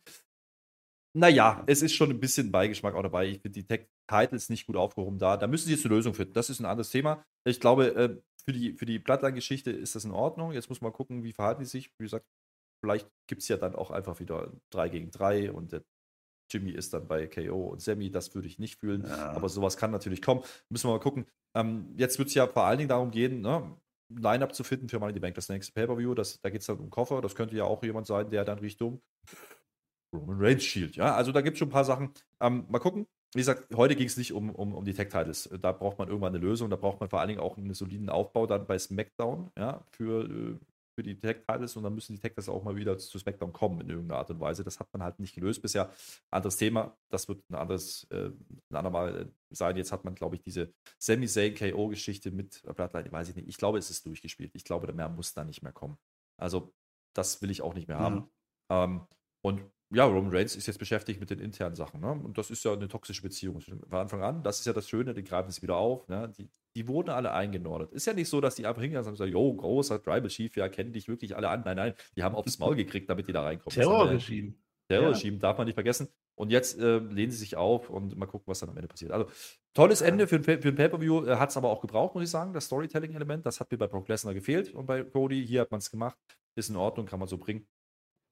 naja, es ist schon ein bisschen Beigeschmack auch dabei. Ich finde die Tag-Titles nicht gut aufgehoben da. Da müssen sie jetzt eine Lösung finden. Das ist ein anderes Thema. Ich glaube, äh, Für die, für die Bloodline-Geschichte ist das in Ordnung. Jetzt muss man gucken, wie verhalten die sich. Wie gesagt, vielleicht gibt es ja dann auch einfach wieder drei gegen drei und der Jimmy ist dann bei K O und Sami. Das würde ich nicht fühlen. Ja. Aber sowas kann natürlich kommen. Müssen wir mal gucken. Ähm, jetzt wird es ja vor allen Dingen darum gehen, ne, ein Line-Up zu finden für Money in the Bank. Das nächste Pay-Per-View. Das, da geht es dann um Koffer. Das könnte ja auch jemand sein, der dann Richtung Roman Reigns schielt. Ja, also da gibt es schon ein paar Sachen. Ähm, mal gucken. Wie gesagt, heute ging es nicht um, um, um die Tag-Titles. Da braucht man irgendwann eine Lösung. Da braucht man vor allen Dingen auch einen soliden Aufbau dann bei SmackDown, ja, für, für die Tag-Titles. Und dann müssen die Tag-Titles auch mal wieder zu SmackDown kommen in irgendeiner Art und Weise. Das hat man halt nicht gelöst bisher. Anderes Thema. Das wird ein anderes, äh, ein andermal sein. Jetzt hat man, glaube ich, diese Sami Zayn K O-Geschichte mit Bloodline. Weiß ich nicht. Ich glaube, es ist durchgespielt. Ich glaube, mehr muss da nicht mehr kommen. Also, das will ich auch nicht mehr haben. Mhm. Ähm, und ja, Roman Reigns ist jetzt beschäftigt mit den internen Sachen. Ne? Und das ist ja eine toxische Beziehung von Anfang an. Das ist ja das Schöne, die greifen es wieder auf. Ne? Die, die wurden alle eingenordet. Ist ja nicht so, dass die einfach hingehen und sagen, jo, großer Tribal Chief, ja, kennen dich wirklich alle an. Nein, nein, die haben aufs Maul gekriegt, damit die da reinkommen. Terrorregime. Terrorregime, ja. Darf man nicht vergessen. Und jetzt äh, lehnen sie sich auf und mal gucken, was dann am Ende passiert. Also, tolles Ende für ein, für ein Pay-Per-View. Äh, hat es aber auch gebraucht, muss ich sagen, das Storytelling-Element. Das hat mir bei Brock Lesnar gefehlt und bei Cody. Hier hat man es gemacht. Ist in Ordnung, kann man so bringen.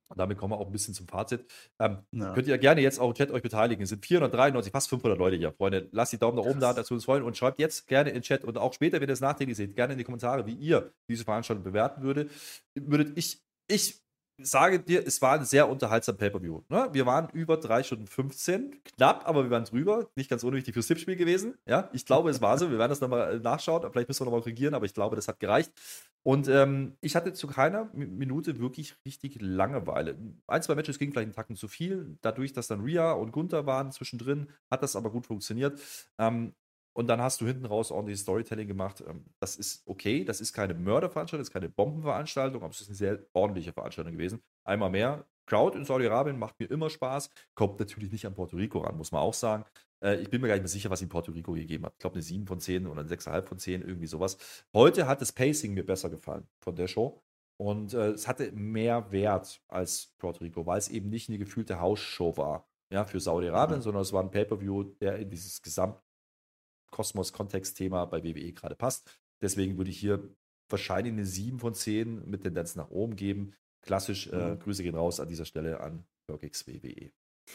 Und damit kommen wir auch ein bisschen zum Fazit. Ähm, Ja. Könnt ihr gerne jetzt auch im Chat euch beteiligen. Es sind vierhundertdreiundneunzig, fast fünfhundert Leute hier, Freunde. Lasst die Daumen nach oben da, dazu uns freuen und schreibt jetzt gerne in den Chat und auch später, wenn ihr es nachträglich seht, gerne in die Kommentare, wie ihr diese Veranstaltung bewerten würdet. würdet ich, ich sage dir, es war ein sehr unterhaltsamer Pay-Per-View. Ne? Wir waren über drei Stunden fünfzehn, knapp, aber wir waren drüber. Nicht ganz unwichtig fürs Tippspiel gewesen. Ja, ich glaube, es war so. Wir werden das nochmal nachschauen. Vielleicht müssen wir nochmal korrigieren, aber ich glaube, das hat gereicht. Und ähm, ich hatte zu keiner Minute wirklich richtig Langeweile. Ein, zwei Matches gingen vielleicht einen Tacken zu viel. Dadurch, dass dann Rhea und Gunther waren zwischendrin, hat das aber gut funktioniert. Ähm, Und dann hast du hinten raus ordentliches Storytelling gemacht. Das ist okay. Das ist keine Mörderveranstaltung, das ist keine Bombenveranstaltung, aber es ist eine sehr ordentliche Veranstaltung gewesen. Einmal mehr. Crowd in Saudi-Arabien macht mir immer Spaß. Kommt natürlich nicht an Puerto Rico ran, muss man auch sagen. Ich bin mir gar nicht mehr sicher, was ihm Puerto Rico gegeben hat. Ich glaube, eine sieben von zehn oder eine sechs Komma fünf von zehn, irgendwie sowas. Heute hat das Pacing mir besser gefallen von der Show. Und äh, es hatte mehr Wert als Puerto Rico, weil es eben nicht eine gefühlte Hausshow war, ja, für Saudi-Arabien, mhm. sondern es war ein Pay-Per-View, der in dieses Gesamt Kosmos-Kontext-Thema bei W W E gerade passt. Deswegen würde ich hier wahrscheinlich eine sieben von zehn mit Tendenz nach oben geben. Klassisch, äh, mhm. Grüße gehen raus an dieser Stelle an Perkix W W E.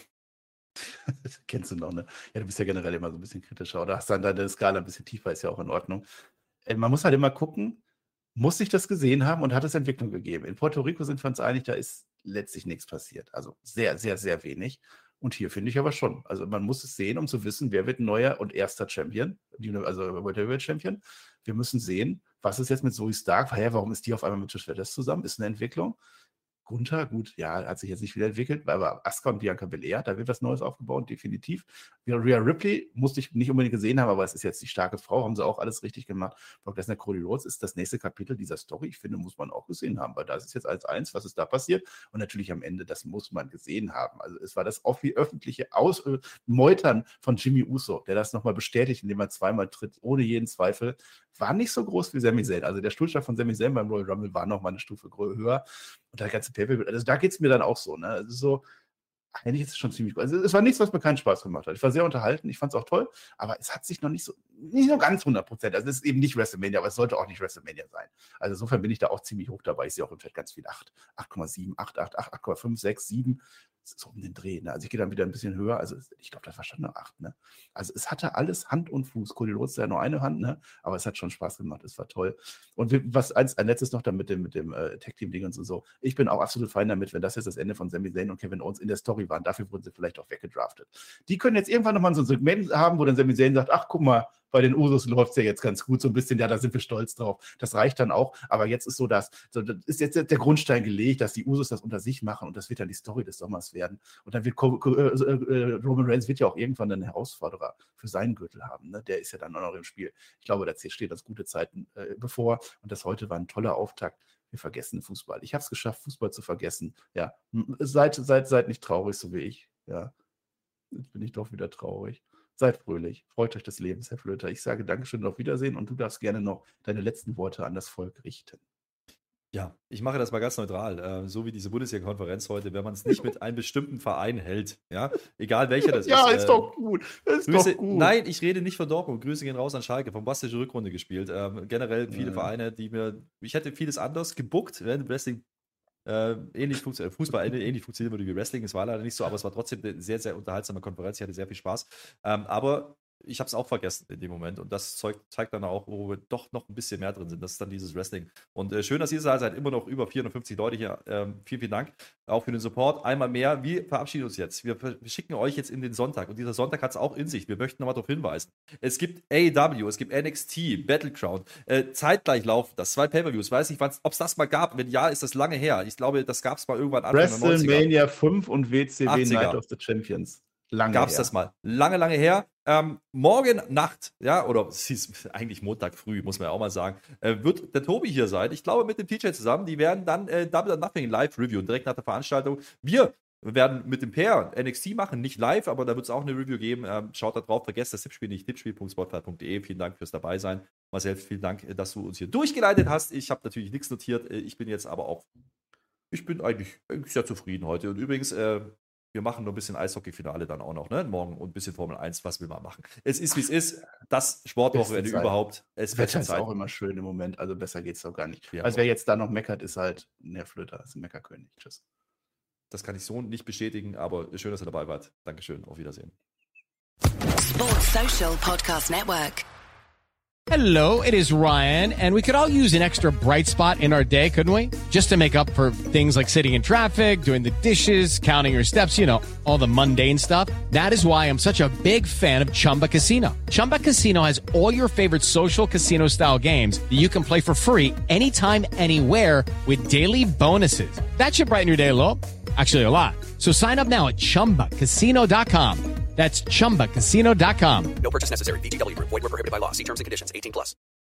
Das kennst du noch, ne? Ja, du bist ja generell immer so ein bisschen kritischer oder hast dann deine Skala ein bisschen tiefer, ist ja auch in Ordnung. Äh, man muss halt immer gucken, muss ich das gesehen haben und hat es Entwicklung gegeben? In Puerto Rico sind wir uns einig, da ist letztlich nichts passiert. Also sehr, sehr, sehr wenig. Und hier finde ich aber schon. Also man muss es sehen, um zu wissen, wer wird neuer und erster Champion, also World Heavyweight Champion. Wir müssen sehen, was ist jetzt mit Zoe Stark? Hä, warum ist die auf einmal mit Trish Stratus zusammen? Ist eine Entwicklung. Gunther, gut, ja, hat sich jetzt nicht wieder entwickelt, aber Asuka und Bianca Belair, da wird was Neues aufgebaut, definitiv. Rhea Ripley musste ich nicht unbedingt gesehen haben, aber es ist jetzt die starke Frau, haben sie auch alles richtig gemacht. Brock Lesnar, Cody Rhodes ist das nächste Kapitel dieser Story. Ich finde, muss man auch gesehen haben, weil das ist jetzt als eins, was ist da passiert und natürlich am Ende, das muss man gesehen haben. Also es war das öffentliche Aus äh, Meutern von Jimmy Uso, der das nochmal bestätigt, indem er zweimal tritt, ohne jeden Zweifel, war nicht so groß wie Sami Zayn. Also der Stuhlschlag von Sami Zayn beim Royal Rumble war nochmal eine Stufe höher und der ganze Pay-Per-View, also da geht es mir dann auch so, ne? Also so, eigentlich ist es schon ziemlich gut. Also es war nichts, was mir keinen Spaß gemacht hat. Ich war sehr unterhalten, ich fand es auch toll, aber es hat sich noch nicht so, nicht so ganz hundert Prozent. Also es ist eben nicht WrestleMania, aber es sollte auch nicht WrestleMania sein. Also insofern bin ich da auch ziemlich hoch dabei. Ich sehe auch im Chat ganz viel acht, acht Komma sieben, acht, acht, acht, acht Komma fünf, sechs, sieben. Das ist so um den Dreh. Ne? Also ich gehe dann wieder ein bisschen höher. Also ich glaube, das war schon eine acht. Ne? Also es hatte alles Hand und Fuß. Cody Rhodes ja nur eine Hand, ne? Aber es hat schon Spaß gemacht. Es war toll. Und was eins, ein letztes noch dann mit dem, mit dem äh, Tag-Team-Ding und so. Ich bin auch absolut fein damit, wenn das jetzt das Ende von Sami Zayn und Kevin Owens in der Story waren. Dafür wurden sie vielleicht auch weggedraftet. Die können jetzt irgendwann nochmal so ein Segment haben, wo dann Sami Zayn sagt, ach, guck mal, bei den Usos läuft es ja jetzt ganz gut, so ein bisschen, ja, da sind wir stolz drauf. Das reicht dann auch, aber jetzt ist so, dass, so, das ist jetzt der Grundstein gelegt, dass die Usos das unter sich machen und das wird dann die Story des Sommers werden. Und dann wird äh, Roman Reigns wird ja auch irgendwann einen Herausforderer für seinen Gürtel haben, ne? Der ist ja dann auch noch im Spiel. Ich glaube, da steht uns gute Zeiten äh, bevor und das heute war ein toller Auftakt. Wir vergessen Fußball. Ich habe es geschafft, Fußball zu vergessen. Ja, seid, seid, seid nicht traurig, so wie ich. Ja, jetzt bin ich doch wieder traurig. Seid fröhlich, freut euch des Lebens, Herr Flöter. Ich sage Dankeschön und auf Wiedersehen und du darfst gerne noch deine letzten Worte an das Volk richten. Ja, ich mache das mal ganz neutral. Äh, so wie diese Bundesliga-Konferenz heute, wenn man es nicht mit einem bestimmten Verein hält, ja, egal welcher das ja, ist. Ja, ist äh, doch gut. Ist Grüße, doch gut. Nein, ich rede nicht von Dortmund. Grüße gehen raus an Schalke, bombastische Rückrunde gespielt. Ähm, generell viele ja. Vereine, die mir, ich hätte vieles anders gebuckt, wenn Wrestling Äh, ähnlich funktio- Fußball ähnlich funktionieren würde wie Wrestling. Es war leider nicht so, aber es war trotzdem eine sehr, sehr unterhaltsame Konferenz. Ich hatte sehr viel Spaß. Ähm, aber ich habe es auch vergessen in dem Moment. Und das Zeug zeigt dann auch, wo wir doch noch ein bisschen mehr drin sind. Das ist dann dieses Wrestling. Und äh, schön, dass ihr seid. Seid immer noch über vierhundertfünfzig Leute hier. Ähm, vielen, vielen Dank auch für den Support. Einmal mehr. Wir verabschieden uns jetzt. Wir, wir schicken euch jetzt in den Sonntag. Und dieser Sonntag hat es auch in sich. Wir möchten nochmal darauf hinweisen. Es gibt A E W, es gibt N X T, Battleground. Äh, zeitgleich laufen das. Zwei Pay-Per-Views. Weiß nicht, ob es das mal gab. Wenn ja, ist das lange her. Ich glaube, das gab es mal irgendwann Anfang der neunziger. WrestleMania fünf und W C W achtziger. Night of the Champions. Lange Gab es das mal. Lange, lange her. Ähm, morgen Nacht, ja, oder es ist eigentlich Montag früh, muss man ja auch mal sagen, äh, wird der Tobi hier sein. Ich glaube, mit dem T J zusammen. Die werden dann äh, Double or Nothing live reviewen, direkt nach der Veranstaltung. Wir werden mit dem Pair N X T machen, nicht live, aber da wird es auch eine Review geben. Ähm, schaut da drauf, vergesst das Tippspiel nicht, tippspiel punkt spotify punkt de. Vielen Dank fürs dabei sein. Marcel, vielen Dank, dass du uns hier durchgeleitet hast. Ich habe natürlich nichts notiert. Ich bin jetzt aber auch, ich bin eigentlich sehr zufrieden heute. Und übrigens, äh, wir machen nur ein bisschen Eishockey-Finale dann auch noch, ne? Morgen und ein bisschen Formel eins, was will man machen? Es ist, wie es ist. Das Sportwochenende überhaupt. Es wird Wetter ist auch immer schön im Moment, also besser geht es doch gar nicht. Ja, also wer jetzt da noch meckert, ist halt ein Herr Flöter, ist ein Meckerkönig. Tschüss. Das kann ich so nicht bestätigen, aber schön, dass ihr dabei wart. Dankeschön, auf Wiedersehen. Sports Social Podcast Network. Hello, it is Ryan, and we could all use an extra bright spot in our day, couldn't we? Just to make up for things like sitting in traffic, doing the dishes, counting your steps, you know, all the mundane stuff. That is why I'm such a big fan of Chumba Casino. Chumba Casino has all your favorite social casino-style games that you can play for free anytime, anywhere with daily bonuses. That should brighten your day a little. Actually, a lot. So sign up now at chumba casino dot com. That's chumba casino dot com. No purchase necessary. V G W Group. Void where prohibited by law. See terms and conditions. eighteen plus.